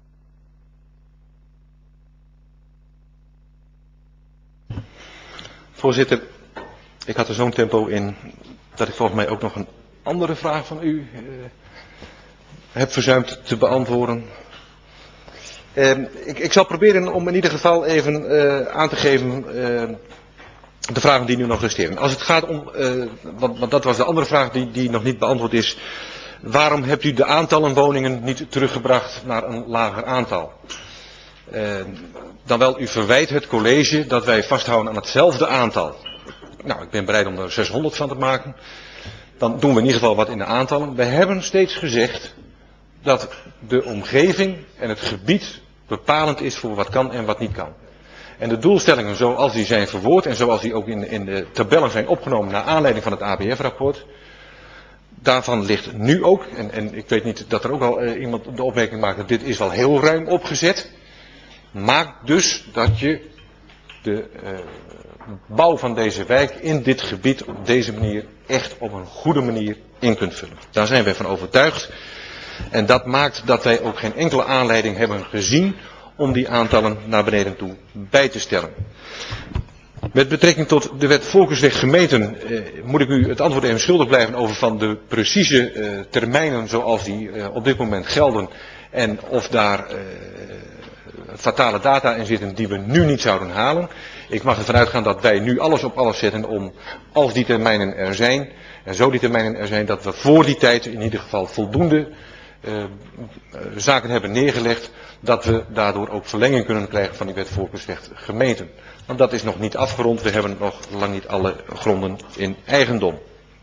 Voorzitter, ik had er zo'n tempo in dat ik volgens mij ook nog een andere vraag van u uh, heb verzuimd te beantwoorden. Uh, ik, ik zal proberen om in ieder geval even uh, aan te geven uh, de vragen die nu nog resteren. Als het gaat om, uh, want, want dat was de andere vraag die, die nog niet beantwoord is. Waarom hebt u de aantallen woningen niet teruggebracht naar een lager aantal? Uh, dan wel, u verwijt het college dat wij vasthouden aan hetzelfde aantal. Nou, ik ben bereid om er zeshonderd van te maken. Dan doen we in ieder geval wat in de aantallen. We hebben steeds gezegd dat de omgeving en het gebied bepalend is voor wat kan en wat niet kan. En de doelstellingen zoals die zijn verwoord en zoals die ook in, in de tabellen zijn opgenomen naar aanleiding van het A B F-rapport. Daarvan ligt nu ook, en, en ik weet niet dat er ook al uh, iemand de opmerking maakt dat dit is wel heel ruim opgezet. Maakt dus dat je de uh, bouw van deze wijk in dit gebied op deze manier echt op een goede manier in kunt vullen. Daar zijn wij van overtuigd. En dat maakt dat wij ook geen enkele aanleiding hebben gezien om die aantallen naar beneden toe bij te stellen. Met betrekking tot de wet voorkeursrecht gemeenten eh, moet ik u het antwoord even schuldig blijven over van de precieze eh, termijnen zoals die eh, op dit moment gelden en of daar eh, fatale data in zitten die we nu niet zouden halen. Ik mag ervan uitgaan dat wij nu alles op alles zetten om, als die termijnen er zijn, en zo die termijnen er zijn, dat we voor die tijd in ieder geval voldoende uh, uh, zaken hebben neergelegd, dat we daardoor ook verlenging kunnen krijgen van die wet voorkeursrecht gemeenten. Want dat is nog niet afgerond, we hebben nog lang niet alle gronden in eigendom.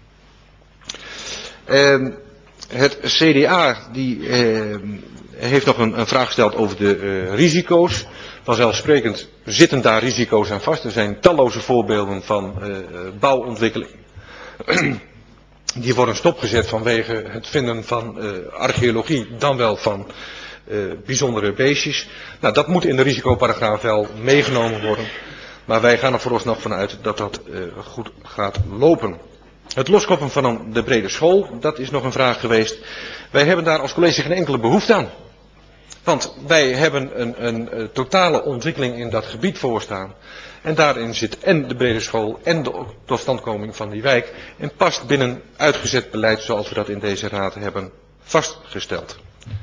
Uh, het C D A die uh, heeft nog een, een vraag gesteld over de uh, risico's. Vanzelfsprekend zitten daar risico's aan vast. Er zijn talloze voorbeelden van uh, bouwontwikkeling. Die worden stopgezet vanwege het vinden van uh, archeologie, dan wel van uh, bijzondere beestjes. Nou, dat moet in de risicoparagraaf wel meegenomen worden. Maar wij gaan er vooralsnog vanuit dat dat uh, goed gaat lopen. Het loskoppelen van een, de brede school, dat is nog een vraag geweest. Wij hebben daar als college geen enkele behoefte aan. Want wij hebben een, een, een totale ontwikkeling in dat gebied voorstaan. En daarin zit en de brede school en de totstandkoming van die wijk. En past binnen uitgezet beleid zoals we dat in deze raad hebben vastgesteld.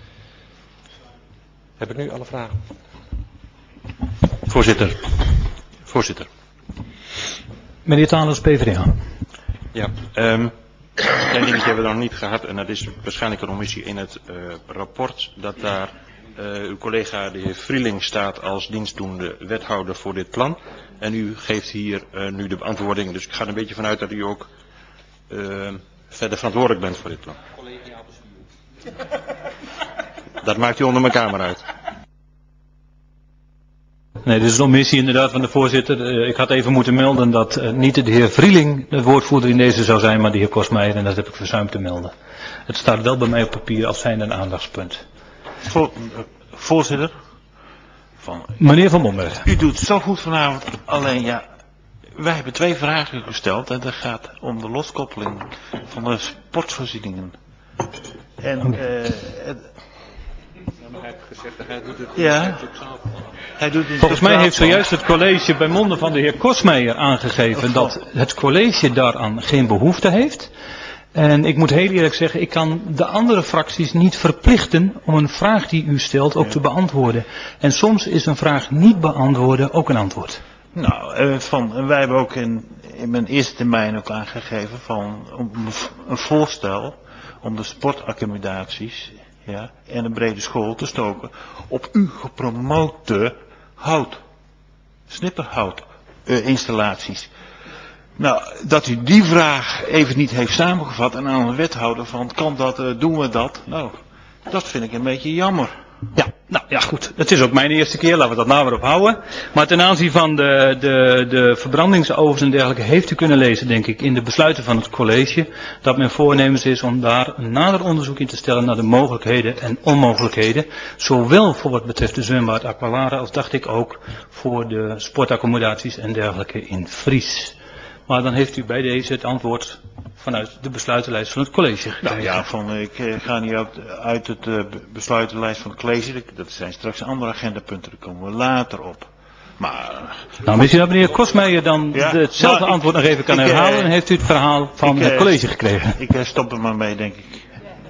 Heb ik nu alle vragen? Voorzitter. Voorzitter. Meneer Talens, P v d A. Ja, um, een klein dingetje hebben we nog niet gehad. En dat is waarschijnlijk een omissie in het uh, rapport. Dat daar uh, uw collega de heer Vrieling staat als dienstdoende wethouder voor dit plan. En u geeft hier uh, nu de beantwoording. Dus ik ga er een beetje vanuit dat u ook uh, verder verantwoordelijk bent voor dit plan. Dat maakt u onder mijn kamer uit. Nee, dit is een omissie inderdaad van de voorzitter. Uh, ik had even moeten melden dat uh, niet de heer Vrieling de woordvoerder in deze zou zijn, maar de heer Kosmeijer. En dat heb ik verzuimd te melden. Het staat wel bij mij op papier als zijnde een aandachtspunt. Voor, uh, voorzitter. Van, Meneer Van Bomberg. U doet zo goed vanavond. Alleen ja, wij hebben twee vragen gesteld. En dat gaat om de loskoppeling van de sportvoorzieningen. En uh, het, hij heeft gezegd dat hij doet het ja, hij doet het Volgens mij heeft zojuist het college bij monden van de heer Kosmeijer aangegeven dat het college daaraan geen behoefte heeft. En ik moet heel eerlijk zeggen, ik kan de andere fracties niet verplichten om een vraag die u stelt ook te beantwoorden. En soms is een vraag niet beantwoorden ook een antwoord. Nou, uh, van, wij hebben ook in, in mijn eerste termijn ook aangegeven van om een voorstel om de sportaccommodaties, ja, en een brede school te stoken op uw gepromote hout, snipperhout uh, installaties. Nou, dat u die vraag even niet heeft samengevat en aan de wethouder van kan dat, uh, doen we dat? Nou, dat vind ik een beetje jammer. Ja. Nou ja goed, het is ook mijn eerste keer, laten we dat nou weer ophouden. Maar ten aanzien van de, de, de verbrandingsovens en dergelijke heeft u kunnen lezen, denk ik, in de besluiten van het college, dat men voornemens is om daar een nader onderzoek in te stellen naar de mogelijkheden en onmogelijkheden. Zowel voor wat betreft de zwembad Aqualara als dacht ik ook voor de sportaccommodaties en dergelijke in Vries. Maar dan heeft u bij deze het antwoord vanuit de besluitenlijst van het college gekregen. Nou ja, van, ik eh, ga niet uit, uit het uh, besluitenlijst van het college. Dat zijn straks andere agendapunten, daar komen we later op. Maar... Nou, misschien dat meneer Kosmeijer dan ja, de, hetzelfde nou, antwoord ik, nog even kan ik, herhalen. Uh, en heeft u het verhaal van ik, het uh, college gekregen. Ik uh, stop er maar mee, denk ik.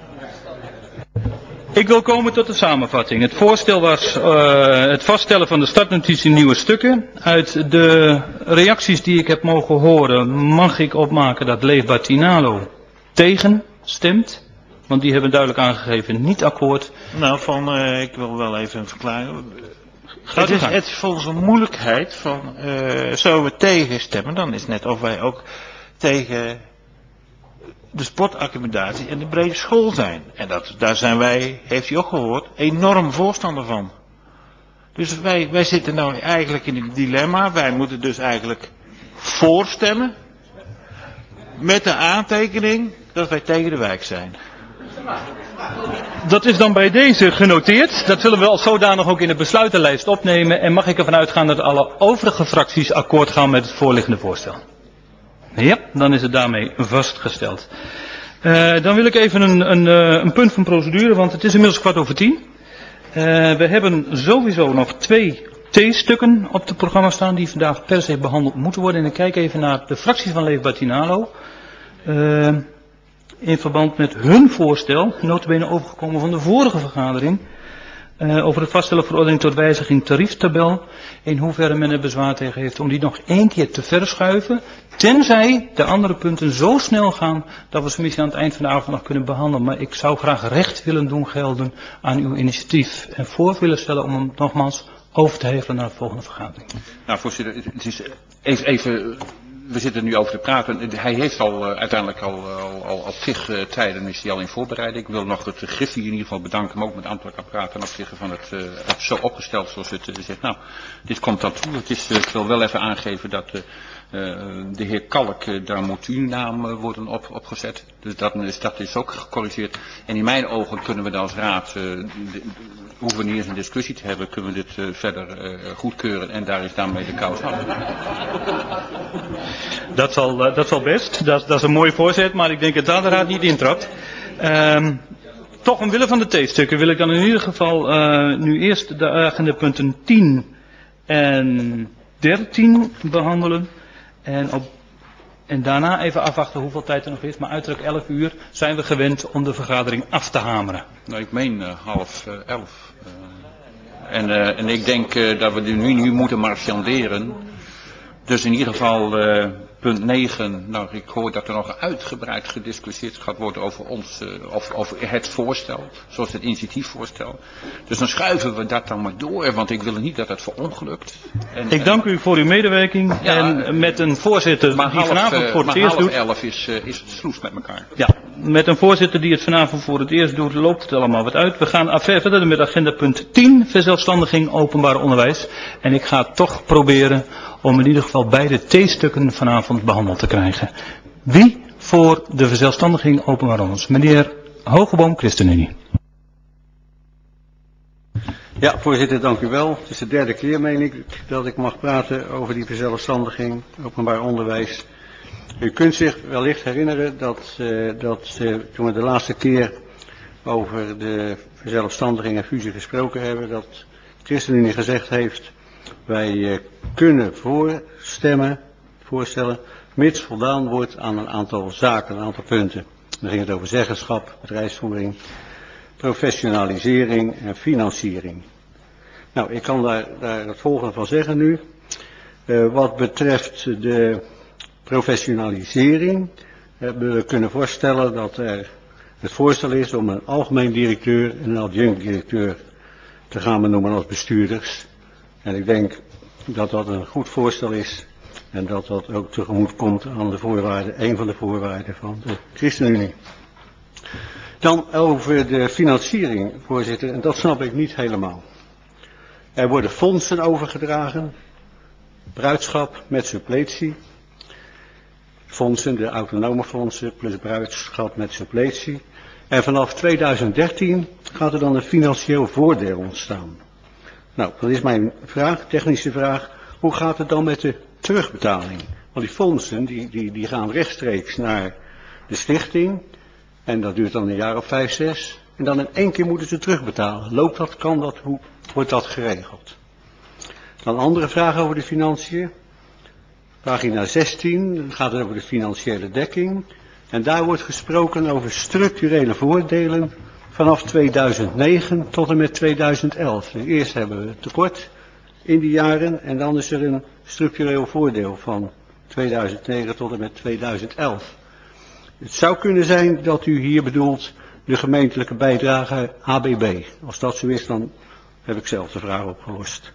Ik wil komen tot de samenvatting. Het voorstel was uh, het vaststellen van de startnotitie nieuwe stukken. Uit de reacties die ik heb mogen horen mag ik opmaken dat Leefbaar Tinalo tegen stemt. Want die hebben duidelijk aangegeven niet akkoord. Nou, van, uh, ik wil wel even een verklaring. Gaat het, is, het is volgens een moeilijkheid van, uh, zo we tegen stemmen, dan is het net of wij ook tegen de sportaccommodatie en de brede school zijn. En dat, daar zijn wij, heeft u ook gehoord, enorm voorstander van. Dus wij, wij zitten nou eigenlijk in een dilemma. Wij moeten dus eigenlijk voorstemmen met de aantekening dat wij tegen de wijk zijn. Dat is dan bij deze genoteerd. Dat zullen we als zodanig ook in de besluitenlijst opnemen. En mag ik ervan uitgaan dat alle overige fracties akkoord gaan met het voorliggende voorstel? Ja, dan is het daarmee vastgesteld. Uh, dan wil ik even een, een, een punt van procedure, want het is inmiddels kwart over tien. Uh, we hebben sowieso nog twee theestukken op het programma staan die vandaag per se behandeld moeten worden. En ik kijk even naar de fractie van Leefbaar Tinalo. Uh, in verband met hun voorstel, nota bene overgekomen van de vorige vergadering, uh, over het vaststellen verordening tot wijziging tarieftabel, in hoeverre men er bezwaar tegen heeft om die nog één keer te verschuiven, tenzij de andere punten zo snel gaan dat we ze misschien aan het eind van de avond nog kunnen behandelen. Maar ik zou graag recht willen doen gelden aan uw initiatief en voor willen stellen om hem nogmaals over te hevelen naar de volgende vergadering. Nou voorzitter, het is even... even we zitten nu over te praten. Hij heeft al uh, uiteindelijk al, al, al, al tig uh, tijden is hij al in voorbereiding. Ik wil nog het Griffie in ieder geval bedanken, maar ook met ambtelijk apparaat ten opzichte van het, uh, het zo opgesteld zoals het uh, zegt. Nou, dit komt dan toe. Het is, uh, ik wil wel even aangeven dat uh, uh, de heer Kalk, uh, daar moet uw naam uh, worden op, opgezet. Dus dat, dus dat is ook gecorrigeerd. En in mijn ogen kunnen we dan als raad, uh, de, de, hoeven we niet eens een discussie te hebben, kunnen we dit uh, verder uh, goedkeuren en daar is daarmee de kous af. Dat zal, uh, dat zal best, dat, dat is een mooie voorzet, maar ik denk dat daar de raad niet intrapt. Um, toch omwille van de theestukken wil ik dan in ieder geval uh, nu eerst de agendapunten tien en dertien behandelen. En, op, en daarna even afwachten hoeveel tijd er nog is, maar uiterlijk elf uur zijn we gewend om de vergadering af te hameren. Nou, ik meen uh, half uh, elf. Uh, en, uh, en ik denk uh, dat we nu, nu moeten marchanderen. Dus in ieder geval uh, punt negen, nou ik hoor dat er nog uitgebreid gediscussieerd gaat worden over ons, uh, of, over het voorstel, zoals het initiatiefvoorstel. Dus dan schuiven we dat dan maar door, want ik wil niet dat het verongelukt. En, ik dank u voor uw medewerking ja, en met een voorzitter die half, vanavond voor het maar eerst half doet. elf is, uh, is het sloes met elkaar. Ja, met een voorzitter die het vanavond voor het eerst doet, loopt het allemaal wat uit. We gaan verder met agenda punt tien, verzelfstandiging openbaar onderwijs. En ik ga toch proberen om in ieder geval beide theestukken vanavond behandeld te krijgen. Wie voor de verzelfstandiging openbaar onderwijs? Meneer Hogeboom, ChristenUnie. Ja, voorzitter, dank u wel. Het is de derde keer, meen ik, dat ik mag praten over die verzelfstandiging openbaar onderwijs. U kunt zich wellicht herinneren dat, uh, dat uh, toen we de laatste keer over de verzelfstandiging en fusie gesproken hebben, dat ChristenUnie gezegd heeft, wij uh, kunnen voorstemmen, voorstellen, mits voldaan wordt aan een aantal zaken, een aantal punten. Dan ging het over zeggenschap, bedrijfsvoering, professionalisering en financiering. Nou, ik kan daar, daar het volgende van zeggen nu. Uh, wat betreft de professionalisering hebben we kunnen voorstellen dat er het voorstel is om een algemeen directeur en een adjunct directeur te gaan benoemen als bestuurders. En ik denk dat dat een goed voorstel is en dat dat ook tegemoet komt aan de voorwaarden, een van de voorwaarden van de ChristenUnie. Dan over de financiering, voorzitter, en dat snap ik niet helemaal. Er worden fondsen overgedragen, bruidschap met suppletie, fondsen, de autonome fondsen plus bruidschap met suppletie. En vanaf tweeduizend dertien gaat er dan een financieel voordeel ontstaan. Nou, dan is mijn vraag, technische vraag, hoe gaat het dan met de terugbetaling? Want die fondsen die, die, die gaan rechtstreeks naar de stichting en dat duurt dan een jaar of vijf, zes. En dan in één keer moeten ze terugbetalen. Loopt dat, kan dat, hoe wordt dat geregeld? Dan een andere vraag over de financiën. Pagina zestien, dan gaat het over de financiële dekking. En daar wordt gesproken over structurele voordelen vanaf tweeduizend negen tot en met tweeduizend elf. Dus eerst hebben we tekort in die jaren en dan is er een structureel voordeel van tweeduizend negen tot en met tweeduizend elf. Het zou kunnen zijn dat u hier bedoelt de gemeentelijke bijdrage H B B. Als dat zo is, dan heb ik zelf de vraag opgelost.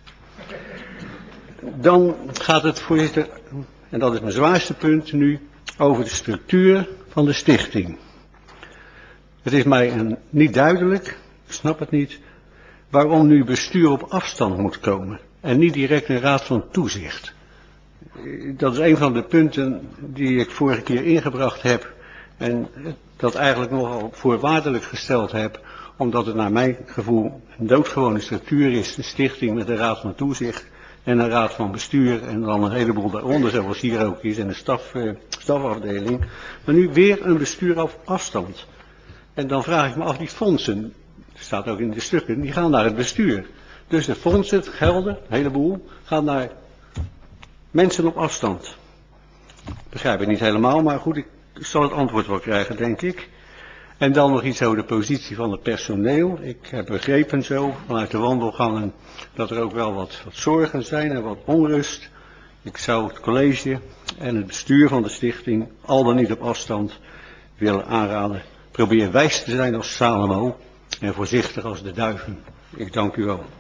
Dan gaat het, voorzitter, en dat is mijn zwaarste punt nu, over de structuur van de stichting. Het is mij een, niet duidelijk, ik snap het niet, waarom nu bestuur op afstand moet komen en niet direct een raad van toezicht. Dat is een van de punten die ik vorige keer ingebracht heb en dat eigenlijk nogal voorwaardelijk gesteld heb, omdat het naar mijn gevoel een doodgewone structuur is, een stichting met een raad van toezicht en een raad van bestuur en dan een heleboel daaronder, zoals hier ook is, en een staf, uh, stafafdeling. Maar nu weer een bestuur op afstand. En dan vraag ik me af, die fondsen, dat staat ook in de stukken, die gaan naar het bestuur. Dus de fondsen, het gelden, een heleboel, gaan naar mensen op afstand. Begrijp ik niet helemaal, maar goed, ik zal het antwoord wel krijgen, denk ik. En dan nog iets over de positie van het personeel. Ik heb begrepen zo, vanuit de wandelgangen, dat er ook wel wat, wat zorgen zijn en wat onrust. Ik zou het college en het bestuur van de stichting, al dan niet op afstand, willen aanraden. Probeer wijs te zijn als Salomo en voorzichtig als de duiven. Ik dank u wel.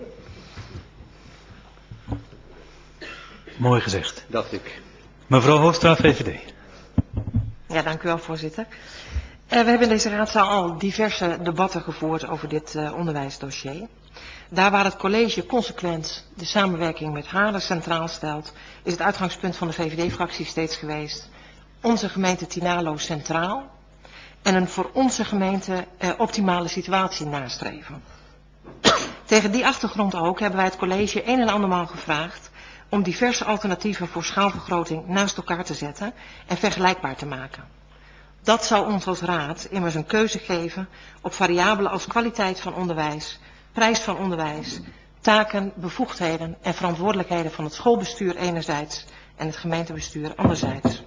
Mooi gezegd. Dacht ik. Mevrouw Hoofdstra, V V D. Ja, dank u wel, voorzitter. Uh, we hebben in deze raadzaal al diverse debatten gevoerd over dit uh, onderwijsdossier. Daar waar het college consequent de samenwerking met Haarlem centraal stelt, is het uitgangspunt van de V V D-fractie steeds geweest onze gemeente Tynaarlo centraal en een voor onze gemeente uh, optimale situatie nastreven. Tegen die achtergrond ook hebben wij het college een en andermaal gevraagd om diverse alternatieven voor schaalvergroting naast elkaar te zetten en vergelijkbaar te maken. Dat zou ons als raad immers een keuze geven op variabelen als kwaliteit van onderwijs, prijs van onderwijs, taken, bevoegdheden en verantwoordelijkheden van het schoolbestuur enerzijds en het gemeentebestuur anderzijds.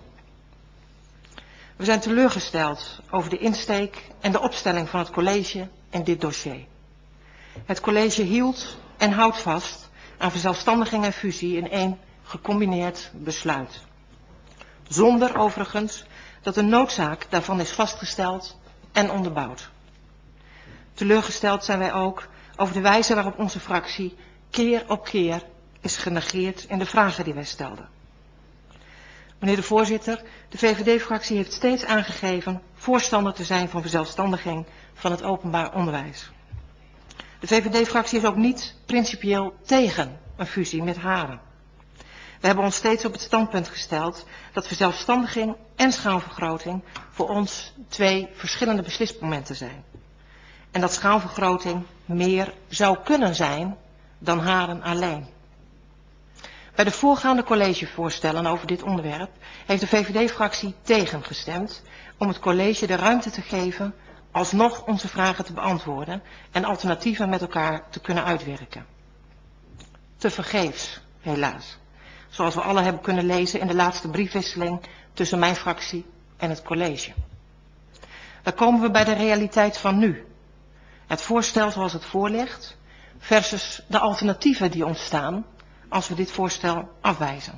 We zijn teleurgesteld over de insteek en de opstelling van het college in dit dossier. Het college hield en houdt vast aan verzelfstandiging en fusie in één gecombineerd besluit. Zonder overigens dat de noodzaak daarvan is vastgesteld en onderbouwd. Teleurgesteld zijn wij ook over de wijze waarop onze fractie keer op keer is genegeerd in de vragen die wij stelden. Meneer de voorzitter, de V V D-fractie heeft steeds aangegeven voorstander te zijn van verzelfstandiging van het openbaar onderwijs. De V V D-fractie is ook niet principieel tegen een fusie met Haarlem. We hebben ons steeds op het standpunt gesteld dat verzelfstandiging en schaalvergroting voor ons twee verschillende beslismomenten zijn. En dat schaalvergroting meer zou kunnen zijn dan Haarlem alleen. Bij de voorgaande collegevoorstellen over dit onderwerp heeft de V V D-fractie tegengestemd om het college de ruimte te geven alsnog onze vragen te beantwoorden en alternatieven met elkaar te kunnen uitwerken. Tevergeefs, helaas. Zoals we alle hebben kunnen lezen in de laatste briefwisseling tussen mijn fractie en het college. Dan komen we bij de realiteit van nu. Het voorstel zoals het voorligt versus de alternatieven die ontstaan als we dit voorstel afwijzen.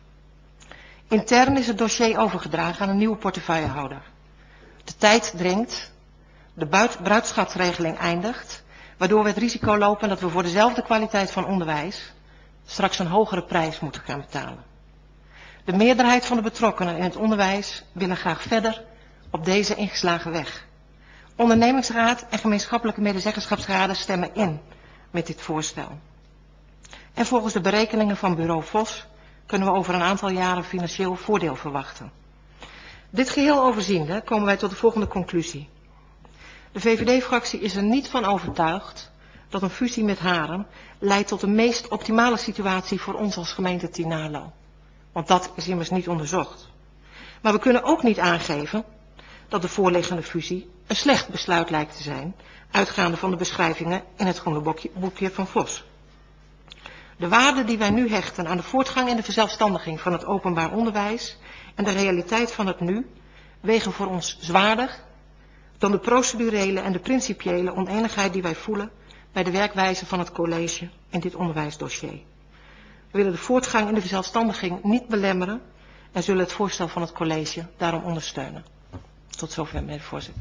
Intern is het dossier overgedragen aan een nieuwe portefeuillehouder. De tijd dringt, de bruidschapsregeling eindigt, waardoor we het risico lopen dat we voor dezelfde kwaliteit van onderwijs straks een hogere prijs moeten gaan betalen. De meerderheid van de betrokkenen in het onderwijs willen graag verder op deze ingeslagen weg. Ondernemingsraad en gemeenschappelijke medezeggenschapsraden stemmen in met dit voorstel. En volgens de berekeningen van bureau Vos kunnen we over een aantal jaren financieel voordeel verwachten. Dit geheel overziende komen wij tot de volgende conclusie. De V V D-fractie is er niet van overtuigd dat een fusie met Haren leidt tot de meest optimale situatie voor ons als gemeente Tynaarlo. Want dat is immers niet onderzocht. Maar we kunnen ook niet aangeven dat de voorliggende fusie een slecht besluit lijkt te zijn, uitgaande van de beschrijvingen in het groene boekje, boekje van Vos. De waarde die wij nu hechten aan de voortgang en de verzelfstandiging van het openbaar onderwijs en de realiteit van het nu wegen voor ons zwaarder dan de procedurele en de principiële oneenigheid die wij voelen bij de werkwijze van het college in dit onderwijsdossier. We willen de voortgang en de verzelfstandiging niet belemmeren en zullen het voorstel van het college daarom ondersteunen. Tot zover, meneer de voorzitter.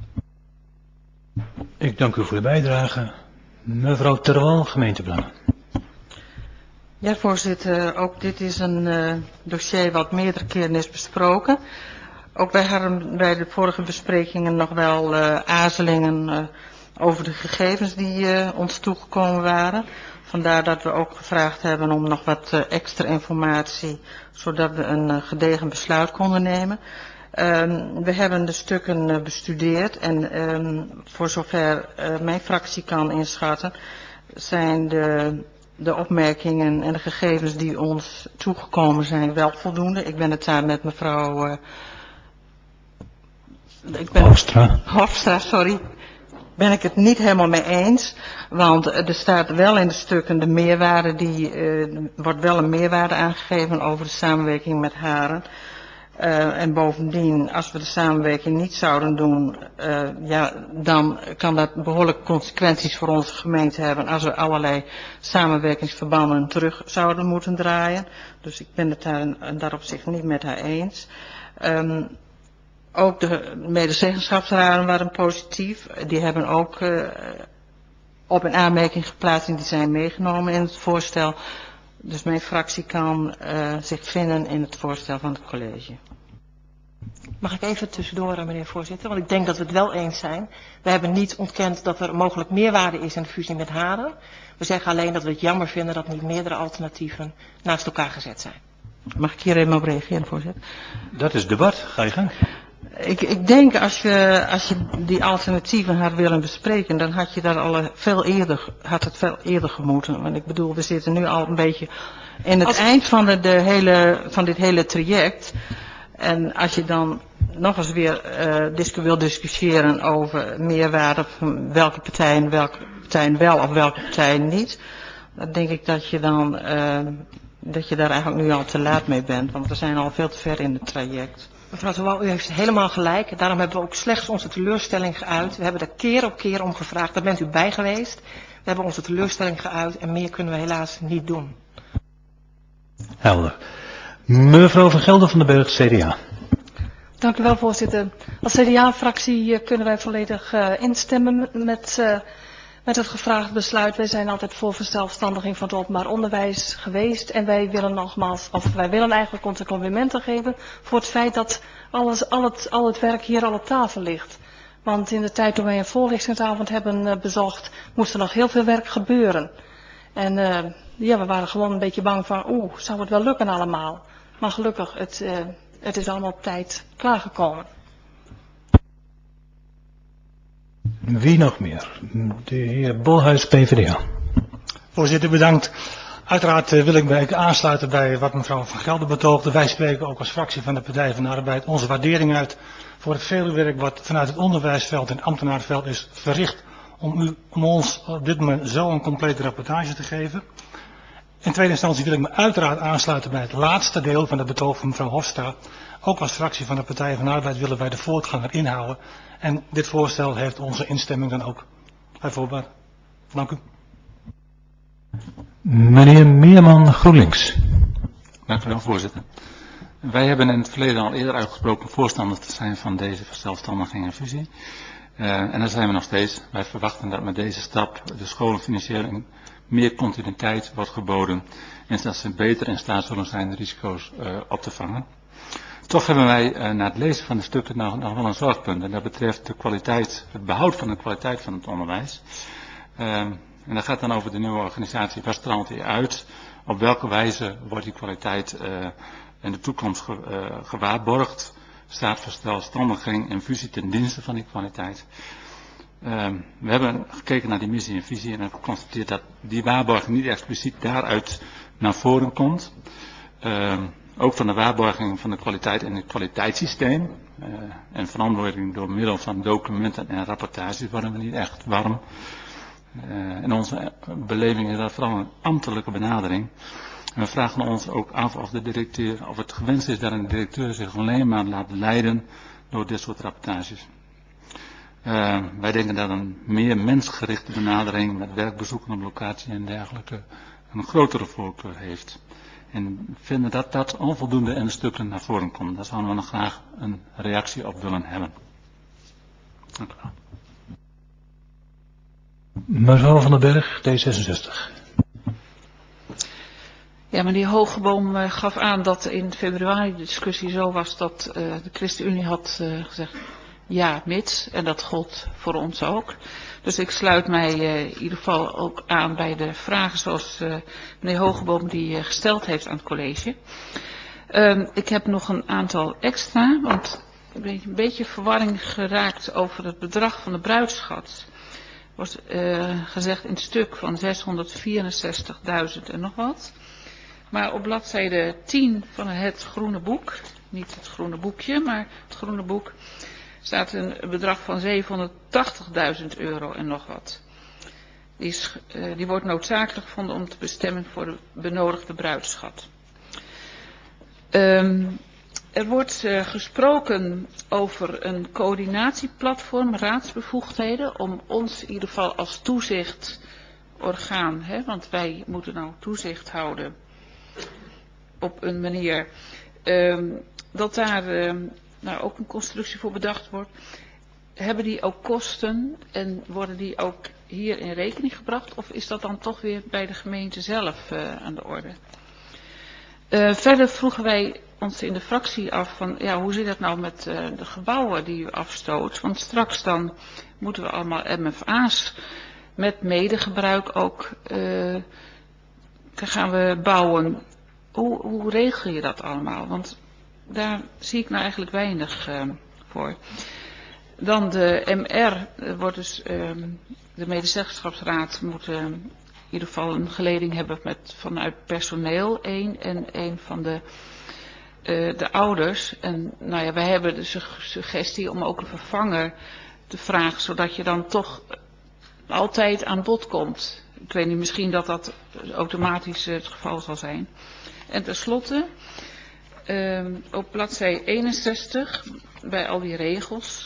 Ik dank u voor de bijdrage. Mevrouw Terwal, gemeentebelangen. Ja, voorzitter, ook dit is een uh, dossier wat meerdere keren is besproken. Ook wij hadden bij de vorige besprekingen nog wel uh, aarzelingen uh, over de gegevens die uh, ons toegekomen waren. Vandaar dat we ook gevraagd hebben om nog wat uh, extra informatie, zodat we een uh, gedegen besluit konden nemen. Um, we hebben de stukken uh, bestudeerd en um, voor zover uh, mijn fractie kan inschatten, zijn de, de opmerkingen en de gegevens die ons toegekomen zijn wel voldoende. Ik ben het daar met mevrouw uh, ik ben Hofstra. Hofstra, sorry. Ben ik het niet helemaal mee eens, want er staat wel in de stukken de meerwaarde, die uh, wordt wel een meerwaarde aangegeven over de samenwerking met Haren. Uh, en bovendien, als we de samenwerking niet zouden doen, uh, ja, dan kan dat behoorlijke consequenties voor onze gemeente hebben als we allerlei samenwerkingsverbanden terug zouden moeten draaien. Dus ik ben het daar, daar op zich niet met haar eens. Um, Ook de medezeggenschapsraden waren positief. Die hebben ook uh, op een aanmerking geplaatst en die zijn meegenomen in het voorstel. Dus mijn fractie kan uh, zich vinden in het voorstel van het college. Mag ik even tussendoor, meneer voorzitter, want ik denk dat we het wel eens zijn. We hebben niet ontkend dat er mogelijk meerwaarde is in de fusie met Haren. We zeggen alleen dat we het jammer vinden dat niet meerdere alternatieven naast elkaar gezet zijn. Mag ik hier even op reageren, voorzitter? Dat is debat, ga je gang. Ik, ik denk als je, als je die alternatieven had willen bespreken, dan had je daar al veel eerder, had het veel eerder gemoeten. Want ik bedoel, we zitten nu al een beetje in het als... eind van, de, de hele, van dit hele traject. En als je dan nog eens weer uh, discu wil discussiëren over meerwaarde van welke partijen, welke partijen wel of welke partijen niet, dan denk ik dat je dan, uh, dat je daar eigenlijk nu al te laat mee bent. Want we zijn al veel te ver in het traject. Mevrouw Terwal, u heeft helemaal gelijk. Daarom hebben we ook slechts onze teleurstelling geuit. We hebben er keer op keer om gevraagd. Daar bent u bij geweest. We hebben onze teleurstelling geuit en meer kunnen we helaas niet doen. Helder. Mevrouw Van Gelder van den Berg, C D A. Dank u wel, voorzitter. Als C D A-fractie uh, kunnen wij volledig uh, instemmen met, uh, met het gevraagde besluit. Wij zijn altijd voor verzelfstandiging van het openbaar onderwijs geweest. En wij willen nogmaals, of wij willen eigenlijk onze complimenten geven voor het feit dat alles, al, het, al het werk hier al op tafel ligt. Want in de tijd toen wij een voorlichtingsavond hebben uh, bezocht, moest er nog heel veel werk gebeuren. En uh, ja, we waren gewoon een beetje bang van, oeh, zou het wel lukken allemaal? Maar gelukkig, het, uh, het is allemaal op tijd klaargekomen. Wie nog meer? De heer Bolhuis, P V D A. Voorzitter, bedankt. Uiteraard uh, wil ik mij aansluiten bij wat mevrouw Van Gelder betoogde. Wij spreken ook als fractie van de Partij van de Arbeid onze waardering uit voor het vele werk wat vanuit het onderwijsveld en ambtenaarveld is verricht om, u, om ons op dit moment zo een complete rapportage te geven. In tweede instantie wil ik me uiteraard aansluiten bij het laatste deel van het betoog van mevrouw Hofstra. Ook als fractie van de Partij van de Arbeid willen wij de voortgang erin houden. En dit voorstel heeft onze instemming dan ook bij voorbaat. Dank u. Meneer Meerman, GroenLinks. Dank u wel, voorzitter. Wij hebben in het verleden al eerder uitgesproken voorstander te zijn van deze verzelfstandiging en fusie. Uh, en daar zijn we nog steeds. Wij verwachten dat met deze stap de scholenfinanciering meer continuïteit wordt geboden en dat ze beter in staat zullen zijn de risico's uh, op te vangen. Toch hebben wij uh, na het lezen van de stukken nog, nog wel een zorgpunt. En dat betreft de kwaliteit, het behoud van de kwaliteit van het onderwijs. Uh, en dat gaat dan over de nieuwe organisatie. Waar strandt die uit? Op welke wijze wordt die kwaliteit uh, in de toekomst ge, uh, gewaarborgd? Staat verzelfstandiging en fusie ten dienste van die kwaliteit. Uh, we hebben gekeken naar die missie en visie en hebben geconstateerd dat die waarborging niet expliciet daaruit naar voren komt. Uh, ook van de waarborging van de kwaliteit in het kwaliteitssysteem. Uh, en verantwoording door middel van documenten en rapportages worden we niet echt warm. Uh, in onze beleving is dat vooral een ambtelijke benadering. En we vragen ons ook af of de directeur, of het gewenst is dat een directeur zich alleen maar laat leiden door dit soort rapportages. Uh, wij denken dat een meer mensgerichte benadering met werkbezoeken op locatie en dergelijke een grotere voorkeur heeft. En vinden dat dat onvoldoende in de stukken naar voren komt. Daar zouden we nog graag een reactie op willen hebben. Dank u wel. Mevrouw van den Berg, D zesenzestig. Ja, meneer Hogeboom uh, gaf aan dat in februari de discussie zo was dat uh, de ChristenUnie had uh, gezegd ja, mits. En dat gold voor ons ook. Dus ik sluit mij uh, in ieder geval ook aan bij de vragen zoals uh, meneer Hogeboom die uh, gesteld heeft aan het college. Uh, ik heb nog een aantal extra, want ik ben een beetje verwarring geraakt over het bedrag van de bruidsschat. Er wordt uh, gezegd in het stuk van zeshonderdvierenzestigduizend en nog wat. Maar op bladzijde tien van het groene boek, niet het groene boekje, maar het groene boek, staat een bedrag van zevenhonderdtachtigduizend euro en nog wat. Die, is, uh, die wordt noodzakelijk gevonden om te bestemmen voor de benodigde bruidsschat. Um, er wordt uh, gesproken over een coördinatieplatform, raadsbevoegdheden, om ons in ieder geval als toezichtorgaan, hè, want wij moeten nou toezicht houden op een manier, um, dat daar um, nou ook een constructie voor bedacht wordt. Hebben die ook kosten en worden die ook hier in rekening gebracht? Of is dat dan toch weer bij de gemeente zelf uh, aan de orde? Uh, verder vroegen wij ons in de fractie af van, ja, hoe zit het nou met uh, de gebouwen die u afstoot? Want straks dan moeten we allemaal M F A's met medegebruik ook uh, gaan we bouwen. Hoe, hoe regel je dat allemaal? Want daar zie ik nou eigenlijk weinig uh, voor. Dan de M R, uh, wordt dus, uh, de medezeggenschapsraad moet uh, in ieder geval een geleding hebben met, vanuit personeel één en één van de, uh, de ouders. En nou ja, wij hebben de suggestie om ook een vervanger te vragen, zodat je dan toch altijd aan bod komt. Ik weet niet, misschien dat dat automatisch uh, het geval zal zijn. En tenslotte, uh, op bladzijde eenenzestig, bij al die regels,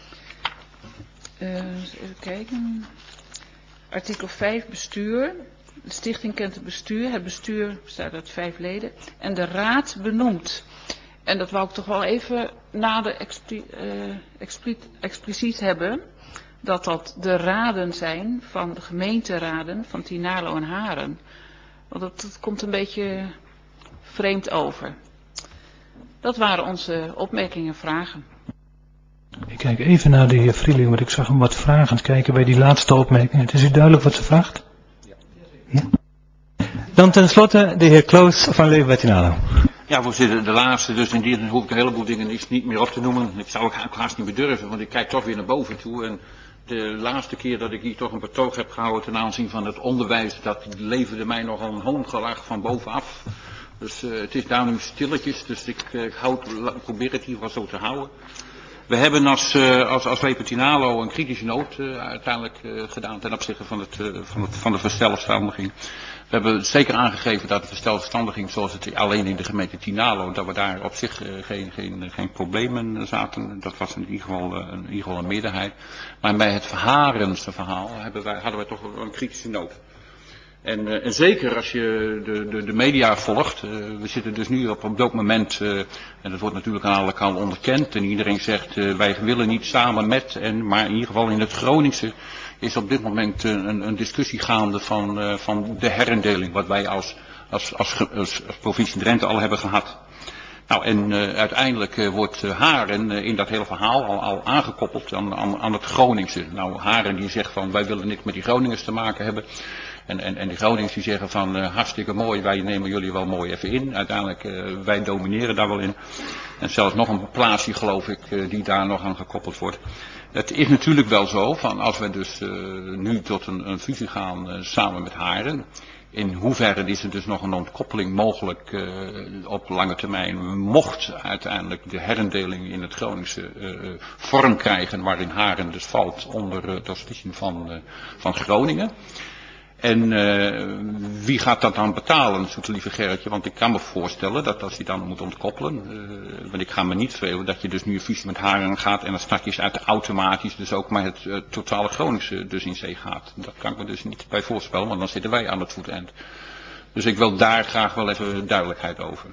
uh, even kijken, artikel vijf bestuur, de stichting kent het bestuur, het bestuur bestaat uit vijf leden en de raad benoemt. En dat wou ik toch wel even nader expli uh, expliciet, expliciet hebben, dat dat de raden zijn van de gemeenteraden van Tynaarlo en Haren. Want dat, dat komt een beetje vreemd over. Dat waren onze opmerkingen en vragen. Ik kijk even naar de heer Vrieling, want ik zag hem wat vragend kijken bij die laatste opmerking. Het is u duidelijk wat ze vraagt? Ja. Dan tenslotte de heer Kloos van Leven bij Tynaarlo. Ja, voorzitter, de laatste, dus in die zin hoef ik een heleboel dingen is niet meer op te noemen. Ik zou ook haast niet meer durven, want ik kijk toch weer naar boven toe. En de laatste keer dat ik hier toch een betoog heb gehouden ten aanzien van het onderwijs, dat leverde mij nogal een hoongelach van bovenaf. Dus uh, het is daar nu stilletjes, dus ik uh, houd, probeer het hier wel zo te houden. We hebben als, uh, als, als Leven Tynaarlo een kritische noot uh, uiteindelijk uh, gedaan ten opzichte van, het, uh, van, het, van de verzelfstandiging. We hebben zeker aangegeven dat de verzelfstandiging zoals het alleen in de gemeente Tynaarlo, dat we daar op zich uh, geen, geen, geen problemen zaten. Dat was in ieder geval, uh, in ieder geval een meerderheid. Maar bij het Verharense verhaal hebben wij, hadden wij toch een kritische noot. En, uh, en zeker als je de, de, de media volgt, uh, we zitten dus nu op, op dat moment, uh, en dat wordt natuurlijk aan alle kanten onderkend, en iedereen zegt uh, wij willen niet samen met, en, maar in ieder geval in het Groningse is op dit moment uh, een, een discussie gaande van, uh, van de herindeling, wat wij als, als, als, als, als provincie Drenthe al hebben gehad. Nou, en uh, uiteindelijk uh, wordt uh, Haren uh, in dat hele verhaal al, al aangekoppeld aan, aan, aan het Groningse. Nou, Haren die zegt van wij willen niks met die Groningers te maken hebben. En, en, en die Groningers die zeggen van uh, hartstikke mooi, wij nemen jullie wel mooi even in. Uiteindelijk, uh, wij domineren daar wel in. En zelfs nog een plaatsje geloof ik uh, die daar nog aan gekoppeld wordt. Het is natuurlijk wel zo, van als we dus uh, nu tot een, een fusie gaan uh, samen met Haren. In hoeverre is er dus nog een ontkoppeling mogelijk uh, op lange termijn, mocht uiteindelijk de herindeling in het Groningse uh, vorm krijgen, waarin Haren dus valt onder uh, de auspiciën van, uh, van Groningen. En uh, wie gaat dat dan betalen, zoete lieve Gerritje? Want ik kan me voorstellen dat als je dan moet ontkoppelen, uh, want ik ga me niet vreemden dat je dus nu een fusie met Haren gaat en dan straks uit automatisch dus ook maar het uh, totale Groningse dus in zee gaat. Dat kan ik me dus niet bij voorspellen, want dan zitten wij aan het voeteind. Dus ik wil daar graag wel even duidelijkheid over.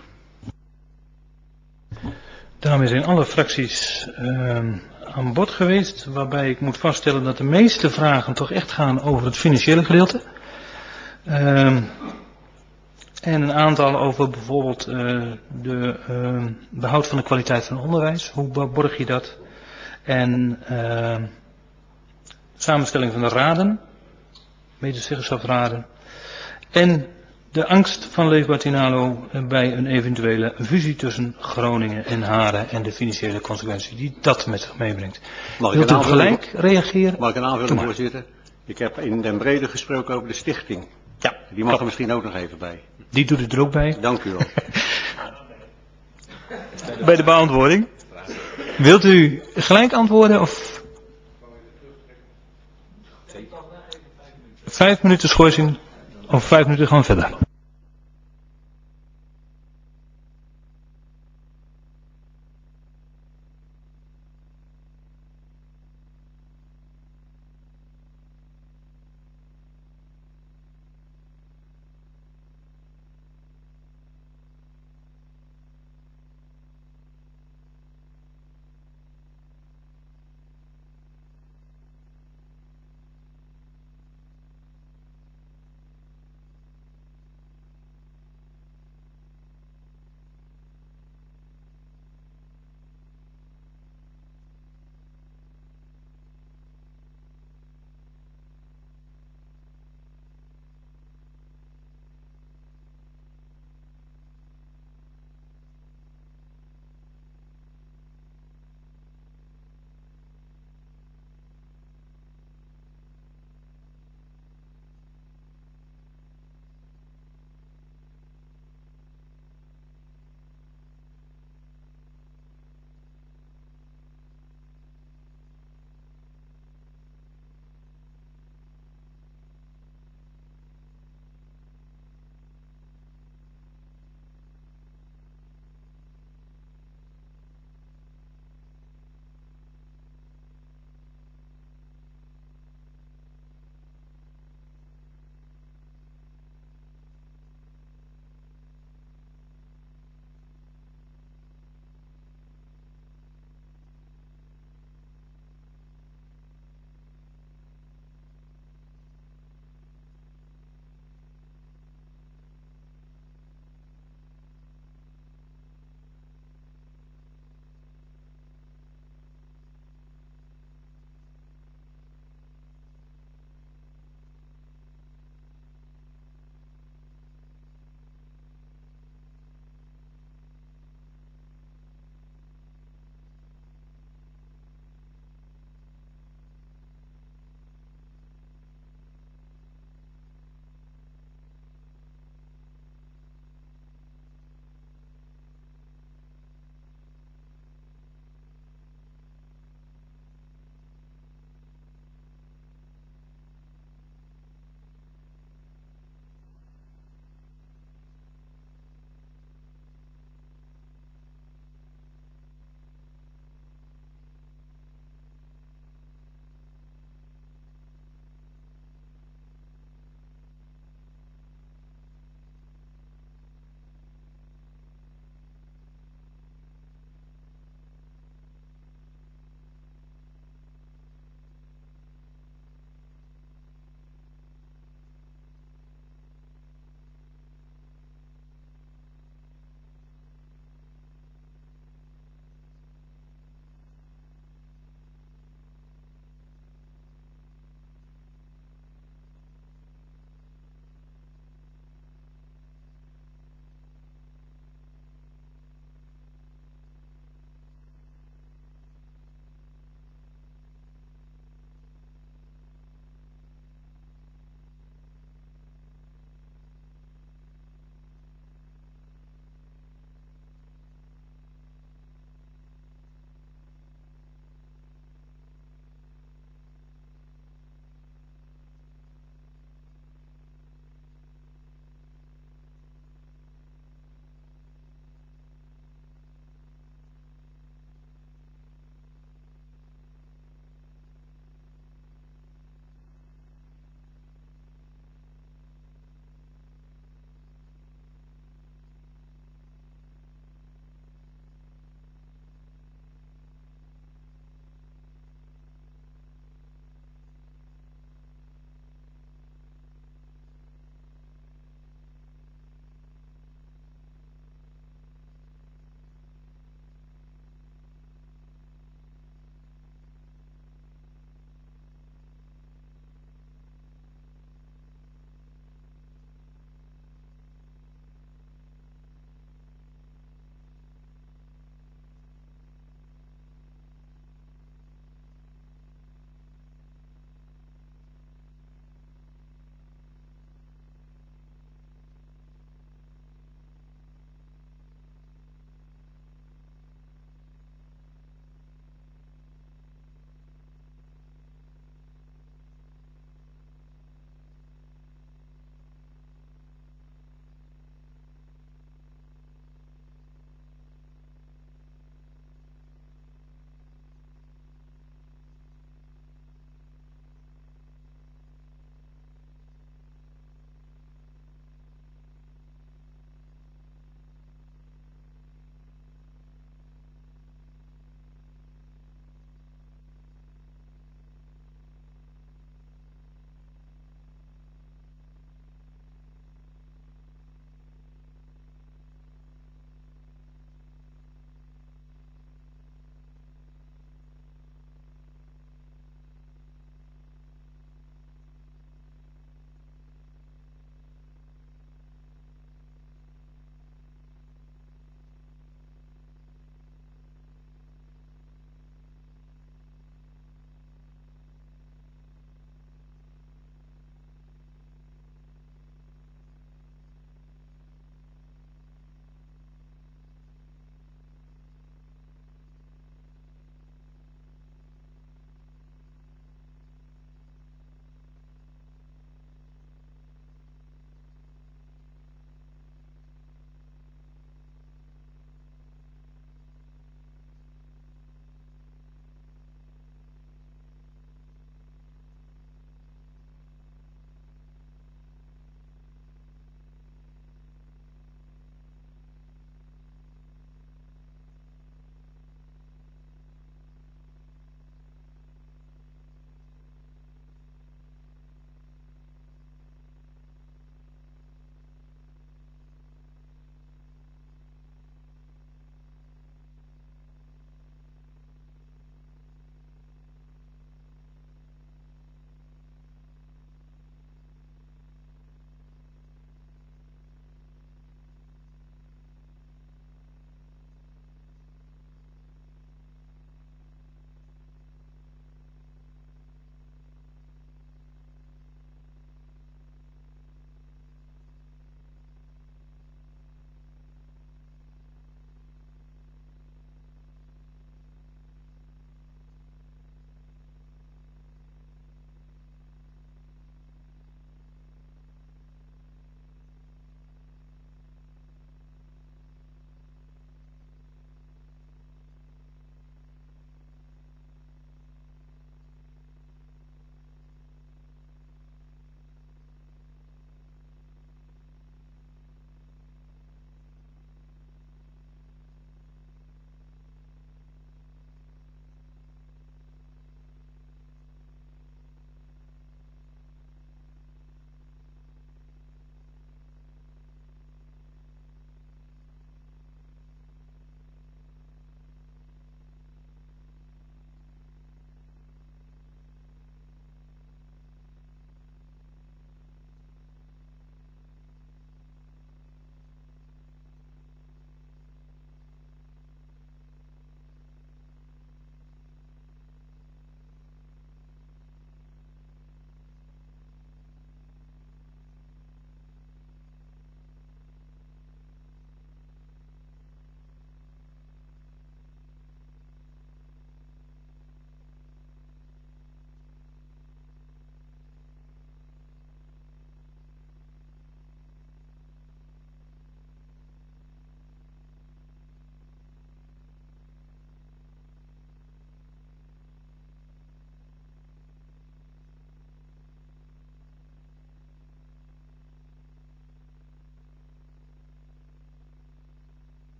Daarmee zijn alle fracties uh, aan bod geweest, waarbij ik moet vaststellen dat de meeste vragen toch echt gaan over het financiële gedeelte. Uh, en een aantal over bijvoorbeeld uh, de uh, behoud van de kwaliteit van het onderwijs. Hoe borg je dat? En uh, samenstelling van de raden, medezeggenschapsraden. En de angst van Leefbaar Tinalo bij een eventuele fusie tussen Groningen en Haren en de financiële consequenties die dat met zich meebrengt. Wilt u gelijk reageren? Mag ik een aanvulling, voorzitter? Ik heb in Den Brede gesproken over de stichting. Ja. Die mag er misschien ook nog even bij. Die doet u er ook bij. Dank u wel. Bij de beantwoording. Wilt u gelijk antwoorden of? Vijf minuten schorsing of vijf minuten gewoon verder.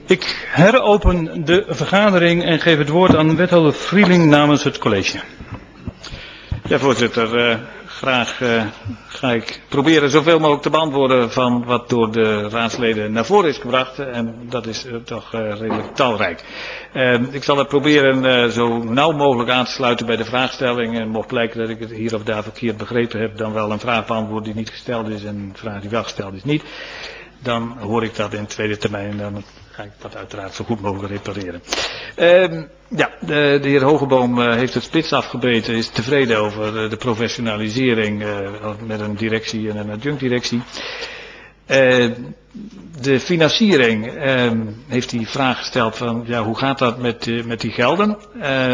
Ik heropen de vergadering en geef het woord aan wethouder Vrieling namens het college. Ja, voorzitter. Uh, graag uh, ga ik proberen zoveel mogelijk te beantwoorden van wat door de raadsleden naar voren is gebracht. En dat is uh, toch uh, redelijk talrijk. Uh, ik zal het proberen uh, zo nauw mogelijk aan te sluiten bij de vraagstelling. En mocht blijken dat ik het hier of daar verkeerd begrepen heb, dan wel een vraag beantwoord die niet gesteld is en een vraag die wel gesteld is niet. Dan hoor ik dat in de tweede termijn en dan ga ik dat uiteraard zo goed mogelijk repareren. Uh, ja, de, de heer Hogeboom uh, heeft het spits afgebeten, is tevreden over uh, de professionalisering uh, met een directie en een adjunctdirectie. Uh, de financiering uh, heeft hij vraag gesteld van ja, hoe gaat dat met, uh, met die gelden? Uh,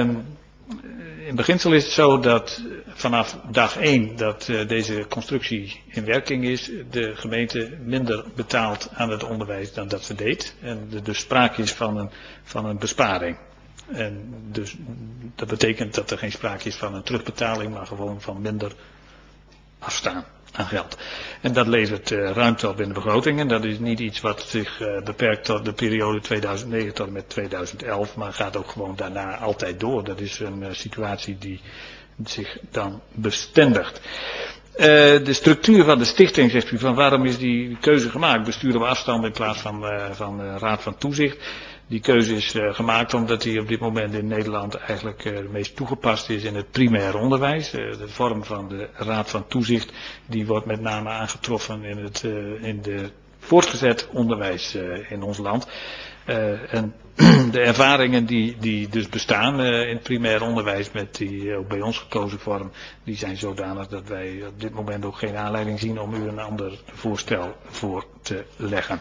in beginsel is het zo dat vanaf dag één dat uh, deze constructie in werking is, de gemeente minder betaalt aan het onderwijs dan dat ze deed. En er dus sprake is van een, van een besparing. En dus dat betekent dat er geen sprake is van een terugbetaling, maar gewoon van minder afstaan aan geld. En dat levert uh, ruimte op in de begroting. En dat is niet iets wat zich uh, beperkt tot de periode tweeduizend negen tot en met tweeduizend elf, maar gaat ook gewoon daarna altijd door. Dat is een uh, situatie die zich dan bestendigt. Uh, de structuur van de stichting, zegt u, van waarom is die keuze gemaakt? Bestuur op afstand in plaats van, uh, van uh, raad van toezicht. Die keuze is uh, gemaakt omdat die op dit moment in Nederland eigenlijk uh, het meest toegepast is in het primair onderwijs. Uh, de vorm van de raad van toezicht die wordt met name aangetroffen in het uh, in de voortgezet onderwijs uh, in ons land. Uh, en de ervaringen die, die dus bestaan uh, in het primair onderwijs met die uh, ook bij ons gekozen vorm, die zijn zodanig dat wij op dit moment ook geen aanleiding zien om u een ander voorstel voor te leggen.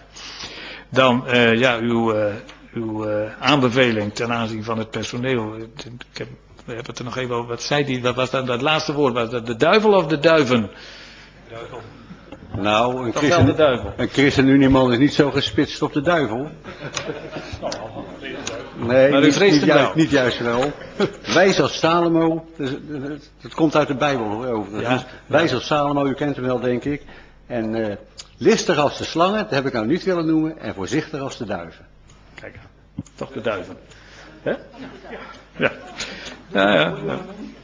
Dan uh, ja, uw, uh, uw uh, aanbeveling ten aanzien van het personeel. Ik heb, we hebben het er nog even over. Wat zei die? Wat was dat, dat laatste woord? Was dat de duivel of de duiven? Duivel. Nou, een, Toch wel de duivel. een ChristenUnie-man is niet zo gespitst op de duivel. Nee, maar u niet, vreest niet, hem juist, wel. niet juist wel. Wijs als Salomo, dat komt uit de Bijbel hoor. Ja, dus, wijs als Salomo, u kent hem wel denk ik. En uh, listig als de slangen, dat heb ik nou niet willen noemen. En voorzichtig als de duiven. Kijk, toch de duiven. Hè? Ja. Ja, ja, ja.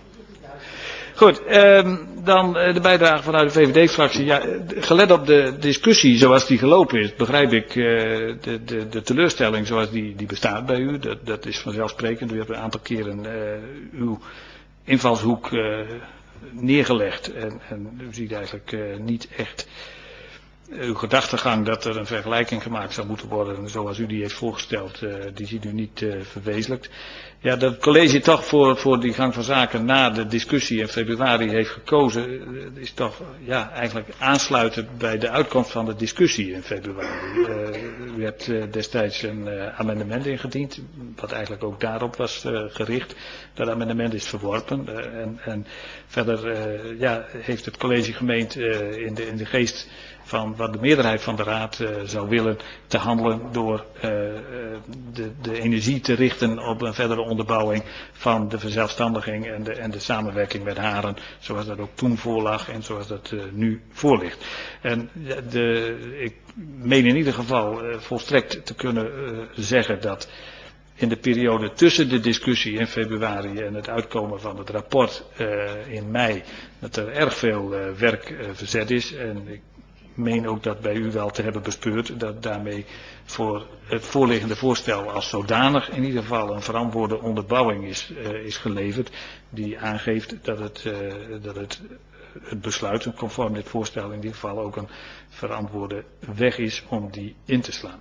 Goed, um, dan uh, de bijdrage vanuit de V V D-fractie. Ja, gelet op de discussie zoals die gelopen is, begrijp ik uh, de, de, de teleurstelling zoals die, die bestaat bij u. Dat, dat is vanzelfsprekend. U hebt een aantal keren uh, uw invalshoek uh, neergelegd. En, en u ziet eigenlijk uh, niet echt uw gedachtegang dat er een vergelijking gemaakt zou moeten worden zoals u die heeft voorgesteld, uh, die ziet u niet uh, verwezenlijkt. Ja, dat het college toch voor, voor die gang van zaken na de discussie in februari heeft gekozen, uh, is toch ja, eigenlijk aansluiten bij de uitkomst van de discussie in februari. Uh, u hebt uh, destijds een uh, amendement ingediend, wat eigenlijk ook daarop was uh, gericht. Dat amendement is verworpen uh, en, en verder uh, ja, heeft het college gemeend uh, in, de, in de geest van wat de meerderheid van de raad uh, zou willen te handelen door uh, de, de energie te richten op een verdere onderbouwing van de verzelfstandiging en de, en de samenwerking met Haren, zoals dat ook toen voorlag en zoals dat uh, nu voorligt. En de, ik meen in ieder geval uh, volstrekt te kunnen uh, zeggen dat in de periode tussen de discussie in februari en het uitkomen van het rapport uh, in mei, dat er erg veel uh, werk uh, verzet is. En ik meen ook dat bij u wel te hebben bespeurd dat daarmee voor het voorliggende voorstel als zodanig in ieder geval een verantwoorde onderbouwing is, uh, is geleverd die aangeeft dat het, uh, dat het, het besluit conform dit voorstel in ieder geval ook een verantwoorde weg is om die in te slaan.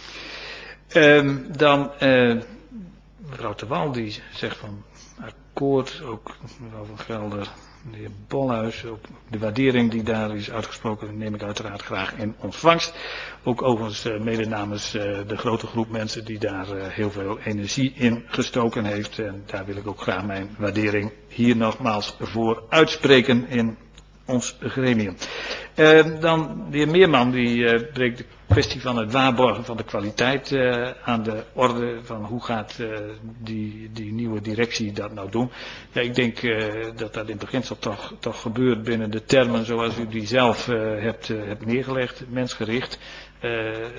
Um, dan uh, mevrouw de Waal die zegt van akkoord, ook mevrouw van Gelder, de heer Bolhuis, ook de waardering die daar is uitgesproken neem ik uiteraard graag in ontvangst. Ook overigens uh, mede namens uh, de grote groep mensen die daar uh, heel veel energie in gestoken heeft. En daar wil ik ook graag mijn waardering hier nogmaals voor uitspreken in ons gremium. Uh, dan de heer Meerman die uh, breekt de kwestie van het waarborgen van de kwaliteit uh, aan de orde. Van hoe gaat uh, die, die nieuwe directie dat nou doen? Ja, ik denk uh, dat dat in beginsel toch, toch gebeurt binnen de termen zoals u die zelf uh, hebt, uh, hebt neergelegd, mensgericht. Uh,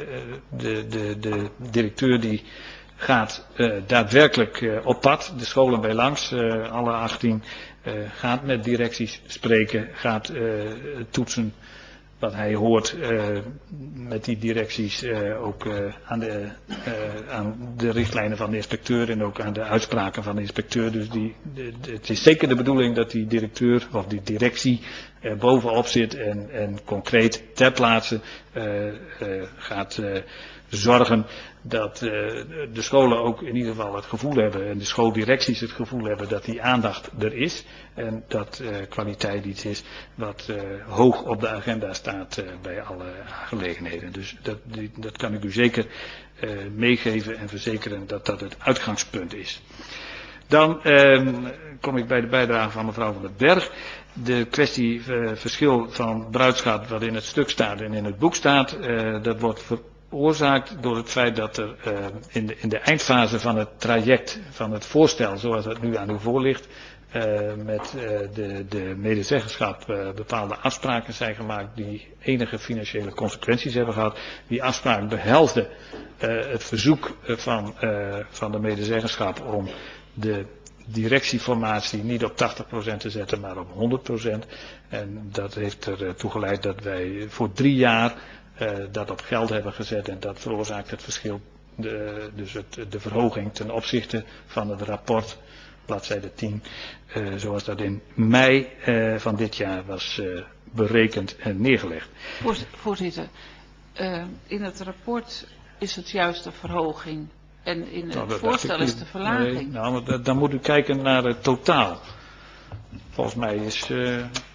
de, de, de directeur die gaat uh, daadwerkelijk uh, op pad, de scholen bij langs, uh, alle achttien, uh, gaat met directies spreken, gaat uh, toetsen wat hij hoort uh, met die directies uh, ook uh, aan, de, uh, aan de richtlijnen van de inspecteur en ook aan de uitspraken van de inspecteur. Dus die, de, de, het is zeker de bedoeling dat die directeur of die directie er bovenop zit en, en concreet ter plaatse uh, uh, gaat uh, zorgen dat uh, de scholen ook in ieder geval het gevoel hebben en de schooldirecties het gevoel hebben dat die aandacht er is en dat uh, kwaliteit iets is wat uh, hoog op de agenda staat uh, bij alle gelegenheden. Dus dat, die, dat kan ik u zeker uh, meegeven en verzekeren dat dat het uitgangspunt is. Dan uh, kom ik bij de bijdrage van mevrouw van den Berg. De kwestie uh, verschil van bruidschat wat in het stuk staat en in het boek staat, uh, dat wordt veroorzaakt door het feit dat er uh, in, de, in de eindfase van het traject van het voorstel zoals het nu aan u voor ligt, uh, met uh, de, de medezeggenschap uh, bepaalde afspraken zijn gemaakt die enige financiële consequenties hebben gehad. Die afspraak behelsde uh, het verzoek uh, van, uh, van de medezeggenschap om de directieformatie niet op tachtig procent te zetten, maar op honderd procent. En dat heeft ertoe geleid dat wij voor drie jaar uh, dat op geld hebben gezet en dat veroorzaakt het verschil, de, dus het, de verhoging ten opzichte van het rapport, bladzijde tien, uh, zoals dat in mei uh, van dit jaar was uh, berekend en neergelegd. Voorzitter, uh, in het rapport is het juist de verhoging. En in het nou, voorstel is de verlaging. Nee, nou, maar dan moet u kijken naar het totaal. Volgens mij is, uh,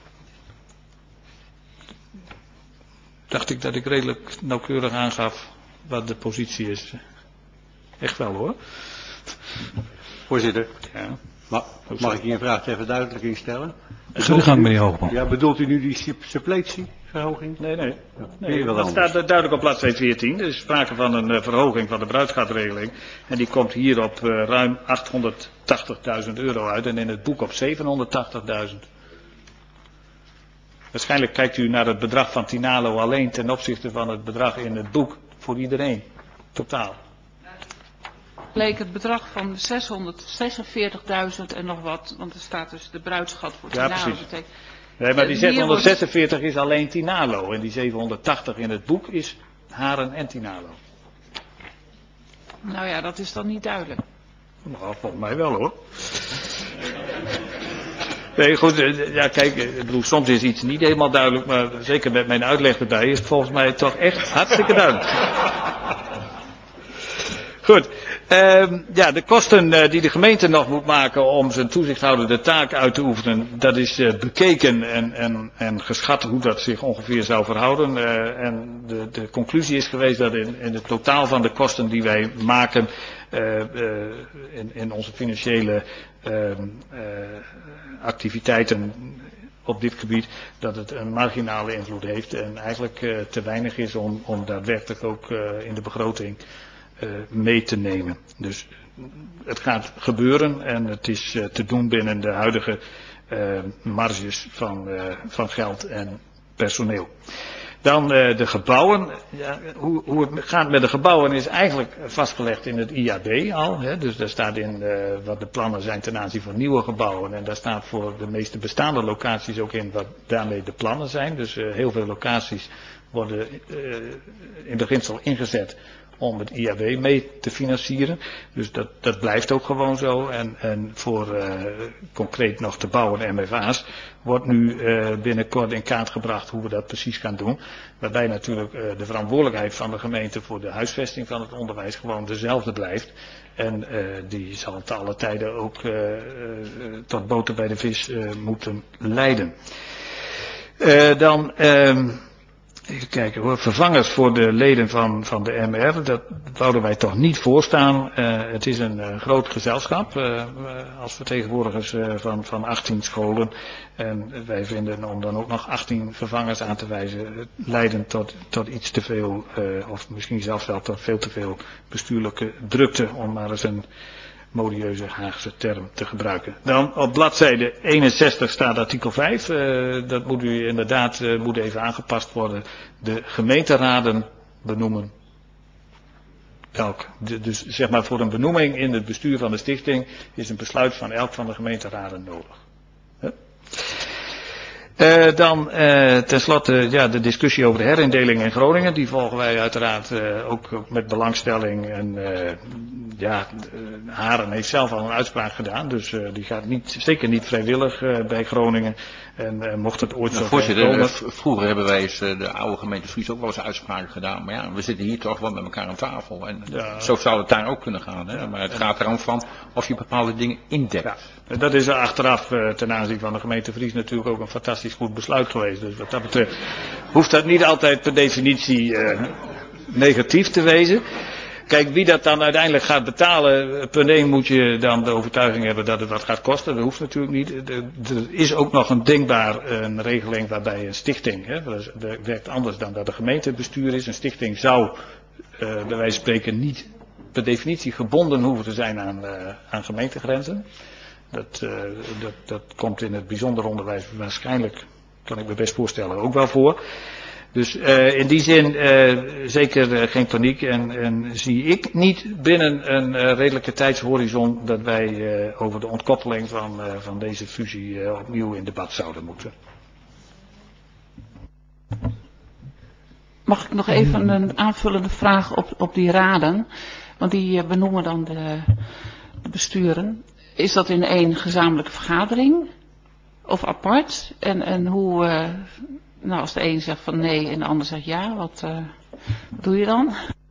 dacht ik dat ik redelijk nauwkeurig aangaf wat de positie is. Echt wel hoor. Voorzitter, ja. mag, mag ik hier een vraag ter verduidelijking stellen? Ga de gang, meneer Hoogman. Ja, bedoelt u nu die suppletieverhoging? Nee, nee. nee, nee dat staat duidelijk op bladzijde veertien. Er is sprake van een uh, verhoging van de bruidschatregeling. En die komt hier op uh, ruim achthonderdtachtigduizend euro uit en in het boek op zevenhonderdtachtigduizend. Waarschijnlijk kijkt u naar het bedrag van Tinalo alleen ten opzichte van het bedrag in het boek voor iedereen. Totaal. Bleek het bedrag van zeshonderdzesenveertigduizend en nog wat, want er staat dus de bruidschat voor Tinalo. Ja, precies. Betekent. Nee, maar die zeshonderdzesenveertig is alleen Tinalo en die zevenhonderdtachtig in het boek is Haren en Tinalo. Nou ja, dat is dan niet duidelijk. Nou, volgens mij wel hoor. Nee, goed, ja kijk, ik bedoel, soms is iets niet helemaal duidelijk, maar zeker met mijn uitleg erbij is het volgens mij toch echt hartstikke duidelijk. Goed. Uh, ja, de kosten uh, die de gemeente nog moet maken om zijn toezichthoudende taak uit te oefenen, dat is uh, bekeken en, en, en geschat hoe dat zich ongeveer zou verhouden. Uh, en de, de conclusie is geweest dat in, in het totaal van de kosten die wij maken uh, uh, in, in onze financiële uh, uh, activiteiten op dit gebied, dat het een marginale invloed heeft en eigenlijk uh, te weinig is om, om daadwerkelijk ook uh, in de begroting Uh, mee te nemen. Dus het gaat gebeuren en het is uh, te doen binnen de huidige uh, marges van, uh, van geld en personeel. Dan uh, de gebouwen. Ja, hoe, hoe het gaat met de gebouwen is eigenlijk vastgelegd in het I A B al. Hè. Dus daar staat in uh, wat de plannen zijn ten aanzien van nieuwe gebouwen. En daar staat voor de meeste bestaande locaties ook in wat daarmee de plannen zijn. Dus uh, heel veel locaties worden uh, in beginsel ingezet om het I A B mee te financieren. Dus dat, dat blijft ook gewoon zo. En, en voor uh, concreet nog te bouwen M F A's wordt nu uh, binnenkort in kaart gebracht hoe we dat precies gaan doen. Waarbij natuurlijk uh, de verantwoordelijkheid van de gemeente voor de huisvesting van het onderwijs gewoon dezelfde blijft. En uh, die zal te alle tijden ook uh, uh, tot boter bij de vis uh, moeten leiden. Uh, dan... Uh, Even kijken hoor, vervangers voor de leden van, van de M R, dat wouden wij toch niet voorstaan. Uh, het is een uh, groot gezelschap, uh, als vertegenwoordigers uh, van, van achttien scholen. En wij vinden om dan ook nog achttien vervangers aan te wijzen, leiden tot, tot iets te veel, uh, of misschien zelfs wel tot veel te veel bestuurlijke drukte, om maar eens een modieuze Haagse term te gebruiken. Dan op bladzijde eenenzestig staat artikel vijf. Uh, dat moet u inderdaad uh, moet even aangepast worden. De gemeenteraden benoemen elk. De, dus zeg maar voor een benoeming in het bestuur van de stichting is een besluit van elk van de gemeenteraden nodig. Huh? Uh, dan uh, tenslotte ja, de discussie over de herindeling in Groningen. Die volgen wij uiteraard uh, ook, ook met belangstelling. En uh, ja, uh, Haren heeft zelf al een uitspraak gedaan. Dus uh, die gaat niet, zeker niet vrijwillig uh, bij Groningen. En uh, mocht het ooit nou, zo voorzitter, komen. v- vroeger hebben wij eens uh, de oude gemeente Fries ook wel eens uitspraken gedaan. Maar ja, we zitten hier toch wel met elkaar aan tafel. En ja. Zo zou het daar ook kunnen gaan. Hè? Ja. Maar het gaat erom van of je bepaalde dingen indekt. Ja. Dat is achteraf uh, ten aanzien van de gemeente Fries natuurlijk ook een fantastisch goed besluit geweest. Dus wat dat betreft hoeft dat niet altijd per definitie uh, negatief te wezen. Kijk, wie dat dan uiteindelijk gaat betalen, punt één moet je dan de overtuiging hebben dat het wat gaat kosten. Dat hoeft natuurlijk niet. Er is ook nog een denkbaar een regeling waarbij een stichting, hè, dat werkt anders dan dat de gemeente het bestuur is. Een stichting zou uh, bij wijze van spreken niet per definitie gebonden hoeven te zijn aan, uh, aan gemeentegrenzen. Dat, uh, dat, dat komt in het bijzonder onderwijs waarschijnlijk, kan ik me best voorstellen, ook wel voor. Dus uh, in die zin uh, zeker uh, geen paniek en, en zie ik niet binnen een uh, redelijke tijdshorizon dat wij uh, over de ontkoppeling van, uh, van deze fusie uh, opnieuw in debat zouden moeten. Mag ik nog even een aanvullende vraag op, op die raden? Want die uh, benoemen dan de, de besturen. Is dat in één gezamenlijke vergadering of apart? En, en hoe... Uh, Nou, als de een zegt van nee en de ander zegt ja, wat, uh, wat doe je dan?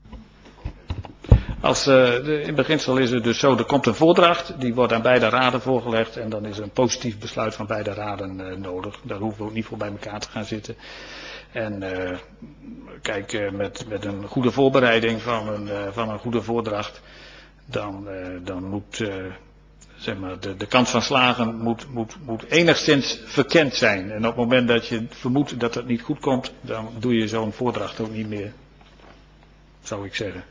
Als, uh, de, in beginsel is het dus zo, er komt een voordracht, die wordt aan beide raden voorgelegd en dan is er een positief besluit van beide raden uh, nodig. Daar hoeven we ook niet voor bij elkaar te gaan zitten. En uh, kijk, uh, met, met een goede voorbereiding van een, uh, van een goede voordracht, dan, uh, dan moet... Uh, Zeg maar, de, de kans van slagen moet, moet, moet enigszins verkend zijn. En op het moment dat je vermoedt dat het niet goed komt, dan doe je zo'n voordracht ook niet meer, zou ik zeggen.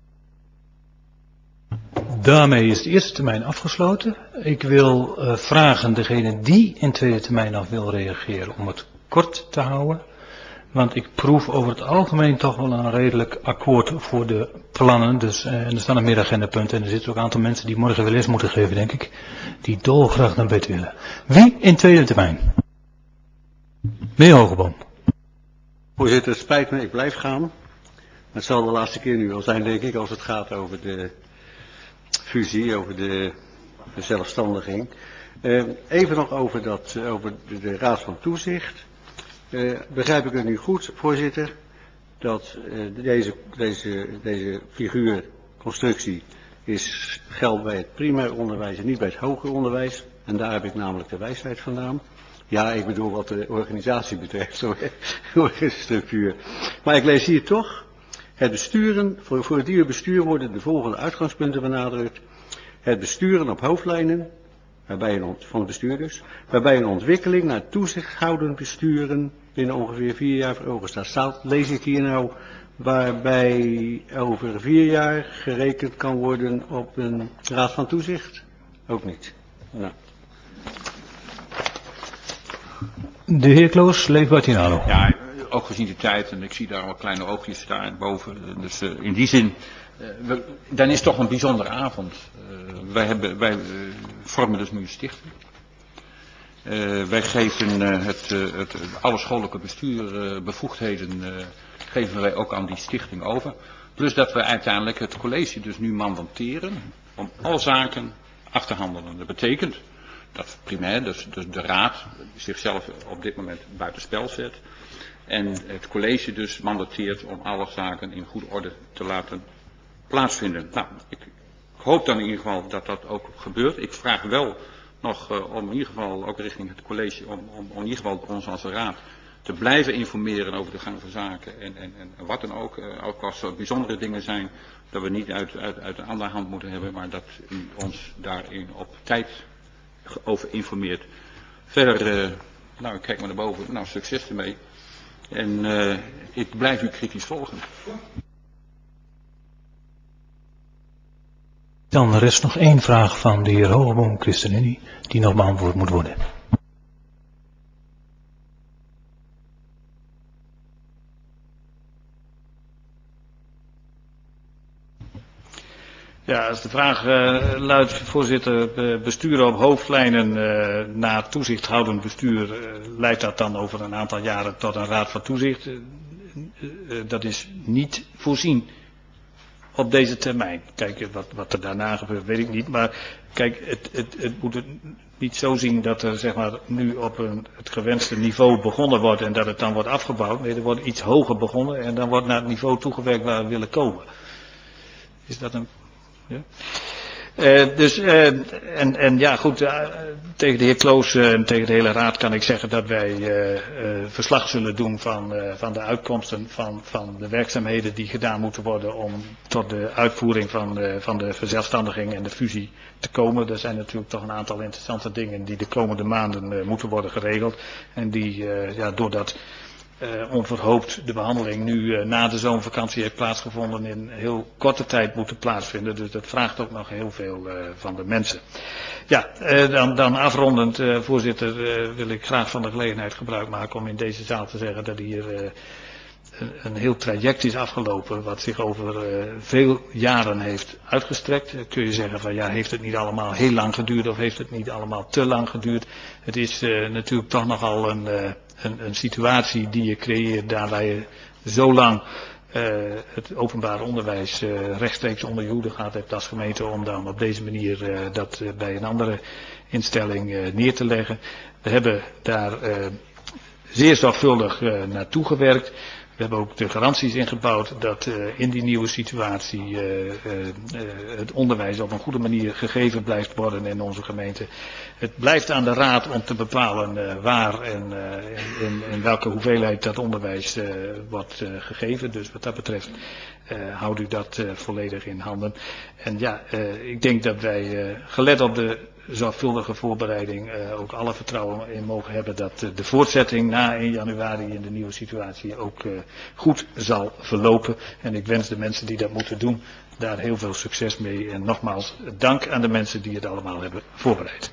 Daarmee is de eerste termijn afgesloten. Ik wil uh, vragen degene die in tweede termijn nog wil reageren om het kort te houden. Want ik proef over het algemeen toch wel een redelijk akkoord voor de plannen. Dus, uh, en er staan een middagendapunten en er zitten ook een aantal mensen die morgen wel les moeten geven, denk ik. Die dolgraag naar bed willen. Wie in tweede termijn? Meneer Hogeboom. Voorzitter, het spijt me, ik blijf gaan. Het zal de laatste keer nu wel zijn, denk ik, als het gaat over de fusie, over de verzelfstandiging. Uh, even nog over, dat, over de, de Raad van Toezicht. Uh, begrijp ik het nu goed, voorzitter, dat uh, deze, deze, deze figuurconstructie is, geldt bij het primair onderwijs en niet bij het hoger onderwijs. En daar heb ik namelijk de wijsheid vandaan. Ja, ik bedoel wat de organisatie betreft, de structuur. Maar ik lees hier toch, het besturen, voor, voor het nieuwe bestuur worden de volgende uitgangspunten benadrukt. Het besturen op hoofdlijnen, waarbij een ont, van bestuurders, waarbij een ontwikkeling naar toezichthoudend besturen binnen ongeveer vier jaar voor ogen staat. Staat, lees ik hier nou, waarbij over vier jaar gerekend kan worden op een raad van toezicht? Ook niet. Nou. De heer Kloos, Leefbaar Tinalo. Ja, ook gezien de tijd, en ik zie daar wel kleine oogjes daar boven. Dus uh, in die zin, uh, we, dan is het toch een bijzondere avond. Uh, wij hebben, wij uh, vormen dus nu een stichting. Uh, wij geven uh, het, uh, het alle schoollijke bestuur uh, bevoegdheden uh, geven wij ook aan die stichting over. Plus dat we uiteindelijk het college dus nu mandateren om alle zaken af te handelen. Dat betekent dat primair, dus, dus de raad zichzelf op dit moment buitenspel zet. En het college dus mandateert om alle zaken in goede orde te laten plaatsvinden. Nou, ik hoop dan in ieder geval dat dat ook gebeurt. Ik vraag wel nog uh, om in ieder geval ook richting het college, om, om, om in ieder geval ons als raad te blijven informeren over de gang van zaken en, en, en wat dan ook. Uh, ook als er bijzondere dingen zijn, dat we niet uit, uit, uit een andere hand moeten hebben, maar dat u ons daarin op tijd over informeert. Verder, uh, nou ik kijk maar naar boven, nou succes ermee. En uh, ik blijf u kritisch volgen. Dan rest nog één vraag van de heer Hogeboom ChristenUnie, die nog beantwoord moet worden. Ja, als de vraag uh, luidt, voorzitter, besturen op hoofdlijnen uh, naar toezichthoudend bestuur, uh, leidt dat dan over een aantal jaren tot een raad van toezicht? Uh, uh, dat is niet voorzien op deze termijn. Kijk, wat, wat er daarna gebeurt, weet ik niet. Maar kijk, het, het, het moet het niet zo zien dat er zeg maar nu op een, het gewenste niveau begonnen wordt en dat het dan wordt afgebouwd. Nee, er wordt iets hoger begonnen en dan wordt naar het niveau toegewerkt waar we willen komen. Is dat een... Ja. Uh, dus, uh, en, en ja goed, uh, tegen de heer Kloos uh, en tegen de hele raad kan ik zeggen dat wij uh, uh, verslag zullen doen van, uh, van de uitkomsten van, van de werkzaamheden die gedaan moeten worden om tot de uitvoering van, uh, van de verzelfstandiging en de fusie te komen. Er zijn natuurlijk toch een aantal interessante dingen die de komende maanden uh, moeten worden geregeld en die uh, ja, doordat Uh, onverhoopt de behandeling nu uh, na de zomervakantie heeft plaatsgevonden in heel korte tijd moeten plaatsvinden. Dus dat vraagt ook nog heel veel uh, van de mensen. Ja, uh, dan, dan afrondend, uh, voorzitter, uh, wil ik graag van de gelegenheid gebruik maken om in deze zaal te zeggen dat hier uh, een, een heel traject is afgelopen wat zich over uh, veel jaren heeft uitgestrekt. Uh, kun je zeggen van ja, heeft het niet allemaal heel lang geduurd of heeft het niet allemaal te lang geduurd? Het is uh, natuurlijk toch nogal een... Uh, Een, een situatie die je creëert daar waar je zo lang uh, het openbaar onderwijs uh, rechtstreeks onder je hoede gaat hebt als gemeente om dan op deze manier uh, dat uh, bij een andere instelling uh, neer te leggen. We hebben daar uh, zeer zorgvuldig uh, naartoe gewerkt. We hebben ook de garanties ingebouwd dat uh, in die nieuwe situatie uh, uh, uh, het onderwijs op een goede manier gegeven blijft worden in onze gemeente. Het blijft aan de raad om te bepalen uh, waar en uh, in, in welke hoeveelheid dat onderwijs uh, wordt uh, gegeven. Dus wat dat betreft uh, houdt u dat uh, volledig in handen. En ja, uh, ik denk dat wij uh, gelet op de zorgvuldige voorbereiding uh, ook alle vertrouwen in mogen hebben dat uh, de voortzetting na één januari in de nieuwe situatie ook uh, goed zal verlopen. En ik wens de mensen die dat moeten doen daar heel veel succes mee. En nogmaals dank aan de mensen die het allemaal hebben voorbereid.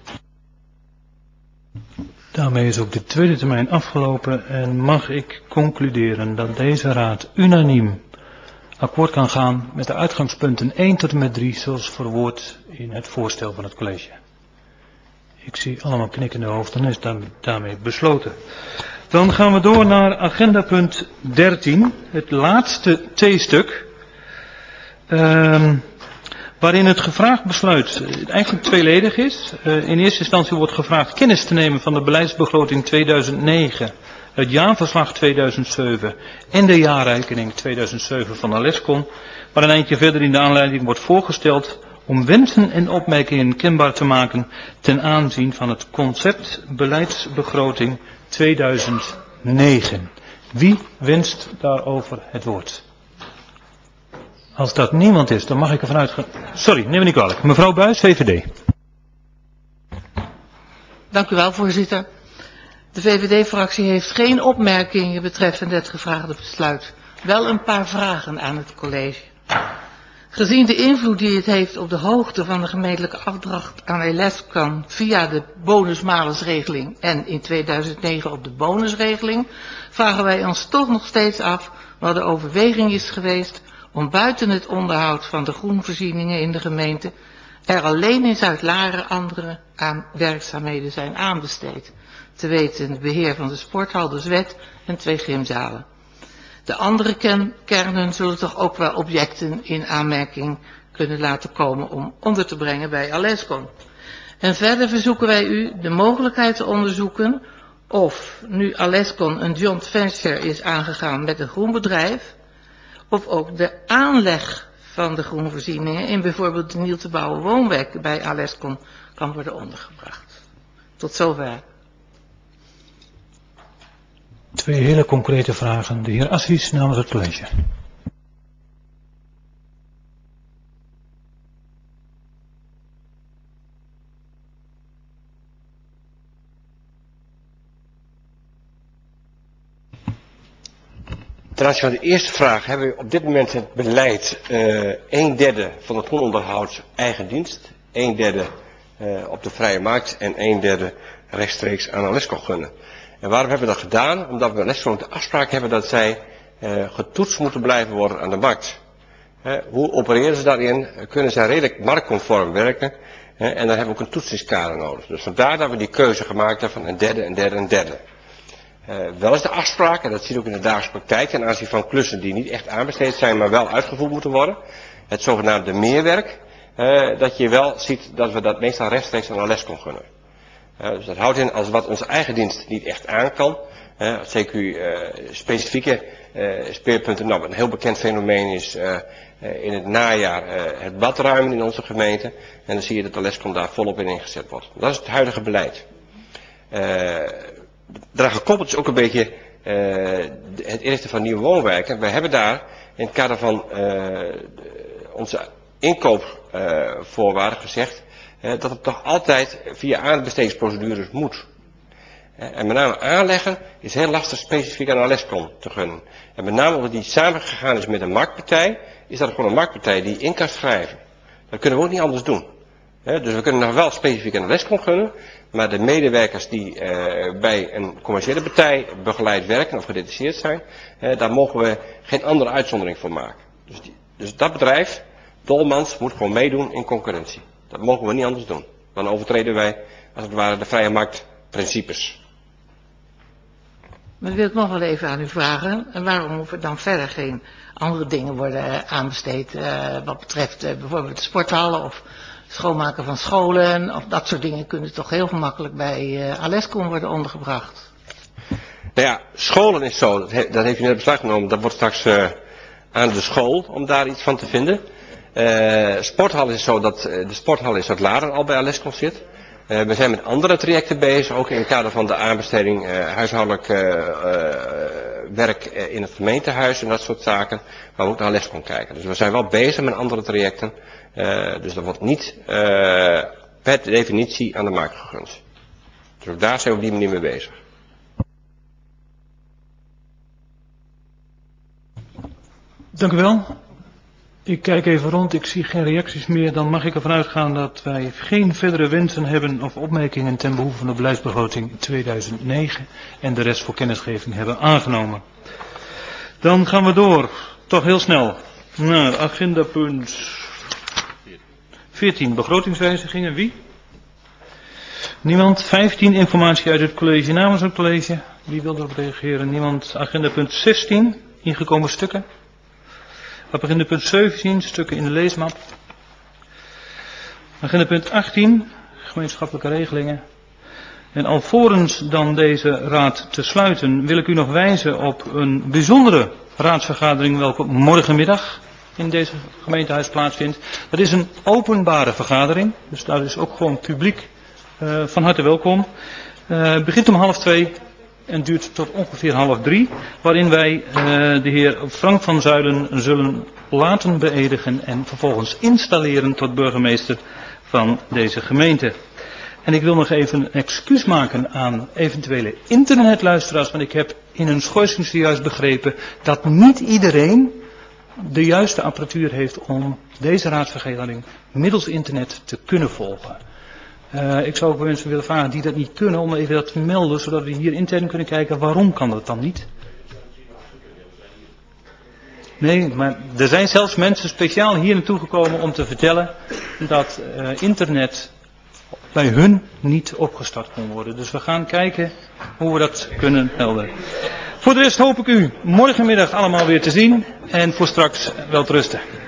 Daarmee is ook de tweede termijn afgelopen en mag ik concluderen dat deze raad unaniem akkoord kan gaan met de uitgangspunten één tot en met drie zoals verwoord in het voorstel van het college. Ik zie allemaal knikkende hoofden, dan is het daarmee besloten. Dan gaan we door naar agenda punt dertien, het laatste T-stuk, uh, waarin het gevraagd besluit eigenlijk tweeledig is. Uh, in eerste instantie wordt gevraagd kennis te nemen van de beleidsbegroting tweeduizend negen, het jaarverslag tweeduizend zeven en de jaarrekening tweeduizend zeven van Alescon, waar een eindje verder in de aanleiding wordt voorgesteld om wensen en opmerkingen kenbaar te maken ten aanzien van het concept beleidsbegroting tweeduizend negen. Wie wenst daarover het woord? Als dat niemand is, dan mag ik ervan uitgaan. Sorry, neem me niet kwalijk. Mevrouw Buijs, V V D. Dank u wel, voorzitter. De V V D-fractie heeft geen opmerkingen betreffende het gevraagde besluit. Wel een paar vragen aan het college. Gezien de invloed die het heeft op de hoogte van de gemeentelijke afdracht aan Alescon via de bonus-malusregeling en in tweeduizend negen op de bonusregeling, vragen wij ons toch nog steeds af wat de overweging is geweest om buiten het onderhoud van de groenvoorzieningen in de gemeente er alleen in Zuid-Laren andere aan werkzaamheden zijn aanbesteed. Te weten het beheer van de sporthal, de zwet en twee gymzalen. De andere ken kernen zullen toch ook wel objecten in aanmerking kunnen laten komen om onder te brengen bij Alescon. En verder verzoeken wij u de mogelijkheid te onderzoeken of nu Alescon een joint venture is aangegaan met een groenbedrijf, of ook de aanleg van de groenvoorzieningen in bijvoorbeeld de nieuw te bouwen woonwijk bij Alescon kan worden ondergebracht. Tot zover. Twee hele concrete vragen. De heer Assis namens het college. Ten aanzien van de eerste vraag hebben we op dit moment het beleid uh, een derde van het grondonderhoud eigen dienst, een derde uh, op de vrije markt en een derde rechtstreeks aan Alesco gunnen. En waarom hebben we dat gedaan? Omdat we bij Alesco de afspraak hebben dat zij uh, getoetst moeten blijven worden aan de markt. Uh, hoe opereren ze daarin? Uh, kunnen zij redelijk marktconform werken? Uh, en dan hebben we ook een toetsingskader nodig. Dus vandaar dat we die keuze gemaakt hebben van een derde, een derde, een derde. Uh, wel is de afspraak, en dat zie je ook in de dagelijkse praktijk, ten aanzien van klussen die niet echt aanbesteed zijn, maar wel uitgevoerd moeten worden. Het zogenaamde meerwerk, uh, dat je wel ziet dat we dat meestal rechtstreeks aan Alesco gunnen. Uh, dus dat houdt in, als wat onze eigen dienst niet echt aan kan, uh, C Q uh, specifieke uh, speerpunten, nou een heel bekend fenomeen is uh, uh, in het najaar uh, het badruimen in onze gemeente, en dan zie je dat Alesco daar volop in ingezet wordt. Dat is het huidige beleid. Uh, Daaraan gekoppeld is ook een beetje uh, het inrichten van nieuwe woonwijken. We hebben daar in het kader van uh, onze inkoopvoorwaarden uh, gezegd uh, dat het toch altijd via aanbestedingsprocedures moet. Uh, en met name aanleggen is heel lastig specifiek aan Alesco te gunnen. En met name omdat die samengegaan is met een marktpartij, is dat gewoon een marktpartij die in kan schrijven. Dat kunnen we ook niet anders doen. Uh, dus we kunnen nog wel specifiek aan Alesco gunnen. Maar de medewerkers die uh, bij een commerciële partij begeleid werken of gedetacheerd zijn, uh, daar mogen we geen andere uitzondering voor maken. Dus, die, dus dat bedrijf, Dolmans, moet gewoon meedoen in concurrentie. Dat mogen we niet anders doen. Dan overtreden wij, als het ware, de vrije marktprincipes. Maar dan wil ik nog wel even aan u vragen. En waarom hoeven dan verder geen andere dingen worden aanbesteed uh, wat betreft uh, bijvoorbeeld de sporthallen of schoonmaken van scholen of dat soort dingen kunnen toch heel gemakkelijk bij uh, Alesco worden ondergebracht. Nou ja, scholen is zo, dat, he, dat heeft u net beslag genomen, dat wordt straks uh, aan de school om daar iets van te vinden. Uh, sporthal is zo dat uh, de sporthal is wat later al bij Alesco zit. Uh, we zijn met andere trajecten bezig, ook in het kader van de aanbesteding uh, huishoudelijk uh, uh, werk uh, in het gemeentehuis en dat soort zaken, waar we ook naar Alesco kijken. Dus we zijn wel bezig met andere trajecten. Uh, dus dat wordt niet uh, per definitie aan de markt gegund. Dus ook daar zijn we op die manier mee bezig. Dank u wel. Ik kijk even rond, ik zie geen reacties meer. Dan mag ik ervan uitgaan dat wij geen verdere wensen hebben of opmerkingen ten behoeve van de beleidsbegroting tweeduizend negen en de rest voor kennisgeving hebben aangenomen. Dan gaan we door, toch heel snel, naar agenda punt veertien, begrotingswijzigingen. Wie? Niemand. vijftien, informatie uit het college namens het college. Wie wil erop reageren? Niemand. Agenda punt zestien, ingekomen stukken. Op agenda punt zeventien, stukken in de leesmap. Agenda punt achttien, gemeenschappelijke regelingen. En alvorens dan deze raad te sluiten, wil ik u nog wijzen op een bijzondere raadsvergadering welke morgenmiddag in deze gemeentehuis plaatsvindt. Dat is een openbare vergadering, dus daar is ook gewoon publiek uh, van harte welkom. Uh, het begint om half twee en duurt tot ongeveer half drie, waarin wij uh, de heer Frank van Zuilen zullen laten beëdigen en vervolgens installeren tot burgemeester van deze gemeente. En ik wil nog even een excuus maken aan eventuele internetluisteraars, want ik heb in een schorsing zojuist begrepen dat niet iedereen de juiste apparatuur heeft om deze raadsvergadering middels internet te kunnen volgen. Uh, ik zou ook mensen willen vragen die dat niet kunnen om even dat te melden, zodat we hier intern kunnen kijken waarom kan dat dan niet. Nee, maar er zijn zelfs mensen speciaal hier naartoe gekomen om te vertellen dat uh, internet bij hun niet opgestart kon worden. Dus we gaan kijken hoe we dat kunnen melden. Voor de rest hoop ik u morgenmiddag allemaal weer te zien en voor straks wel te rusten.